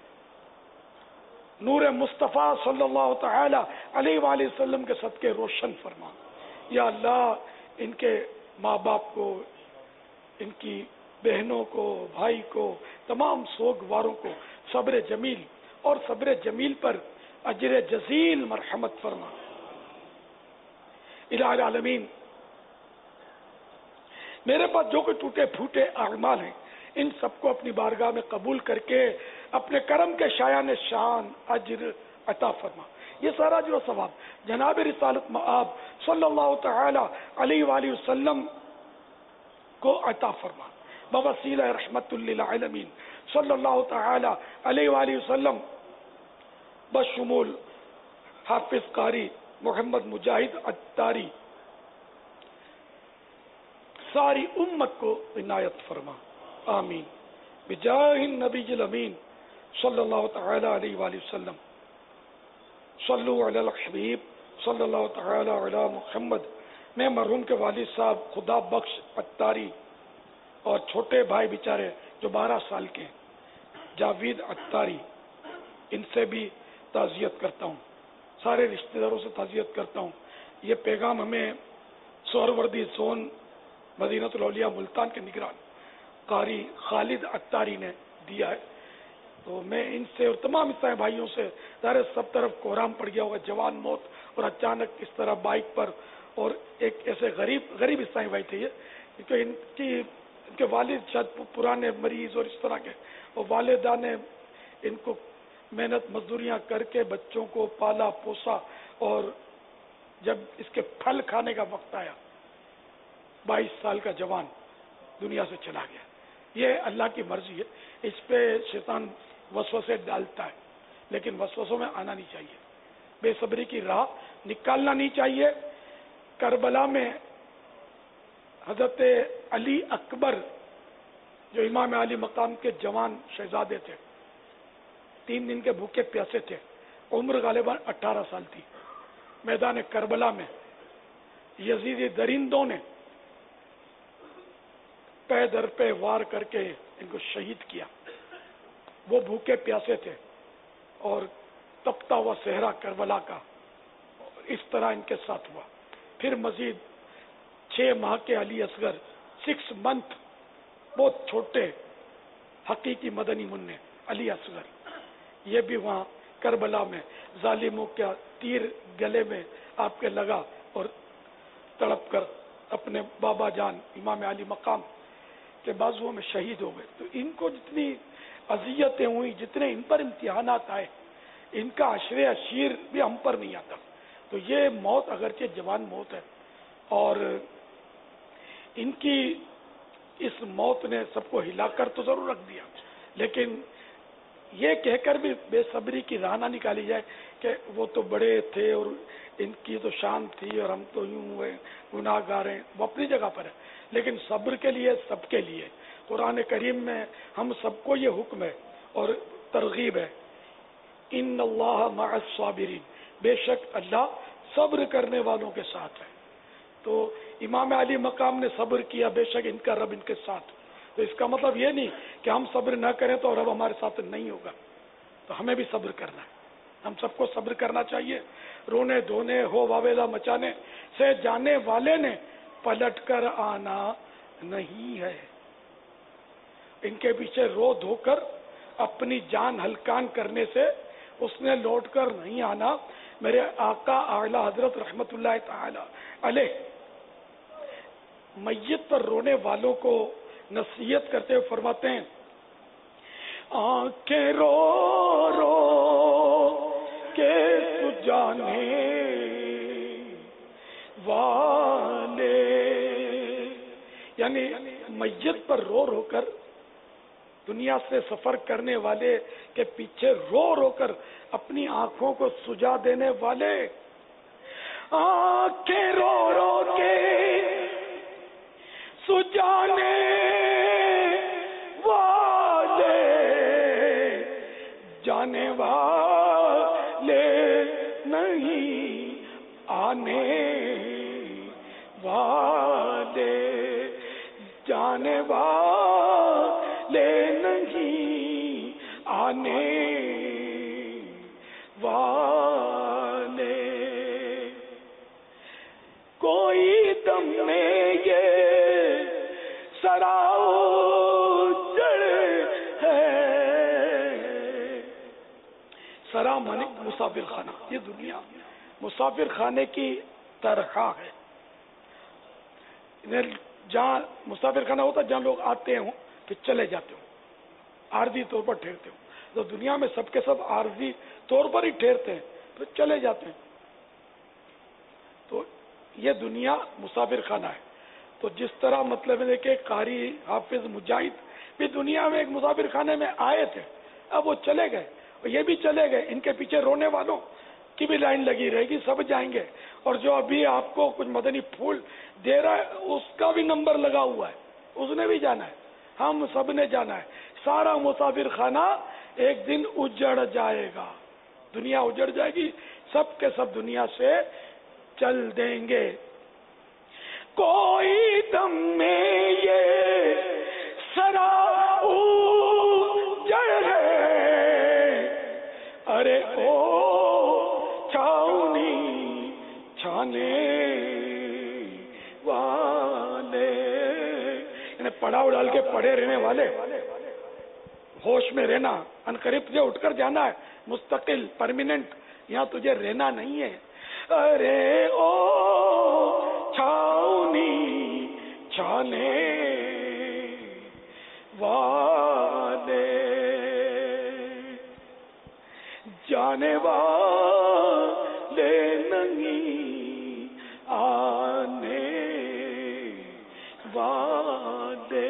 نور مصطفیٰ صلی اللہ تعالی علیہ وآلہ وسلم کے صدقے روشن فرما. یا اللہ ان کے ماں باپ کو, ان کی بہنوں کو, بھائی کو, تمام سوگواروں کو صبر جمیل اور صبر جمیل پر اجر جزیل مرحمت فرما. الہ العالمین میرے پاس جو کوئی ٹوٹے پھوٹے اعمال ہیں ان سب کو اپنی بارگاہ میں قبول کر کے اپنے کرم کے شایان شان اجر عطا فرما. یہ سارا جو ثواب جناب رسالت مآب صلی اللہ تعالی علیہ وآلہ وسلم کو عطا فرما بوسیلہ رحمت للعالمین صلی اللہ تعالی علیہ وآلہ وسلم بشمول حافظ قاری محمد مجاہد عطاری ساری امت کو عنایت فرما آمین بجاہ النبی الامین صلی اللہ تعالی علیہ وآلہ وسلم صلو علی الحبیب صلی اللہ تعالی علی محمد. میں مرحوم کے والد صاحب خدا بخش عطاری اور چھوٹے بھائی بیچارے جو بارہ سال کے جاوید عطاری ان سے بھی تعزیت کرتا ہوں, سارے رشتہ داروں سے تعزیت کرتا ہوں. یہ پیغام ہمیں سہروردی زون مدینہ الاولیاء ملتان کے نگران قاری خالد عطاری نے دیا ہے. تو میں ان سے اور تمام عیسائی بھائیوں سے, ظاہر سب طرف کوہرام پڑ گیا ہوگا, جوان موت اور اچانک اس طرح بائک پر, اور ایک ایسے غریب غریب عیسائی بھائی تھے یہ, کیونکہ ان کی ان کے والد شاید پرانے مریض اور اس طرح کے, اور والدہ نے ان کو محنت مزدوریاں کر کے بچوں کو پالا پوسا, اور جب اس کے پھل کھانے کا وقت آیا بائیس سال کا جوان دنیا سے چلا گیا. یہ اللہ کی مرضی ہے, اس پہ شیطان وسوسے ڈالتا ہے, لیکن وسوسوں میں آنا نہیں چاہیے, بے صبری کی راہ نکالنا نہیں چاہیے. کربلا میں حضرت علی اکبر جو امام علی مقام کے جوان شہزادے تھے, تین دن کے بھوکے پیاسے تھے, عمر غالباً اٹھارہ سال تھی. میدان کربلا میں یزیدی درندوں نے پے در پہ وار کر کے ان کو شہید کیا. وہ بھوکے پیاسے تھے اور تپتا ہوا صحرا کربلا کا اس طرح ان کے ساتھ ہوا. پھر مزید چھ ماہ کے علی اصغر, سکس منتھ بہت چھوٹے حقیقی مدنی منع علی اصغر, یہ بھی وہاں کربلا میں ظالموں کا تیر گلے میں آپ کے لگا اور تڑپ کر اپنے بابا جان امام علی مقام کے بازوؤں میں شہید ہو گئے. تو ان کو جتنی اذیتیں ہوئی, جتنے ان پر امتحانات آئے, ان کا عشر عشیر بھی ہم پر نہیں آتا. تو یہ موت اگرچہ جوان موت ہے, اور ان کی اس موت نے سب کو ہلا کر تو ضرور رکھ دیا, لیکن یہ کہہ کر بھی بے صبری کی راہ نہ نکالی جائے کہ وہ تو بڑے تھے اور ان کی تو شان تھی اور ہم تو یوں ہوئے گناہ گار ہیں. وہ اپنی جگہ پر ہے, لیکن صبر کے لیے سب کے لیے قرآن کریم میں ہم سب کو یہ حکم ہے اور ترغیب ہے, ان اللہ مع الصابرین, بے شک اللہ صبر کرنے والوں کے ساتھ ہے. تو امام علی مقام نے صبر کیا, بے شک ان کا رب ان کے ساتھ. تو اس کا مطلب یہ نہیں کہ ہم صبر نہ کریں تو رب ہمارے ساتھ نہیں ہوگا. تو ہمیں بھی صبر کرنا ہے, ہم سب کو صبر کرنا چاہیے. رونے دھونے ہو واویلا مچانے سے جانے والے نے پلٹ کر آنا نہیں ہے. ان کے پیچھے رو دھو کر اپنی جان ہلکان کرنے سے اس نے لوٹ کر نہیں آنا. میرے آقا اعلی حضرت رحمت اللہ تعالی علیہ میت پر رونے والوں کو نصیحت کرتے ہوئے فرماتے ہیں, آنکھیں رو رو کے سجانے والے, یعنی میت پر رو رو کر دنیا سے سفر کرنے والے کے پیچھے رو رو کر اپنی آنکھوں کو سجا دینے والے, آنکھیں رو رو کے سجانے والے, جانے والے نہیں آنے والے, جانے والے نہیں آنے والے. کوئی دم میں یہ سراؤ جڑ ہے, سرا مانے مسافر خانہ, یہ دنیا مسافر خانے کی طرح ہے. جہاں مسافر خانہ ہوتا ہے جہاں لوگ آتے ہوں پھر چلے جاتے ہوں, عارضی طور پر ٹھہرتے ہوں. تو دنیا میں سب کے سب عارضی طور پر ہی ٹھہرتے ہیں پھر چلے جاتے ہیں. تو یہ دنیا مسافر خانہ ہے. تو جس طرح مطلب ہے کہ قاری حافظ مجاہد بھی دنیا میں ایک مسافر خانے میں آئے تھے، اب وہ چلے گئے اور یہ بھی چلے گئے، ان کے پیچھے رونے والوں کی بھی لائن لگی رہے گی، سب جائیں گے. اور جو ابھی آپ کو کچھ مدنی پھول دے رہا ہے اس کا بھی نمبر لگا ہوا ہے، اس نے بھی جانا ہے، ہم سب نے جانا ہے. سارا مسافر خانہ ایک دن اجڑ جائے گا، دنیا اجڑ جائے گی، سب کے سب دنیا سے چل دیں گے. کوئی دم میں یہ سرا اجڑ ہے، ارے او چھاؤنی چھانے والے، یعنی پڑاؤ ڈال کے پڑے رہنے والے، ہوش میں رہنا، ان قریب تجھے اٹھ کر جانا ہے، مستقل پرماننٹ، یہاں تجھے رہنا نہیں ہے. ارے او چھاؤنی چھانے والے، جانے والے نہیں آنے والے.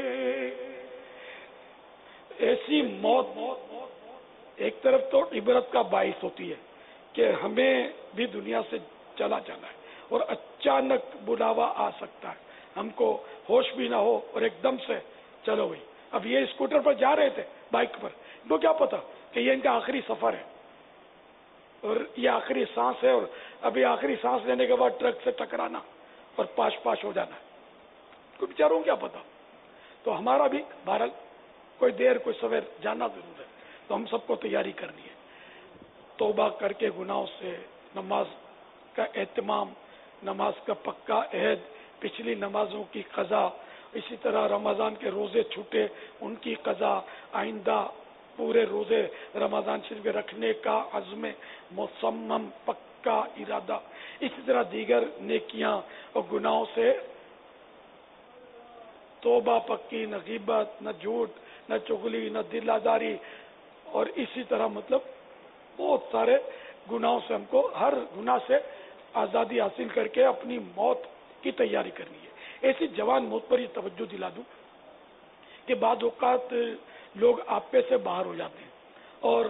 ایسی موت ایک طرف تو عبرت کا باعث ہوتی ہے کہ ہمیں بھی دنیا سے چلا جانا ہے اور اچانک بلاوا آ سکتا ہے، ہم کو ہوش بھی نہ ہو اور ایک دم سے چلو گئی. اب یہ اسکوٹر پر جا رہے تھے، بائک پر، ان کو کیا پتا کہ یہ ان کا آخری سفر ہے اور یہ آخری سانس ہے، اور ابھی آخری سانس لینے کے بعد ٹرک سے ٹکرانا اور پاش پاش ہو جانا ہے، کوئی بیچاروں کیا پتا. تو ہمارا بھی بہرحال کوئی دیر کوئی سویر جانا ضرور ہے، تو ہم سب کو تیاری کرنی ہے. توبہ کر کے گناہوں سے، نماز کا اہتمام، نماز کا پکا عہد، پچھلی نمازوں کی قضا، اسی طرح رمضان کے روزے چھوٹے ان کی قضا، آئندہ پورے روزے رمضان شریف کے رکھنے کا عزم مصمم پکا ارادہ، اسی طرح دیگر نیکیاں اور گناہوں سے توبہ پکی، نہ غیبت، نہ جھوٹ، نہ چغلی، نہ دل آزاری، اور اسی طرح مطلب بہت سارے گناہوں سے ہم کو ہر گناہ سے آزادی حاصل کر کے اپنی موت کی تیاری کرنی ہے. ایسی جوان موت پر یہ توجہ دلا دوں کہ بعض اوقات لوگ آپے سے باہر ہو جاتے ہیں اور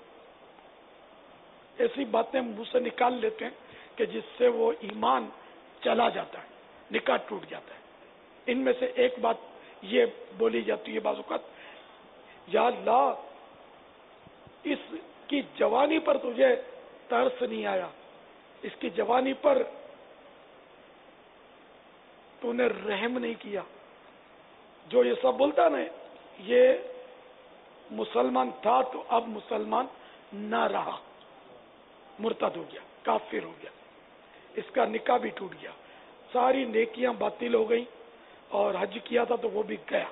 ایسی باتیں منہ سے نکال لیتے ہیں کہ جس سے وہ ایمان چلا جاتا ہے، نکاح ٹوٹ جاتا ہے. ان میں سے ایک بات یہ بولی جاتی ہے بعض اوقات، یا اللہ اس کی جوانی پر تجھے ترس نہیں آیا، اس کی جوانی پر تو نے رحم نہیں کیا. جو یہ سب بولتا نا، یہ مسلمان تھا تو اب مسلمان نہ رہا، مرتد ہو گیا، کافر ہو گیا، اس کا نکاح بھی ٹوٹ گیا، ساری نیکیاں باطل ہو گئی، اور حج کیا تھا تو وہ بھی گیا.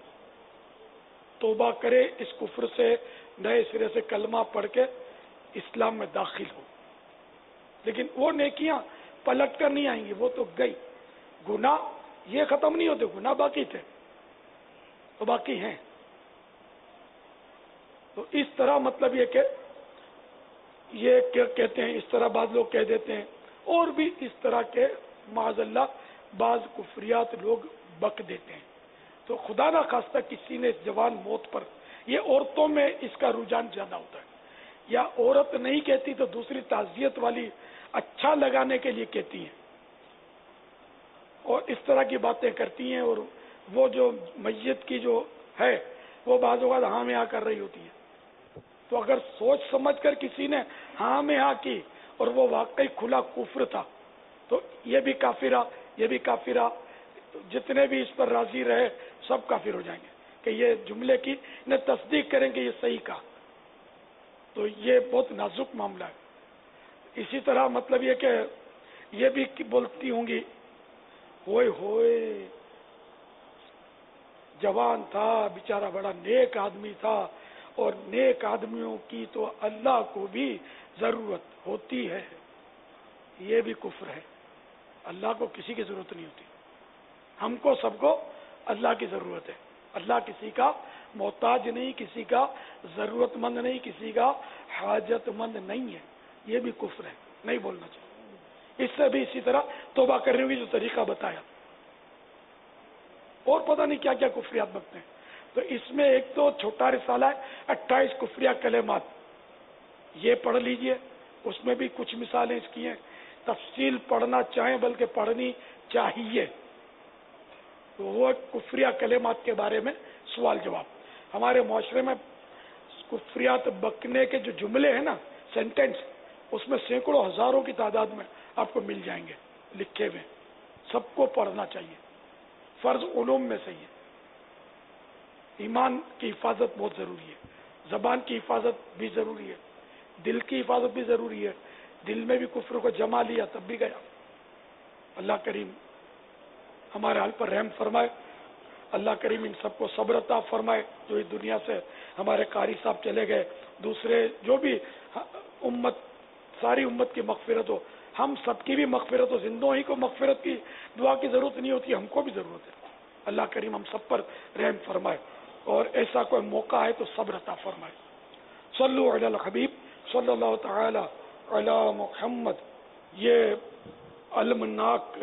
توبہ کرے اس کفر سے، نئے سرے سے کلمہ پڑھ کے اسلام میں داخل ہو. لیکن وہ نیکیاں پلٹ کر نہیں آئیں گی، وہ تو گئی. گناہ یہ ختم نہیں ہوتے، گناہ باقی تھے تو باقی ہیں. تو اس طرح مطلب یہ کہ یہ کیا کہتے ہیں، اس طرح بعض لوگ کہہ دیتے ہیں، اور بھی اس طرح کے معاذ اللہ بعض کفریات لوگ بک دیتے ہیں. تو خدا نہ خواستہ کسی نے اس جوان موت پر، یہ عورتوں میں اس کا رجحان زیادہ ہوتا ہے، یا عورت نہیں کہتی تو دوسری تعزیت والی اچھا لگانے کے لیے کہتی ہیں اور اس طرح کی باتیں کرتی ہیں. اور وہ جو میت کی جو ہے وہ بعض اوقات ہاں میں آ کر رہی ہوتی ہے. تو اگر سوچ سمجھ کر کسی نے ہاں میں آ کی اور وہ واقعی کھلا کفر تھا تو یہ بھی کافرہ، یہ بھی کافرہ، جتنے بھی اس پر راضی رہے سب کافر ہو جائیں گے کہ یہ جملے کی نہ تصدیق کریں گے یہ صحیح کہا. تو یہ بہت نازک معاملہ ہے. اسی طرح مطلب یہ کہ یہ بھی بولتی ہوں گی، ہوئے ہوئے جوان تھا بیچارہ، بڑا نیک آدمی تھا، اور نیک آدمیوں کی تو اللہ کو بھی ضرورت ہوتی ہے. یہ بھی کفر ہے. اللہ کو کسی کی ضرورت نہیں ہوتی، ہم کو سب کو اللہ کی ضرورت ہے. اللہ کسی کا محتاج نہیں، کسی کا ضرورت مند نہیں، کسی کا حاجت مند نہیں ہے. یہ بھی کفر ہے، نہیں بولنا چاہیے. اس سے بھی اسی طرح توبہ کرنے کی جو طریقہ بتایا اور پتہ نہیں کیا کیا کفریات بکتے ہیں. تو اس میں ایک تو چھوٹا رسالہ ہے اٹھائیس کفریہ کلمات، یہ پڑھ لیجئے. اس میں بھی کچھ مثالیں اس کی ہیں. تفصیل پڑھنا چاہیں بلکہ پڑھنی چاہیے. تو وہ کفریہ کلمات کے بارے میں سوال جواب. ہمارے معاشرے میں کفریات بکنے کے جو جملے ہیں نا، سینٹینس، اس میں سینکڑوں ہزاروں کی تعداد میں آپ کو مل جائیں گے لکھے ہوئے. سب کو پڑھنا چاہیے، فرض علوم میں سے ہے. ایمان کی حفاظت بہت ضروری ہے، زبان کی حفاظت بھی ضروری ہے، دل کی حفاظت بھی ضروری ہے. دل میں بھی کفر کو جما لیا تب بھی گیا. اللہ کریم ہمارے حال پر رحم فرمائے. اللہ کریم ان سب کو صبر عطا فرمائے جو اس دنیا سے ہمارے قاری صاحب چلے گئے. دوسرے جو بھی امت، ساری امت کی مغفرت ہو، ہم سب کی بھی مغفرت ہو. زندوں ہی کو مغفرت کی دعا کی ضرورت نہیں ہوتی، ہم کو بھی ضرورت ہے. اللہ کریم ہم سب پر رحم فرمائے اور ایسا کوئی موقع ہے تو صبر عطا فرمائے. صلو علی الحبیب صلی اللہ تعالی علی محمد. یہ المناک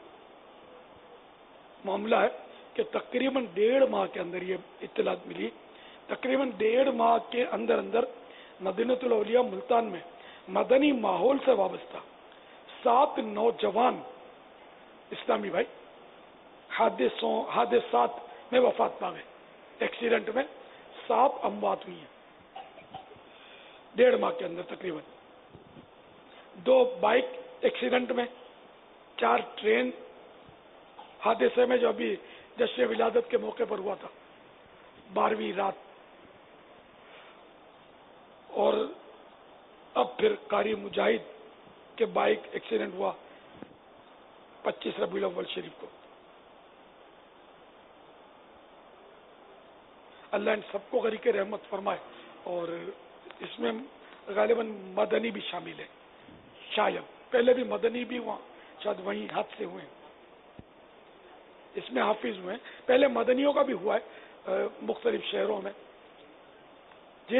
معاملہ ہے کہ تقریباً ڈیڑھ ماہ کے اندر یہ اطلاعات ملی. تقریباً ڈیڑھ ماہ کے اندر اندر مدینہ الاولیاء ملتان میں مدنی ماحول سے وابستہ سات نوجوان اسلامی بھائی حادثوں حادثات میں وفات پا گئے. ایکسیڈنٹ میں سات اموات ہوئی ہیں ڈیڑھ ماہ کے اندر. تقریباً دو بائک ایکسیڈنٹ میں، چار ٹرین حادثے میں جو ابھی جشن ولادت کے موقع پر ہوا تھا بارہویں رات، اور اب پھر قاری مجاہد کے بائک ایکسیڈنٹ ہوا پچیس ربیع الاول شریف کو. اللہ ان سب کو غریق رحمت فرمائے. اور اس میں غالباً مدنی بھی شامل ہے، شاید پہلے بھی مدنی بھی ہوا، شاید وہیں حادثے ہوئے. اس میں حافظ ہوئے. پہلے مدنیوں کا بھی ہوا ہے مختلف شہروں میں. جی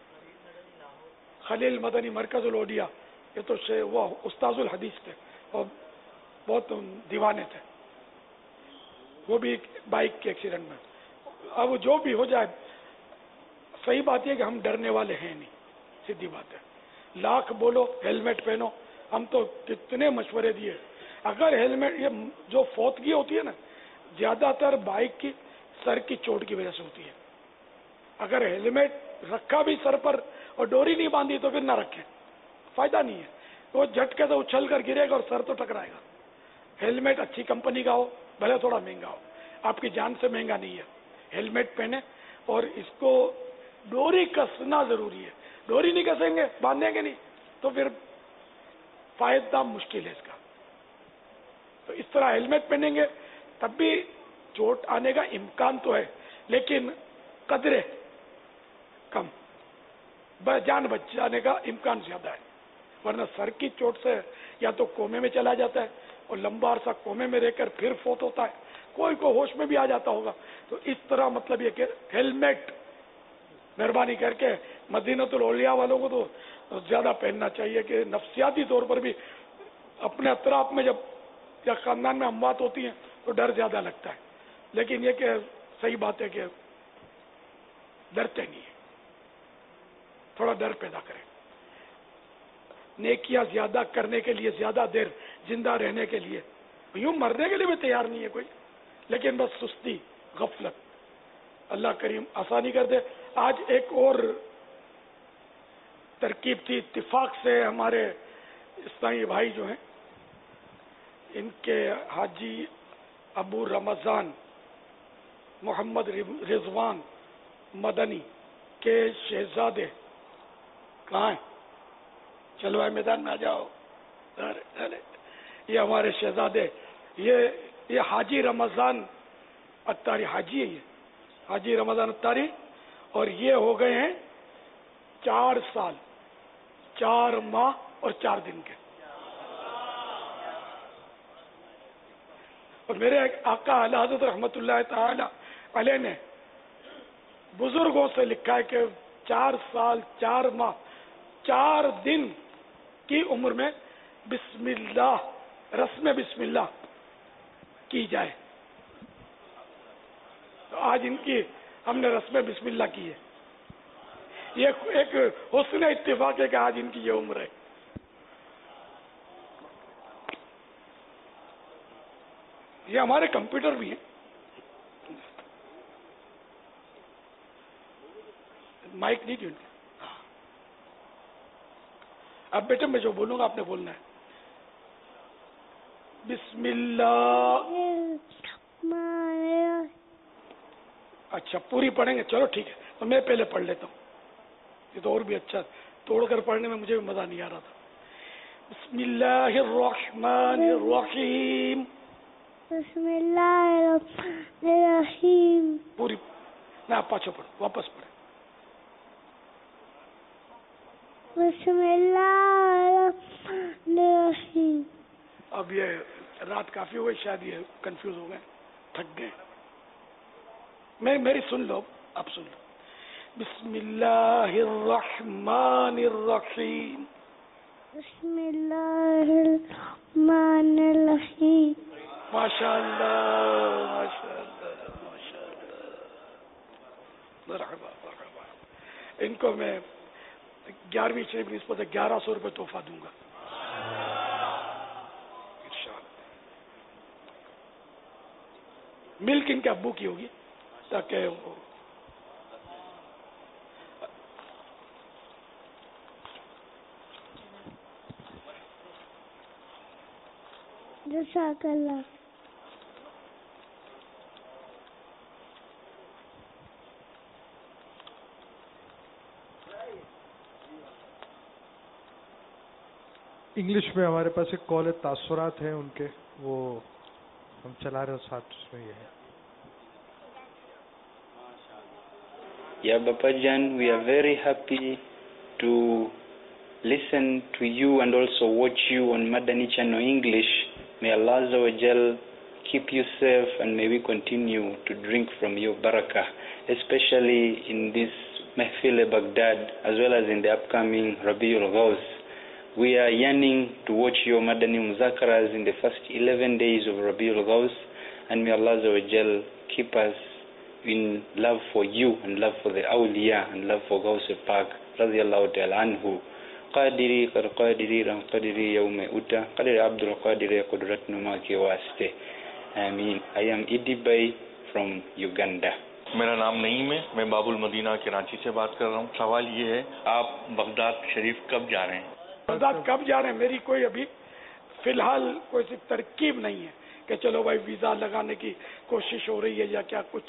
خلیل مدنی مرکز الاولیاء، یہ تو وہ استاذ الحدیث تھے اور بہت دیوانے تھے. وہ بھی بائک کے ایکسیڈنٹ میں. اب جو بھی ہو جائے، صحیح بات یہ کہ ہم ڈرنے والے ہیں نہیں، سیدھی بات ہے. لاکھ بولو ہیلمٹ پہنو، ہم تو کتنے مشورے دیے. اگر ہیلمٹ، یہ جو فوتگی ہوتی ہے نا زیادہ تر بائک کی سر کی چوٹ کی وجہ سے ہوتی ہے. اگر ہیلمٹ رکھا بھی سر پر اور ڈوری نہیں باندھی تو پھر نہ رکھیں، فائدہ نہیں ہے. وہ جھٹکے سے اچھل کر گرے گا اور سر تو ٹکرائے گا. ہیلمٹ اچھی کمپنی کا ہو، بھلے تھوڑا مہنگا ہو، آپ کی جان سے مہنگا نہیں ہے. ہیلمٹ پہنے اور اس کو ڈوری کسنا ضروری ہے. ڈوری نہیں کسیں گے، باندھیں گے نہیں تو پھر فائدہ مشکل ہے اس کا. تو اس طرح ہیلمٹ پہنیں گے تب بھی چوٹ آنے کا امکان تو ہے، لیکن قدرے کم، جان بچ جانے کا امکان زیادہ ہے. ورنہ سر کی چوٹ سے یا تو کومے میں چلا جاتا ہے اور لمبا عرصہ کومے میں رہ کر پھر فوت ہوتا ہے. کوئی کو ہوش میں بھی آ جاتا ہوگا. تو اس طرح مطلب یہ کہ ہیلمٹ مہربانی کر کے مدینہ الاولیاء والوں کو تو زیادہ پہننا چاہیے کہ نفسیاتی طور پر بھی اپنے اطراف میں جب یا خاندان میں اموات ہوتی ہیں تو ڈر زیادہ لگتا ہے. لیکن یہ کہ صحیح بات ہے کہ ڈرتے نہیں ہیں، تھوڑا ڈر پیدا کریں. نیکیاں زیادہ کرنے کے لیے، زیادہ دیر زندہ رہنے کے لیے، یوں مرنے کے لیے بھی تیار نہیں ہے کوئی، لیکن بس سستی، غفلت. اللہ کریم آسانی کر دے. آج ایک اور ترکیب تھی، اتفاق سے ہمارے اسلامی بھائی جو ہیں ان کے حاجی ابو رمضان محمد رضوان مدنی کے شہزادے کہاں ہیں؟ چلو آئے میدان میں آ جاؤ. یہ ہمارے شہزادے، یہ یہ حاجی رمضان اتاری، حاجی ہے یہ حاجی رمضان اتاری، اور یہ ہو گئے ہیں چار سال چار ماہ اور چار دن کے. اور میرے آقا اعلی حضرت رحمت اللہ تعالی علیہ نے بزرگوں سے لکھا ہے کہ چار سال چار ماہ چار دن کی عمر میں بسم اللہ، رسم بسم اللہ کی جائے. آج ان کی ہم نے رسم بسم اللہ کی ہے. یہ ایک حسن اتفاق ہے کہ آج ان کی یہ عمر ہے. یہ ہمارے کمپیوٹر بھی ہیں. مائک نہیں کیوں. اب بیٹے میں جو بولوں گا آپ نے بولنا ہے. بسم اللہ. اچھا پوری پڑھیں گے, چلو ٹھیک ہے, تو میں پہلے پڑھ لیتا ہوں. یہ تو اور بھی اچھا, توڑ کر پڑھنے میں مجھے بھی مزہ نہیں آ رہا تھا. بسم اللہ الرحمن الرحیم. بسم اللہ الرحمن الرحیم. پوری نہ آپ پاچھو پڑھو, واپس پڑھیں. بسم اللہ الرحمن الرحیم. اب یہ رات کافی ہو گئی, شاید یہ کنفیوز ہو گئے, تھک گئے. میں میری سن لو, آپ سن لو. بسم اللہ الرحمن الرحیم. بسم اللہ الرحمن الرحیم. ماشاء اللہ ماشاء اللہ ماشاء اللہ. مرحبا مرحبا. ان کو میں گیارہویں شریف کی نسبت گیارہ سو روپے تحفہ دوں گا. ملک ان کے ابو کی ہوگی تاکہ وہ جزاک اللہ. انگلش میں ہمارے پاس ایک کال ہے, تاثرات ہیں ان کے, وہ ہم چلا رہے ہیں ساتھ میں. یہ ہے Ya Bapajan, we are very happy to listen to you and also watch you on Madani Channel English. May Allah Azza wa Jal keep you safe and may we continue to drink from your barakah, especially in this Mahfil Baghdad as well as in the upcoming Rabiul Ghaus. We are yearning to watch your Madani Muzakaras in the first eleven days of Rabiul Ghaus, and may Allah Azza wa Jal keep us in love for you and love for the awliya and love for Ghaus Pak radiyallahu ta'ala anhu. Qadiri qad qadiri ram qadiri yawm uta qadir Abdul Qadir qudrat numa ke waste. Amin. I am Idi Bhai from Uganda. میرا نام نعیم ہے, میں باب المدینہ کراچی سے بات کر رہا ہوں. سوال یہ ہے, آپ بغداد شریف کب جا رہے ہیں؟ بغداد کب جا رہے ہیں؟ میری کوئی ابھی فی الحال کوئی سی ترکیب نہیں ہے کہ چلو بھائی ویزا لگانے کی کوشش ہو رہی ہے یا کیا کچھ.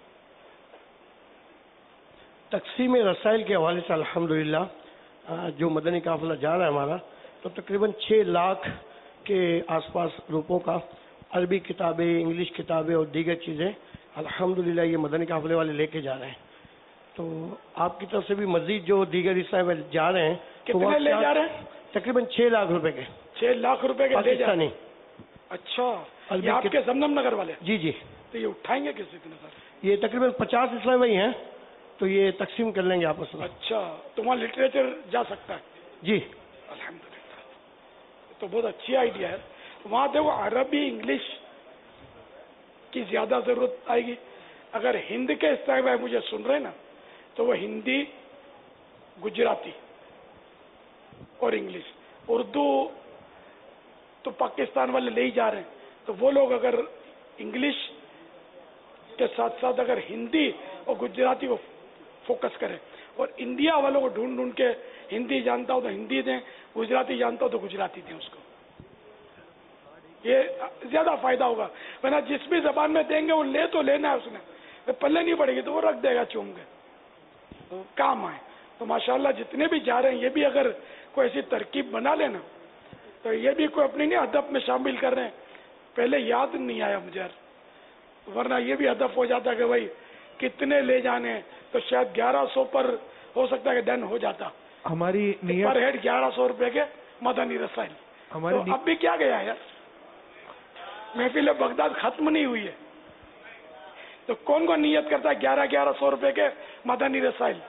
تقسیم رسائل کے حوالے سے الحمدللہ جو مدنی قافلہ جا رہا ہے ہمارا, تو تقریباً چھ لاکھ کے آس پاس روپوں کا عربی کتابیں, انگلش کتابیں اور دیگر چیزیں الحمدللہ یہ مدنی قافلے والے لے کے جا رہے ہیں. تو آپ کی طرف سے بھی مزید جو دیگر حصہ میں جا رہے ہیں, کتنے لے جا رہے ہیں؟ تقریباً چھ لاکھ روپے کے. چھ لاکھ روپے کے پاکستانی. اچھا, یہ آپ کے زمزم نگر والے؟ جی جی. تو یہ اٹھائیں گے کس طرح؟ یہ تقریباً پچاس اسلام بھائی ہیں, تو یہ تقسیم کر لیں گے آپس میں. اچھا, تو وہاں لٹریچر جا سکتا ہے؟ جی الحمدللہ. تو بہت اچھی آئیڈیا ہے. وہاں دیکھو عربی انگلش کی زیادہ ضرورت آئے گی. اگر ہند کے اسلام بھائی مجھے سن رہے نا, تو وہ ہندی, گجراتی اور انگلش. اردو تو پاکستان والے لے ہی جا رہے ہیں, تو وہ لوگ اگر انگلش کے ساتھ ساتھ اگر ہندی اور گجراتی کو فوکس کریں, اور انڈیا والوں کو ڈھونڈ ڈھونڈ کے ہندی جانتا ہو تو ہندی دیں, گجراتی جانتا ہو تو گجراتی دیں اس کو, یہ زیادہ فائدہ ہوگا. ورنہ جس بھی زبان میں دیں گے وہ لے تو لینا ہے اس نے, پلے نہیں پڑے گی تو وہ رکھ دے گا چوم کے, کام آئے. تو ماشاءاللہ جتنے بھی جا رہے ہیں یہ بھی اگر کوئی ایسی ترکیب بنا لینا, تو یہ بھی کوئی اپنی نہیں ہدف میں شامل کر رہے ہیں. پہلے یاد نہیں آیا مجھے, ورنہ یہ بھی ہدف ہو جاتا کہ بھائی کتنے لے جانے, تو شاید گیارہ سو پر ہو سکتا ہے کہ ڈن ہو جاتا. ہماری پر ہیڈ گیارہ سو روپے کے مدنی رسائل. تو اب بھی کیا گیا یار, محفل بغداد ختم نہیں ہوئی ہے, تو کون کون نیت کرتا ہے گیارہ گیارہ سو روپے کے مدنی رسائل؟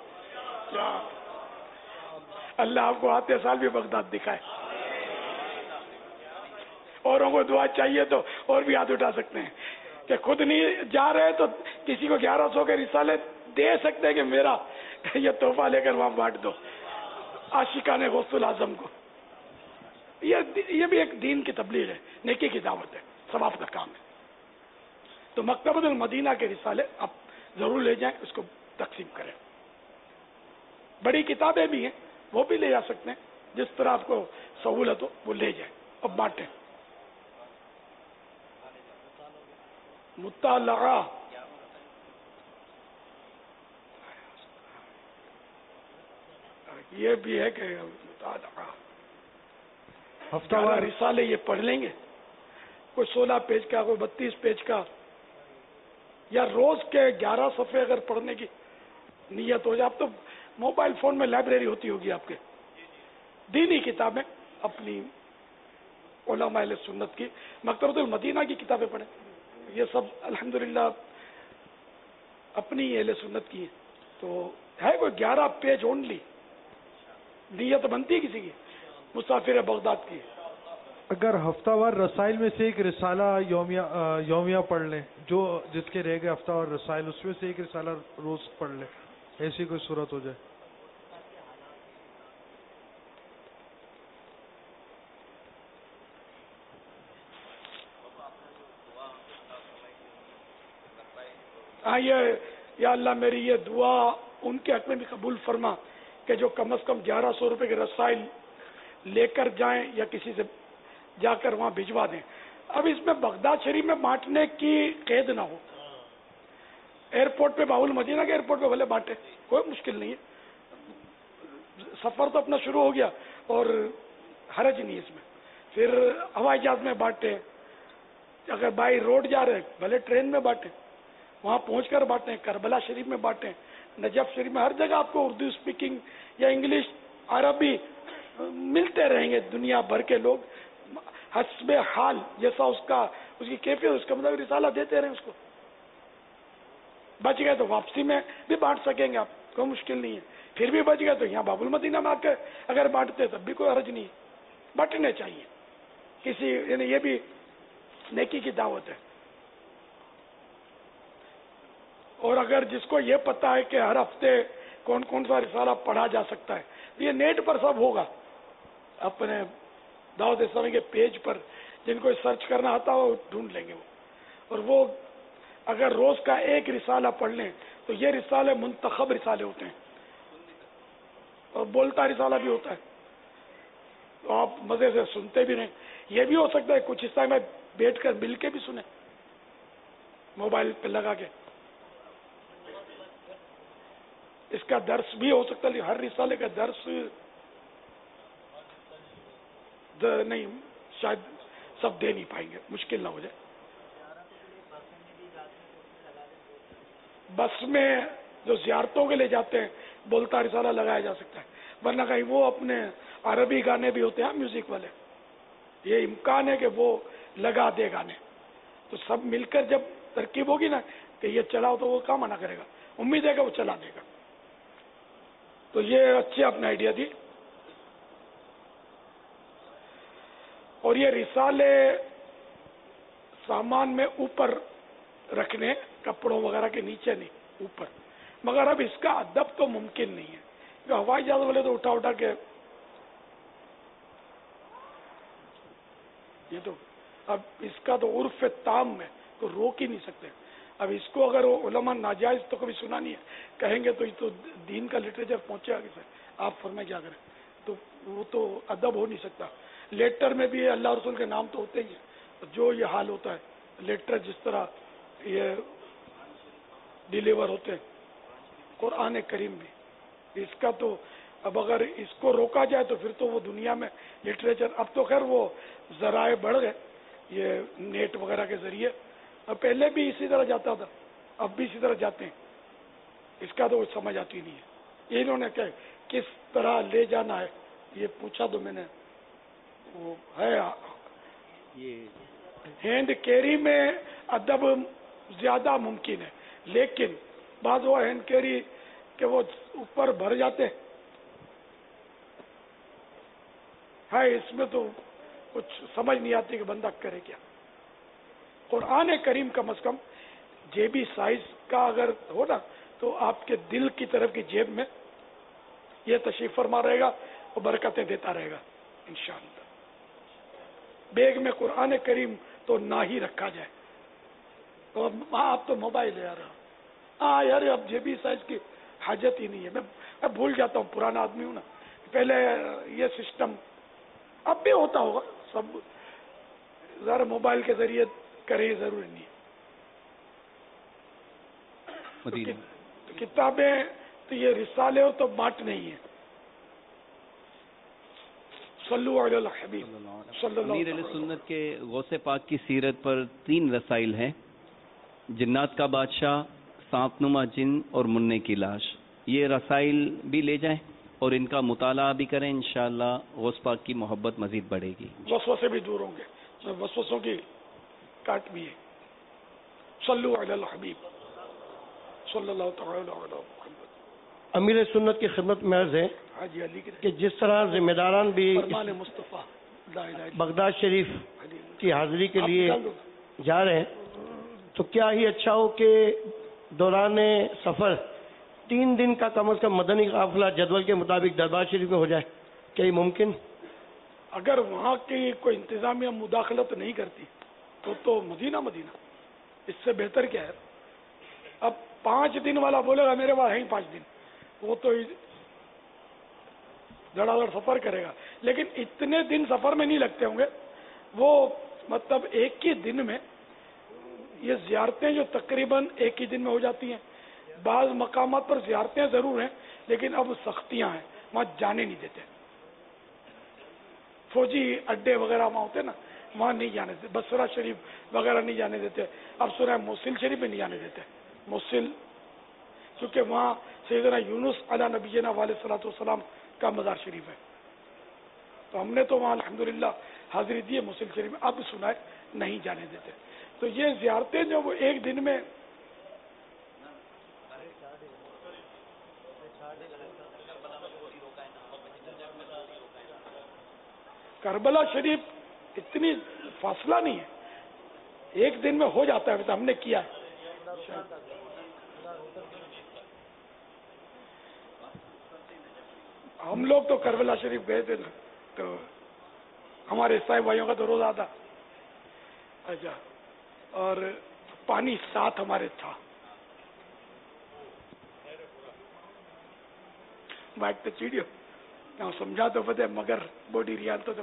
اللہ آپ کو آتے سال بھی بغداد دکھائے. اوروں کو دعا چاہیے تو اور بھی ہاتھ اٹھا سکتے ہیں. کہ خود نہیں جا رہے تو کسی کو گیارہ سو کے رسالے دے سکتے ہیں کہ میرا یہ تحفہ لے کر وہاں بانٹ دو عاشقان غوث الاعظم کو. یہ یہ بھی ایک دین کی تبلیغ ہے, نیکی کی دعوت ہے, ثواب کا کام ہے. تو مکتبۃ المدینہ کے رسالے آپ ضرور لے جائیں, اس کو تقسیم کریں. بڑی کتابیں بھی ہیں, وہ بھی لے جا سکتے ہیں, جس طرح آپ کو سہولت ہو وہ لے جائیں اور بانٹیں. مطالعہ یہ بھی ہے کہ مطالعہ ہفتہ وار رسالے یہ پڑھ لیں گے, کوئی سولہ پیج کا, کوئی بتیس پیج کا, یا روز کے گیارہ صفحے اگر پڑھنے کی نیت ہو جائے. اب تو موبائل فون میں لائبریری ہوتی ہوگی آپ کے. دینی کتابیں اپنی علماء اہل سنت کی, مکتبۃ المدینہ کی کتابیں پڑھیں. یہ سب الحمدللہ اپنی اہل سنت کی ہیں. تو ہے کوئی گیارہ پیج اونلی, نیت بنتی ہے کسی کی مسافر بغداد کی. اگر ہفتہ وار رسائل میں سے ایک رسالہ یومیہ یومیہ پڑھ لیں, جو جس کے رہ گئے ہفتہ وار رسائل, اس میں سے ایک رسالہ روز پڑھ لیں, ایسی کوئی صورت ہو جائے. ہاں یہ یا اللہ میری یہ دعا ان کے حق میں بھی قبول فرما کہ جو کم از کم گیارہ سو روپے کے رسائل لے کر جائیں یا کسی سے جا کر وہاں بھجوا دیں. اب اس میں بغداد شریف میں بانٹنے کی قید نہ ہو. ایئرپورٹ پہ باول مدینہ کے ایئرپورٹ پہ بھلے بانٹے, کوئی مشکل نہیں ہے. سفر تو اپنا شروع ہو گیا اور حرج نہیں اس میں. پھر ہوائی جہاز میں بانٹے, اگر بائی روڈ جا رہے بھلے ٹرین میں بانٹیں, وہاں پہنچ کر بانٹیں, کربلا شریف میں بانٹیں, نجف شریف میں, ہر جگہ آپ کو اردو اسپیکنگ یا انگلش عربی ملتے رہیں گے. دنیا بھر کے لوگ حسب حال جیسا اس کا اس کی کیفیت, اس کا مطلب رسالہ دیتے رہیں اس کو. بچ گئے تو واپسی میں بھی بانٹ سکیں گے آپ, کوئی مشکل نہیں ہے. پھر بھی بچ گئے تو یہاں باب المدینہ میں آ کے اگر بانٹتے تب بھی کوئی حرج نہیں ہے. بانٹنے چاہیے کسی, یعنی یہ بھی نیکی کی دعوت ہے. اور اگر جس کو یہ پتا ہے کہ ہر ہفتے کون کون سا رسالہ پڑھا جا سکتا ہے, یہ نیٹ پر سب ہوگا. اپنے دعوت اسلامی کے پیج پر جن کو سرچ کرنا آتا ہے وہ ڈھونڈ لیں گے وہ. اور وہ اگر روز کا ایک رسالہ پڑھ لیں تو یہ رسالے منتخب رسالے ہوتے ہیں, اور بولتا رسالہ بھی ہوتا ہے, تو آپ مزے سے سنتے بھی رہیں. یہ بھی ہو سکتا ہے کچھ حصہ میں بیٹھ کر مل کے بھی سنیں, موبائل پہ لگا کے. اس کا درس بھی ہو سکتا ہے, ہر رسالے کا درس نہیں, شاید سب دے نہیں پائیں گے, مشکل نہ ہو جائے. بس میں جو زیارتوں کے لے جاتے ہیں بولتا رسالہ لگایا جا سکتا ہے, ورنہ کہیں وہ اپنے عربی گانے بھی ہوتے ہیں میوزک والے, یہ امکان ہے کہ وہ لگا دے گانے. تو سب مل کر جب ترکیب ہوگی نا کہ یہ چلاؤ تو وہ کام منع کرے گا, امید ہے کہ وہ چلا دے گا. تو یہ اچھی آپ نے آئیڈیا دی. اور یہ رسالے سامان میں اوپر رکھنے, کپڑوں وغیرہ کے نیچے نہیں, اوپر. مگر اب اس کا ادب تو ممکن نہیں ہے, جو ہوائی جہاز والے تو اٹھا اٹھا کے, یہ تو اب اس کا تو عرف تام ہے تو روک ہی نہیں سکتے. اب اس کو اگر علماء ناجائز تو کبھی سنا نہیں ہے کہیں گے تو یہ تو دین کا لٹریچر پہنچے گا کسے, آپ فرمائیں کیا کریں. تو وہ تو ادب ہو نہیں سکتا. لیٹر میں بھی اللہ رسول کے نام تو ہوتے ہی ہیں, جو یہ حال ہوتا ہے لیٹر جس طرح یہ ڈیلیور ہوتے ہیں, قرآن کریم بھی اس کا تو اب اگر اس کو روکا جائے تو پھر تو وہ دنیا میں لٹریچر, اب تو خیر وہ ذرائع بڑھ گئے یہ نیٹ وغیرہ کے ذریعے, اب پہلے بھی اسی طرح جاتا تھا, اب بھی اسی طرح جاتے ہیں. اس کا تو سمجھ آتی نہیں ہے. یہ انہوں نے کہ کس طرح لے جانا ہے یہ پوچھا تو میں نے, وہ ہے ہینڈ کیری میں ادب زیادہ ممکن ہے, لیکن بعض وہ ہینڈ کیری کہ وہ اوپر بھر جاتے ہے, اس میں تو کچھ سمجھ نہیں آتی کہ بندہ کرے کیا. قرآن کریم کم از کم جیبی سائز کا اگر ہو نا تو آپ کے دل کی طرف کی جیب میں یہ تشریف فرما رہے گا اور برکتیں دیتا رہے گا انشاءاللہ. بیگ میں قرآن کریم تو نہ ہی رکھا جائے. اور ہاں اب تو موبائل ہے یار, ہاں یار اب جیبی سائز کی حاجت ہی نہیں ہے. میں میں بھول جاتا ہوں, پرانا آدمی ہوں نا, پہلے یہ سسٹم اب بھی ہوتا ہوگا, سب ذرا موبائل کے ذریعے کرے ضروری نہیں ہے. تو کتابیں تو یہ رسالے ہو تو بانٹ نہیں ہے. صلو علی الحبیب صلی اللہ امیر علیہ سنت کے غوث پاک کی سیرت پر تین رسائل ہیں, جنات کا بادشاہ, سانپ نما جن اور منع کی لاش. یہ رسائل بھی لے جائیں اور ان کا مطالعہ بھی کریں, انشاءاللہ غوث پاک کی محبت مزید بڑھے گی. وسوسے بھی دور ہوں گے, وسوسوں کی کاٹ بھی ہے. صلو علی الحبیب صلی اللہ تعالی علیہ وسلم. امیر سنت کی خدمت میں عرض ہے کہ جس طرح ذمہ داران بھی بغداد شریف کی حاضری کے لیے جا رہے ہیں, تو کیا ہی اچھا ہو کہ دوران سفر تین دن کا کم از کم مدنی قافلہ جدول کے مطابق دربار شریف میں ہو جائے. کیا یہ ممکن؟ اگر وہاں کی کوئی انتظامیہ مداخلت نہیں کرتی تو تو مدینہ مدینہ اس سے بہتر کیا ہے. اب پانچ دن والا بولے گا میرے پاس ہے ہی پانچ دن, وہ تو دڑا دڑ سفر کرے گا. لیکن اتنے دن سفر میں نہیں لگتے ہوں گے, وہ مطلب ایک ہی دن میں یہ زیارتیں جو تقریباً ایک ہی دن میں ہو جاتی ہیں. بعض مقامات پر زیارتیں ضرور ہیں لیکن اب سختیاں ہیں, وہاں جانے نہیں دیتے. فوجی اڈے وغیرہ وہاں ہوتے نا, وہاں نہیں جانے دیتے. بصرہ شریف وغیرہ نہیں جانے دیتے. اب سورہ موصل شریف میں نہیں جانے دیتے. موصل کیونکہ وہاں سیدنا یونس علی نبینا علیہ الصلوۃ والسلام کا مزار شریف ہے. تو ہم نے تو وہاں الحمدللہ حاضری دی ہے موصل شریف میں. اب سنا ہے نہیں جانے دیتے. تو یہ زیارتیں جو وہ ایک دن میں کربلا شریف اتنی فاصلہ نہیں ہے, ایک دن میں ہو جاتا ہے. ویسے ہم نے کیا ہے. ہم لوگ تو کربلا شریف گئے تھے نا, تو ہمارے عیسائی بھائیوں کا تو روزہ تھا. اچھا, اور پانی ساتھ ہمارے تھا. بائک تو چیڑیو سمجھا تو پتہ مگر بوڈی ریال تو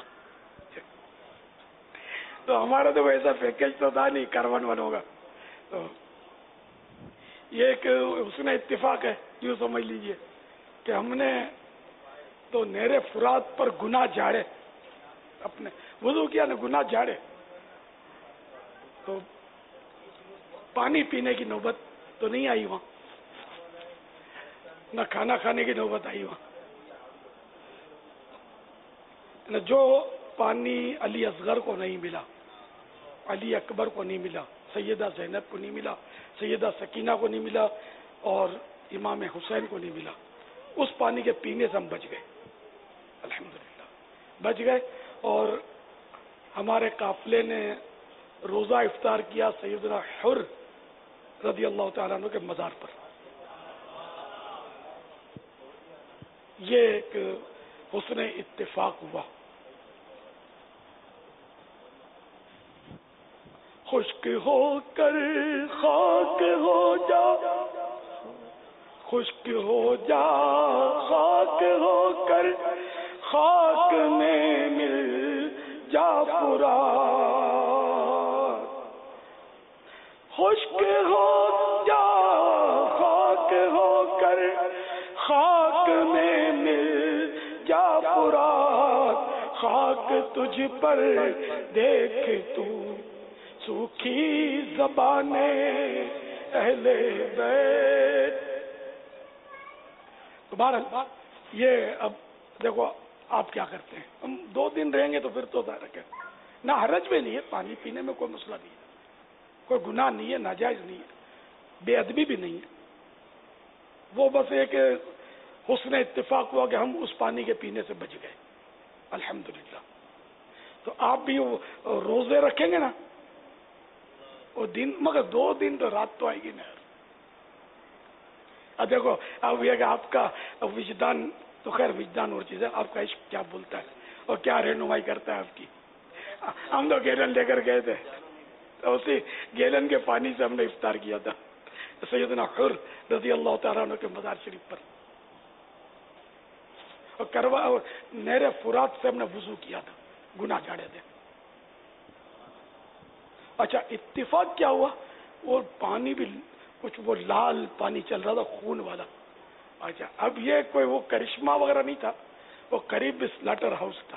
تو ہمارا تو ایسا پیکج تو تھا نہیں کارون ون ہوگا. تو یہ ایک اس نے اتفاق ہے, یوں سمجھ لیجئے کہ ہم نے تو نہر فرات پر گناہ جھاڑے, اپنے وضو کیا نا گناہ جھاڑے, تو پانی پینے کی نوبت تو نہیں آئی وہاں, نہ کھانا کھانے کی نوبت آئی وہاں. نہ جو پانی علی اصغر کو نہیں ملا, علی اکبر کو نہیں ملا, سیدہ زینب کو نہیں ملا, سیدہ سکینہ کو نہیں ملا, اور امام حسین کو نہیں ملا, اس پانی کے پینے سے ہم بچ گئے, الحمدللہ بچ گئے. اور ہمارے قافلے نے روزہ افطار کیا سیدنا حر رضی اللہ تعالیٰ عنہ کے مزار پر. یہ ایک حسن اتفاق ہوا. خشک ہو کر خاک ہو جا, خشک ہو جا خاک ہو کر خاک میں مل جا پورا, خشک ہو جا خاک ہو کر خاک میں مل جا پورا, خاک تجھ پر دیکھ تو سوکھی زبانیں اہل بیت. تو بہرحال یہ اب دیکھو آپ کیا کرتے ہیں. ہم دو دن رہیں گے تو پھر تو ظاہر ہے نہ حرج بھی نہیں ہے, پانی پینے میں کوئی مسئلہ نہیں ہے, کوئی گناہ نہیں ہے, ناجائز نہیں ہے, بے ادبی بھی نہیں ہے. وہ بس ایک حسن اتفاق ہوا کہ ہم اس پانی کے پینے سے بچ گئے الحمدللہ. تو آپ بھی روزے رکھیں گے نا وہ دن مگر دو دن تو رات تو آئے گی نا. اب دیکھو اب یہ کہ آپ کا وجدان تو خیر وجدان اور چیز ہے, آپ کا عشق کیا بولتا ہے اور کیا رہنمائی کرتا ہے آپ کی. ہم تو گیلن لے کر گئے تھے, تو اسی گیلن کے پانی سے ہم نے افطار کیا تھا سیدنا حر رضی اللہ تعالیٰ عنہ کے مزار شریف پر, اور کروا نہر فرات سے ہم نے وضو کیا تھا, گناہ جھاڑے تھے. اچھا اتفاق کیا ہوا, وہ پانی بھی کچھ وہ لال پانی چل رہا تھا, خون والا. اچھا اب یہ کوئی وہ کرشمہ وغیرہ نہیں تھا, وہ قریب سلاٹر ہاؤس تھا.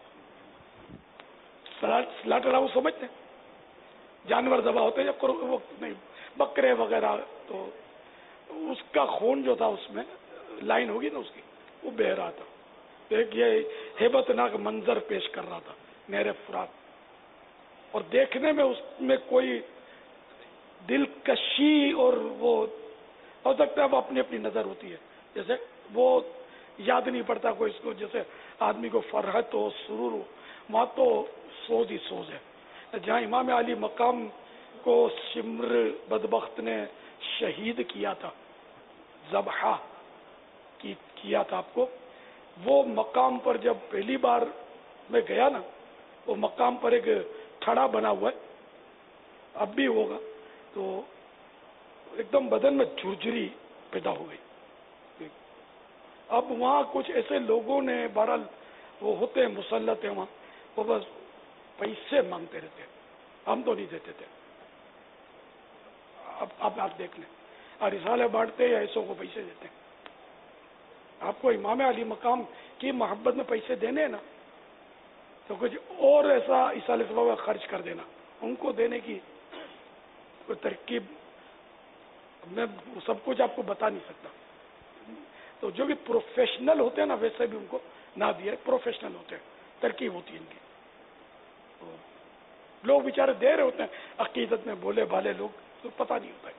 سلاٹر ہاؤس سمجھتے ہیں, جانور ذبح ہوتے ہیں جب وہ نہیں بکرے وغیرہ, تو اس کا خون جو تھا اس میں لائن ہوگی نا اس کی, وہ بہ رہا تھا. ایک یہ ہیبت ناک منظر پیش کر رہا تھا نہر فرات, اور دیکھنے میں اس میں کوئی دلکشی اور وہ ہو سکتا ہے وہ اپنی اپنی نظر ہوتی ہے, جیسے وہ یاد نہیں پڑتا کوئی اس کو, جیسے آدمی کو فرحت ہو سرور ہو, وہاں تو سوز ہی سوز ہے. جہاں امام علی مقام کو شمر بدبخت نے شہید کیا تھا, ذبح کیا تھا آپ کو, وہ مقام پر جب پہلی بار میں گیا نا, وہ مقام پر ایک تھڑا بنا ہوا ہے, اب بھی ہوگا, تو ایک دم بدن میں جھرجھری پیدا ہو گئی. اب وہاں کچھ ایسے لوگوں نے, بہرحال وہ ہوتے ہیں مسلط ہیں وہاں, وہ بس پیسے مانگتے رہتے, ہم تو نہیں دیتے تھے. اب اب آپ دیکھ لیں, اور رسالے بانٹتے یا ایسوں کو پیسے دیتے ہیں. آپ کو امام علی مقام کی محبت میں پیسے دینے ہیں نا, تو کچھ اور ایسا اصال سبب خرچ کر دینا, ان کو دینے کی کوئی ترکیب میں سب کچھ آپ کو بتا نہیں سکتا. تو جو بھی پروفیشنل ہوتے ہیں نا, ویسے بھی ان کو نہ دیا, پروفیشنل ہوتے ہیں, ترکیب ہوتی ہے ان کی. تو لوگ بیچارے دے رہے ہوتے ہیں, عقیدت میں بولے بالے لوگ, تو پتہ نہیں ہوتا ہے.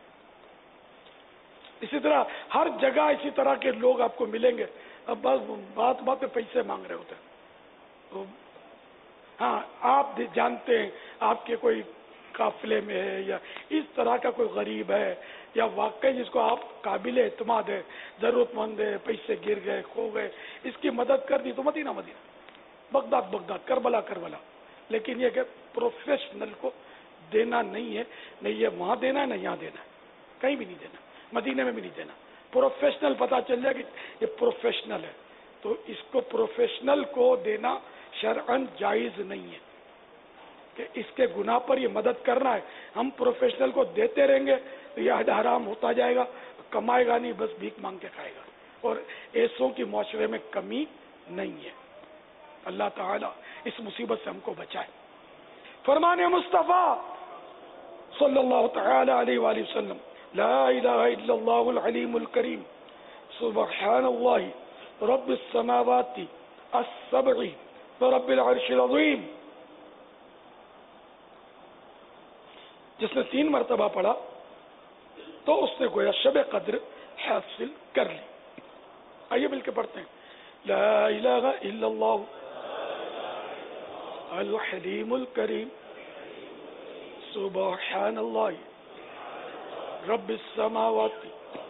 اسی طرح ہر جگہ اسی طرح کے لوگ آپ کو ملیں گے, اب بس بات بات پہ پیسے مانگ رہے ہوتے ہیں. تو ہاں آپ جانتے ہیں آپ کے کوئی قافلے میں ہے یا اس طرح کا کوئی غریب ہے, یا واقعی جس کو آپ قابل اعتماد ہے, ضرورت مند ہے, پیسے گر گئے کھو گئے, اس کی مدد کر دی تو Medina Medina, Baghdad Baghdad, Karbala Karbala. لیکن یہ کہ پروفیشنل کو دینا نہیں ہے, نہیں یہ وہاں دینا ہے نہ یہاں دینا ہے, کہیں بھی نہیں دینا, مدینے میں بھی نہیں دینا. پروفیشنل پتہ چل جائے کہ یہ پروفیشنل ہے, تو اس کو پروفیشنل کو دینا شرعاً جائز نہیں ہے کہ اس کے گناہ پر یہ مدد کرنا ہے. ہم پروفیشنل کو دیتے رہیں گے تو یہ حد حرام ہوتا جائے گا, کمائے گا نہیں, بس بھیک مانگ کے کھائے گا, اور ایسوں کی معاشرے میں کمی نہیں ہے. اللہ تعالی اس مصیبت سے ہم کو بچائے. فرمان مصطفیٰ صلی اللہ تعالی علیہ وآلہ وسلم, لا الہ الا اللہ العلیم الکریم, سبحان اللہ رب السماوات السبع ورب العرش العظیم. جس نے تین مرتبہ پڑھا تو اس نے گویا شب قدر حاصل کر لی. آئیے مل کے پڑھتے ہیں, لا الہ الا اللہ الحلیم الکریم, سبحان اللہ رب السماوات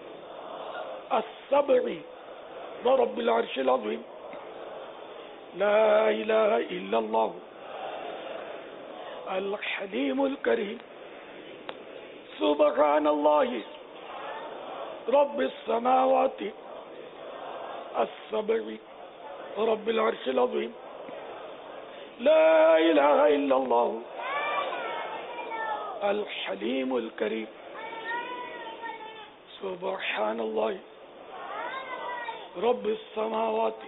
السبع ورب العرش العظیم, لا الہ الا اللہ الحلیم الکریم, سبحان اللہ رب السماوات السبع رب العرش العظیم, لا الہ الا اللہ الحلیم الکریم, سبحان اللہ رب السماوات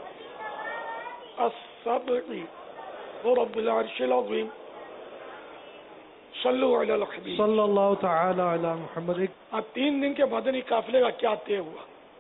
السبع رب العرش العظیم. صلو علی الحبیب صلی اللہ تعالی علی محمد. تین دن کے مدنی قافلے کا کیا طے ہوا؟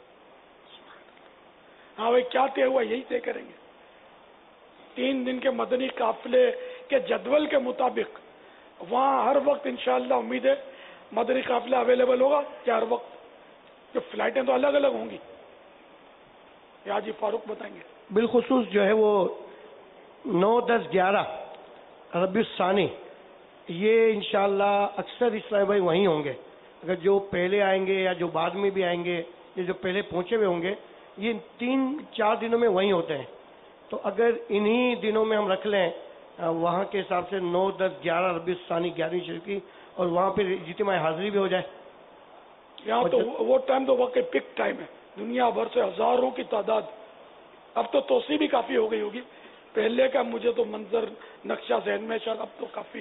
ہاں بھائی کیا طے ہوا, یہی طے کریں گے. تین دن کے مدنی قافلے کے جدول کے مطابق وہاں ہر وقت انشاءاللہ امید ہے مدنی قافلہ اویلیبل ہوگا. کیا ہر وقت؟ جو فلائٹیں تو الگ الگ ہوں گی, یہ حاجی فاروق بتائیں گے. بالخصوص جو ہے وہ نو دس گیارہ ربیع الثانی یہ انشاءاللہ اکثر اسلامی بھائی وہیں ہوں گے. اگر جو پہلے آئیں گے یا جو بعد میں بھی آئیں گے یا جو پہلے پہنچے ہوئے ہوں گے, یہ تین چار دنوں میں وہیں ہوتے ہیں. تو اگر انہی دنوں میں ہم رکھ لیں وہاں کے حساب سے نو دس گیارہ ربیع الثانی گیارہویں شریف کی, اور وہاں پہ اجتماع حاضری بھی ہو جائے. یہاں تو وہ ٹائم تو واقعی پک ٹائم ہے, دنیا بھر سے ہزاروں کی تعداد. اب تو توسیع بھی کافی ہو گئی ہوگی, پہلے کا مجھے تو منظر نقشہ ذہن میں شاید اب تو کافی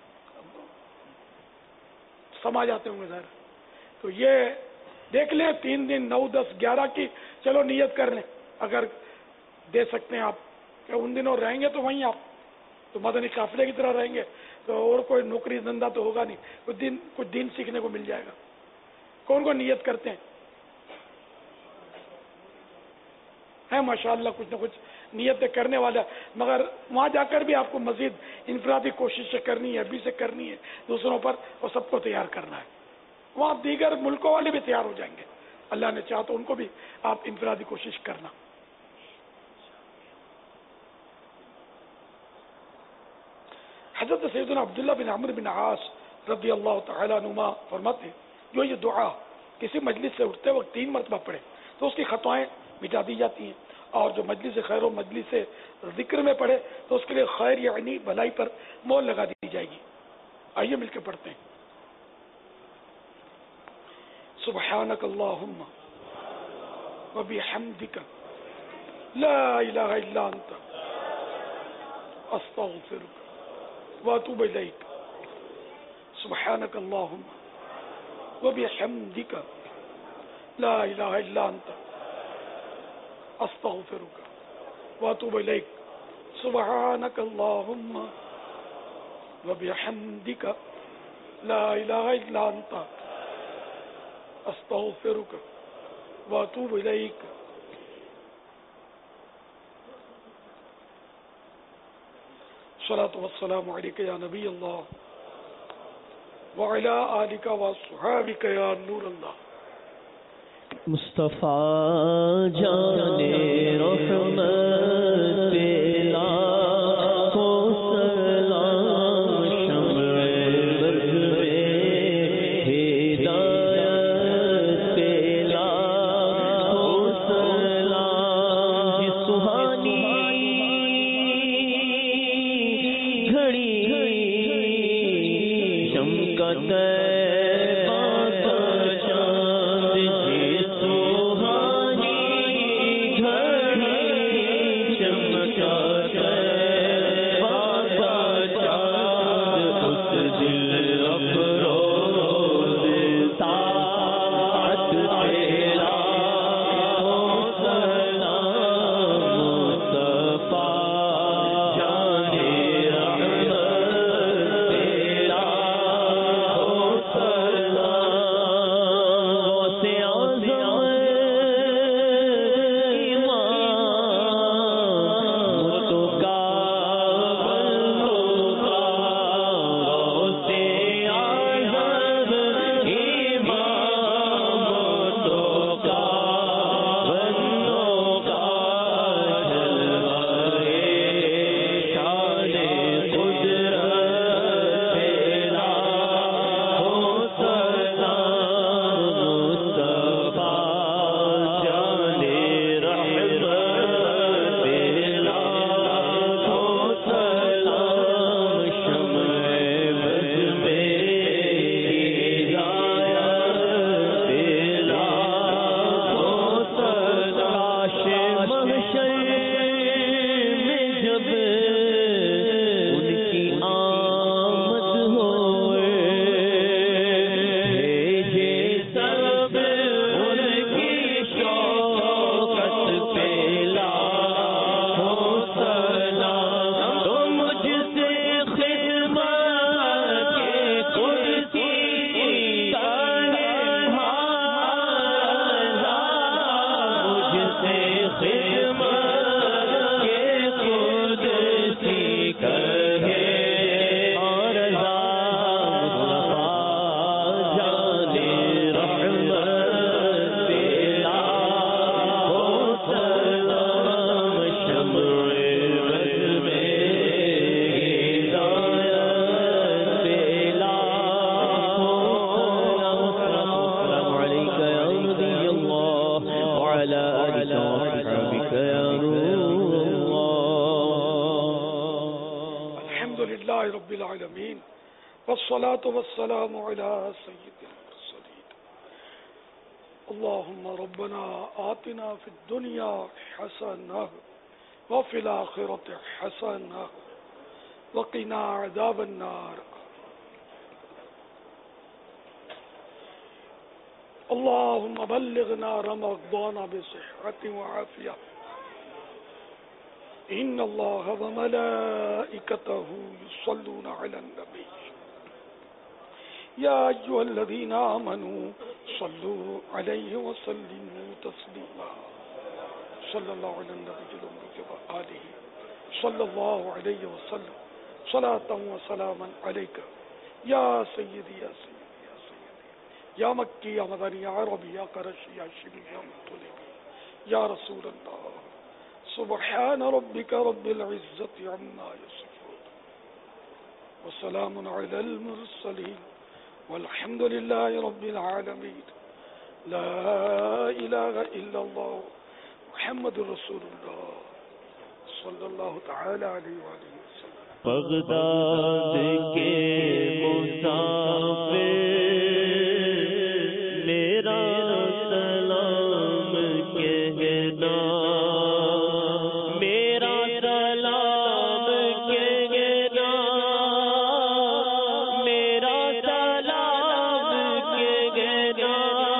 سما جاتے ہوں گے ظاہر. تو یہ دیکھ لیں تین دن نو دس گیارہ کی, چلو نیت کر لیں اگر دے سکتے ہیں آپ کہ ان دنوں رہیں گے تو وہیں آپ تو مدنی قافلے کی طرح رہیں گے, تو اور کوئی نوکری دھندا تو ہوگا نہیں, کچھ دن کچھ دین سیکھنے کو مل جائے گا. کون کون نیت کرتے ہیں؟ ہے ماشاءاللہ کچھ نہ کچھ نیتیں کرنے والا, مگر وہاں جا کر بھی آپ کو مزید انفرادی کوشش سے کرنی ہے, ابھی سے کرنی ہے دوسروں پر, اور سب کو تیار کرنا ہے. وہاں دیگر ملکوں والے بھی تیار ہو جائیں گے, اللہ نے چاہا تو ان کو بھی آپ انفرادی کوشش کرنا. حضرت سیدنا عبداللہ بن عمرو بن عاص رضی اللہ تعالیٰ عنہما فرماتے ہیں جو یہ دعا کسی مجلس سے اٹھتے وقت تین مرتبہ پڑھے تو اس کی خطائیں مٹا دی جاتی ہیں, اور جو مجلس خیر و مجلس ذکر میں پڑھے تو اس کے لیے خیر یعنی بھلائی پر مول لگا دی جائے گی. آئیے مل کے پڑھتے ہیں. سبحانک اللہم وبحمدک لا الہ الا انت استغفرک واتوب الیک. سبحانک اللہم وبحمدک لا الہ الا انت استغفرک واتوب الیک. سبحانک اللہم وبحمدک لا الہ الا انت استغفرک واتوب الیک. الصلاۃ والسلام علیک یا نبی اللہ وعلی آلک واصحابک یا نور اللہ. مصطفیٰ جان رحمت لاکھوں سلام, شمع بدر ہدایت لاکھوں سلام. یہ سہانی گھڑی چمکتا چاند, یہ سہانی گھڑی وعلى آلك وأصحابك يا روح الله. الحمد لله رب العالمين والصلاة والسلام على سيد المرسلين. اللهم ربنا آتنا في الدنيا حسنة وفي الآخرة حسنة وقنا عذاب النار. اللهم بلغنا رمضان بصحة وعافية. إن الله وملائكته يصلون على النبي يا أيها الذين آمنوا صلوا عليه وسلموا تسليما. صلى الله على النبي وآله صلى الله عليه وسلم صلاة وسلاما عليك يا سيدي يا سيدي يا سيدي يا مكي يا مدني يا عربي يا قرشي يا شبي يا مطلبي يا رسول الله. سبحان ربك رب العزة عما يصفون وسلام على المرسلين والحمد لله رب العالمين. لا إله إلا الله محمد رسول الله صلی اللہ تعالی علیہ وآلہ وسلم. بغداد کے مسافر میرا سلام کہنا، میرا سلام کہنا، میرا سلام کہنا،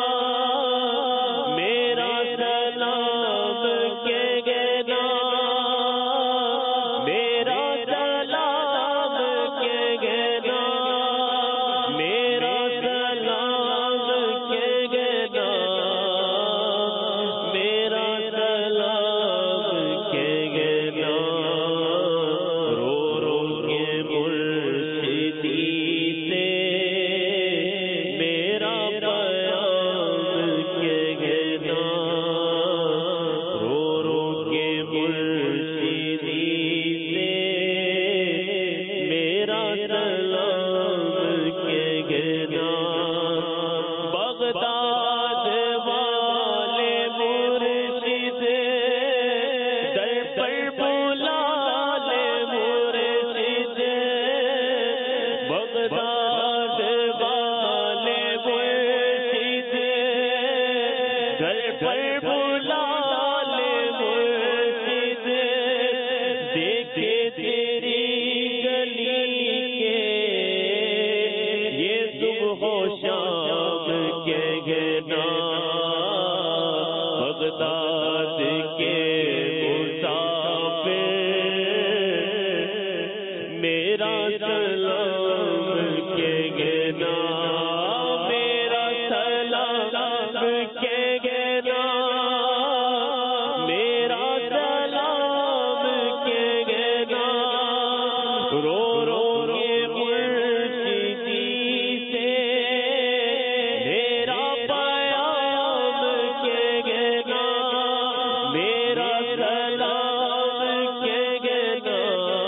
میرا سلام کہنا، میرا سلام کہنا، میرا سلام کہنا، میرا سلام کہنا. رو رو کے مرشدی سے میرا پیام کہنا، رو رو کے مرشدی سے میرا سلام کہنا. بغداد والے مرشد در پر بلا لے مرشد، بغداد والے مرشد در پر بلا لے مرشد. دیکھے تیری گلی کے یہ صبح و شام کہنا، بغداد کے مسافر میرا سلام کہنا، میرا سلام کہنا، میرا سلام کہنا. رو رو کے مرشدی سے میرا پیام کہنا، میرا سلام کہنا،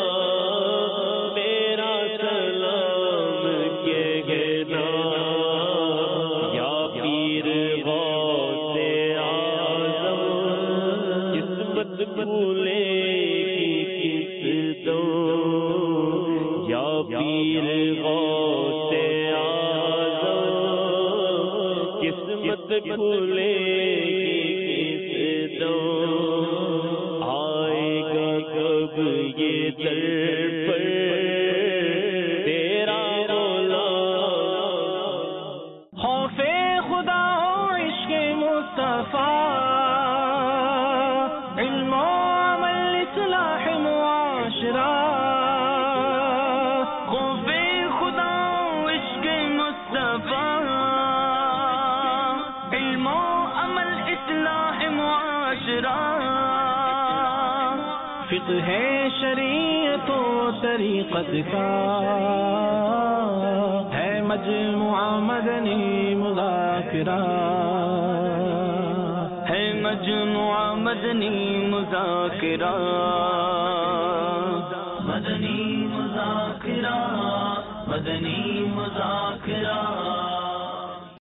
میرا سلام کہنا. یا پیر غوث اعظم قسمت بھولے گی کس دم، یا پیر غوث اعظم قسمت بھولے گی کس دم. آئے گا کب یہ در پر تیرا مولا. خوف خدا و عشق مصطفیٰ، علم و عمل اصلاح معاشرہ. خوف خدا و عشق مصطفیٰ، علم و عمل اصلاح معاشرہ. فقہ شریعت و طریقت کا ہے مجموعہ مدنی مذاکرہ، ہے مجموعہ مدنی مذاکرہ. مدنی مذاکرہ، مدنی مذاکرہ.